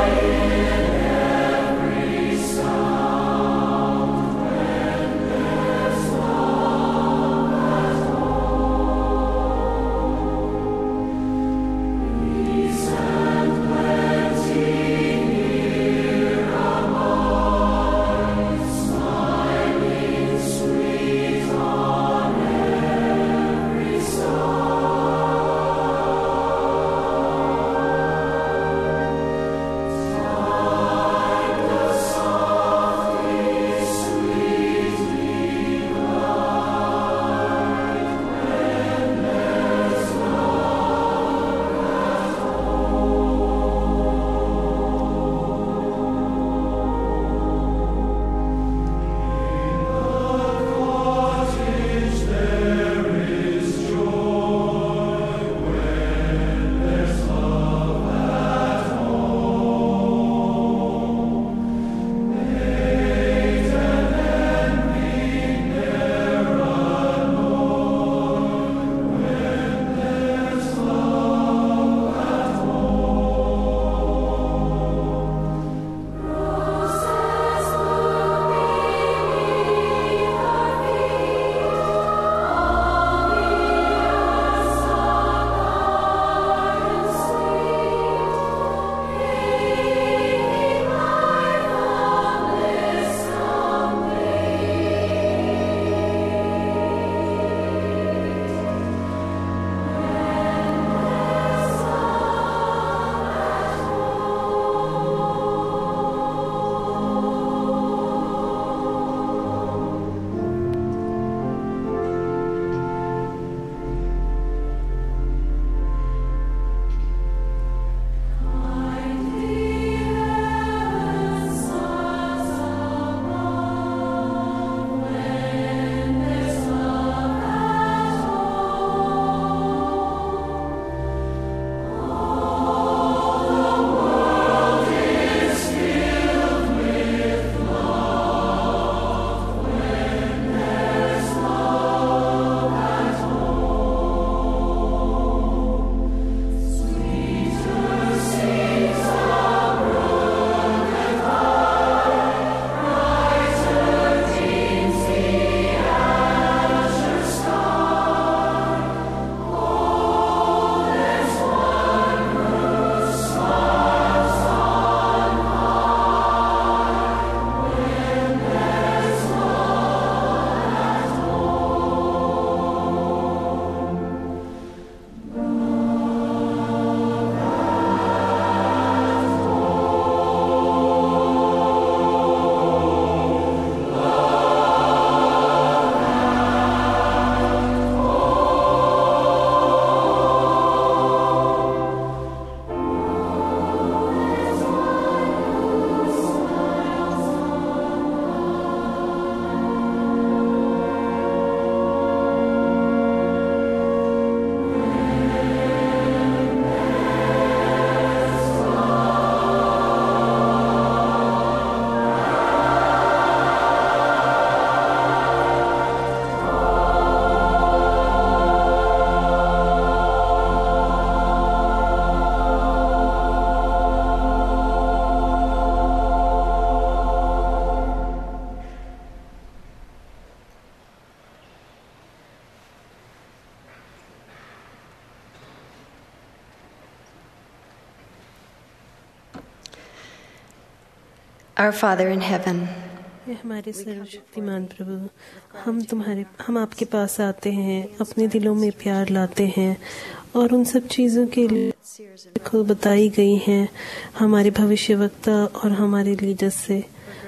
Our Father in heaven, ये हमारे सर्वशक्तिमान प्रभु, हम तुम्हारे हम आपके पास आते हैं, अपने दिलों में प्यार लाते हैं और उन सब चीज़ों के लिए खुद बताई गई हैं हमारे भविष्यवक्ता और हमारे लीडर से।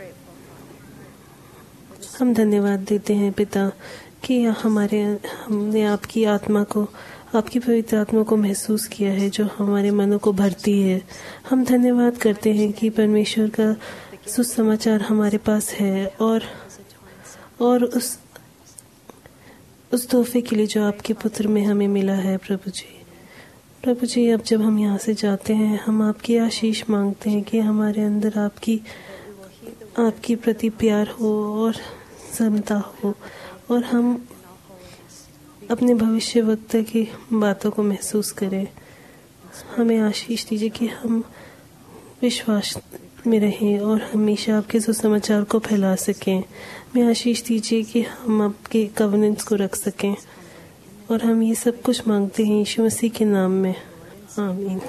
हम धन्यवाद देते हैं पिता कि हमारे हमने आपकी आत्मा को, आपकी पवित्र आत्मा को महसूस किया है जो हमारे मनों को भरती है। हम धन्यवाद करते हैं कि परमेश्वर का सुसमाचार हमारे पास है और और उस उस तोहफे के लिए जो आपके पुत्र में हमें मिला है। प्रभु जी, प्रभु जी, अब जब हम यहाँ से जाते हैं, हम आपकी आशीष मांगते हैं कि हमारे अंदर आपकी आपकी प्रति प्यार हो और समता हो और हम अपने भविष्य वक्त की बातों को महसूस करें। हमें आशीष दीजिए कि हम विश्वास में रहें और हमेशा आपके सुसमाचार को फैला सकें। हमें आशीष दीजिए कि हम आपके कवनेंट्स को रख सकें और हम ये सब कुछ मांगते हैं यीशु मसीह के नाम में, आमीन।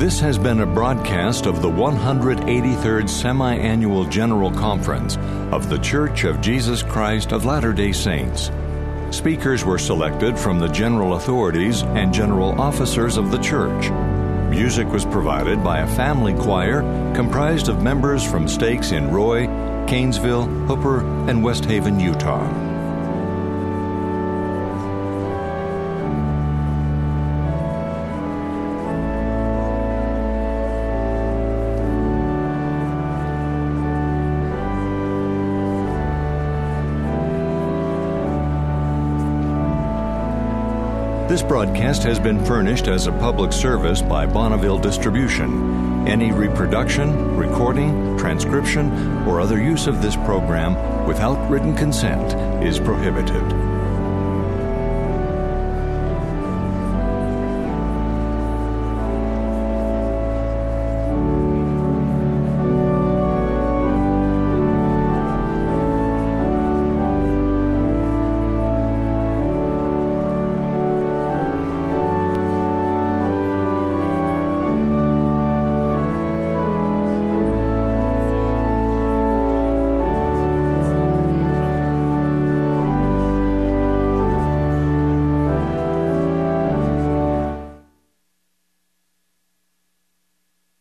This has been a broadcast of the one hundred eighty-third Semi-Annual General Conference of The Church of Jesus Christ of Latter-day Saints. Speakers were selected from the general authorities and general officers of the church. Music was provided by a family choir comprised of members from stakes in Roy, Canesville, Hooper, and West Haven, Utah. This broadcast has been furnished as a public service by Bonneville Distribution. Any reproduction, recording, transcription, or other use of this program without written consent is prohibited.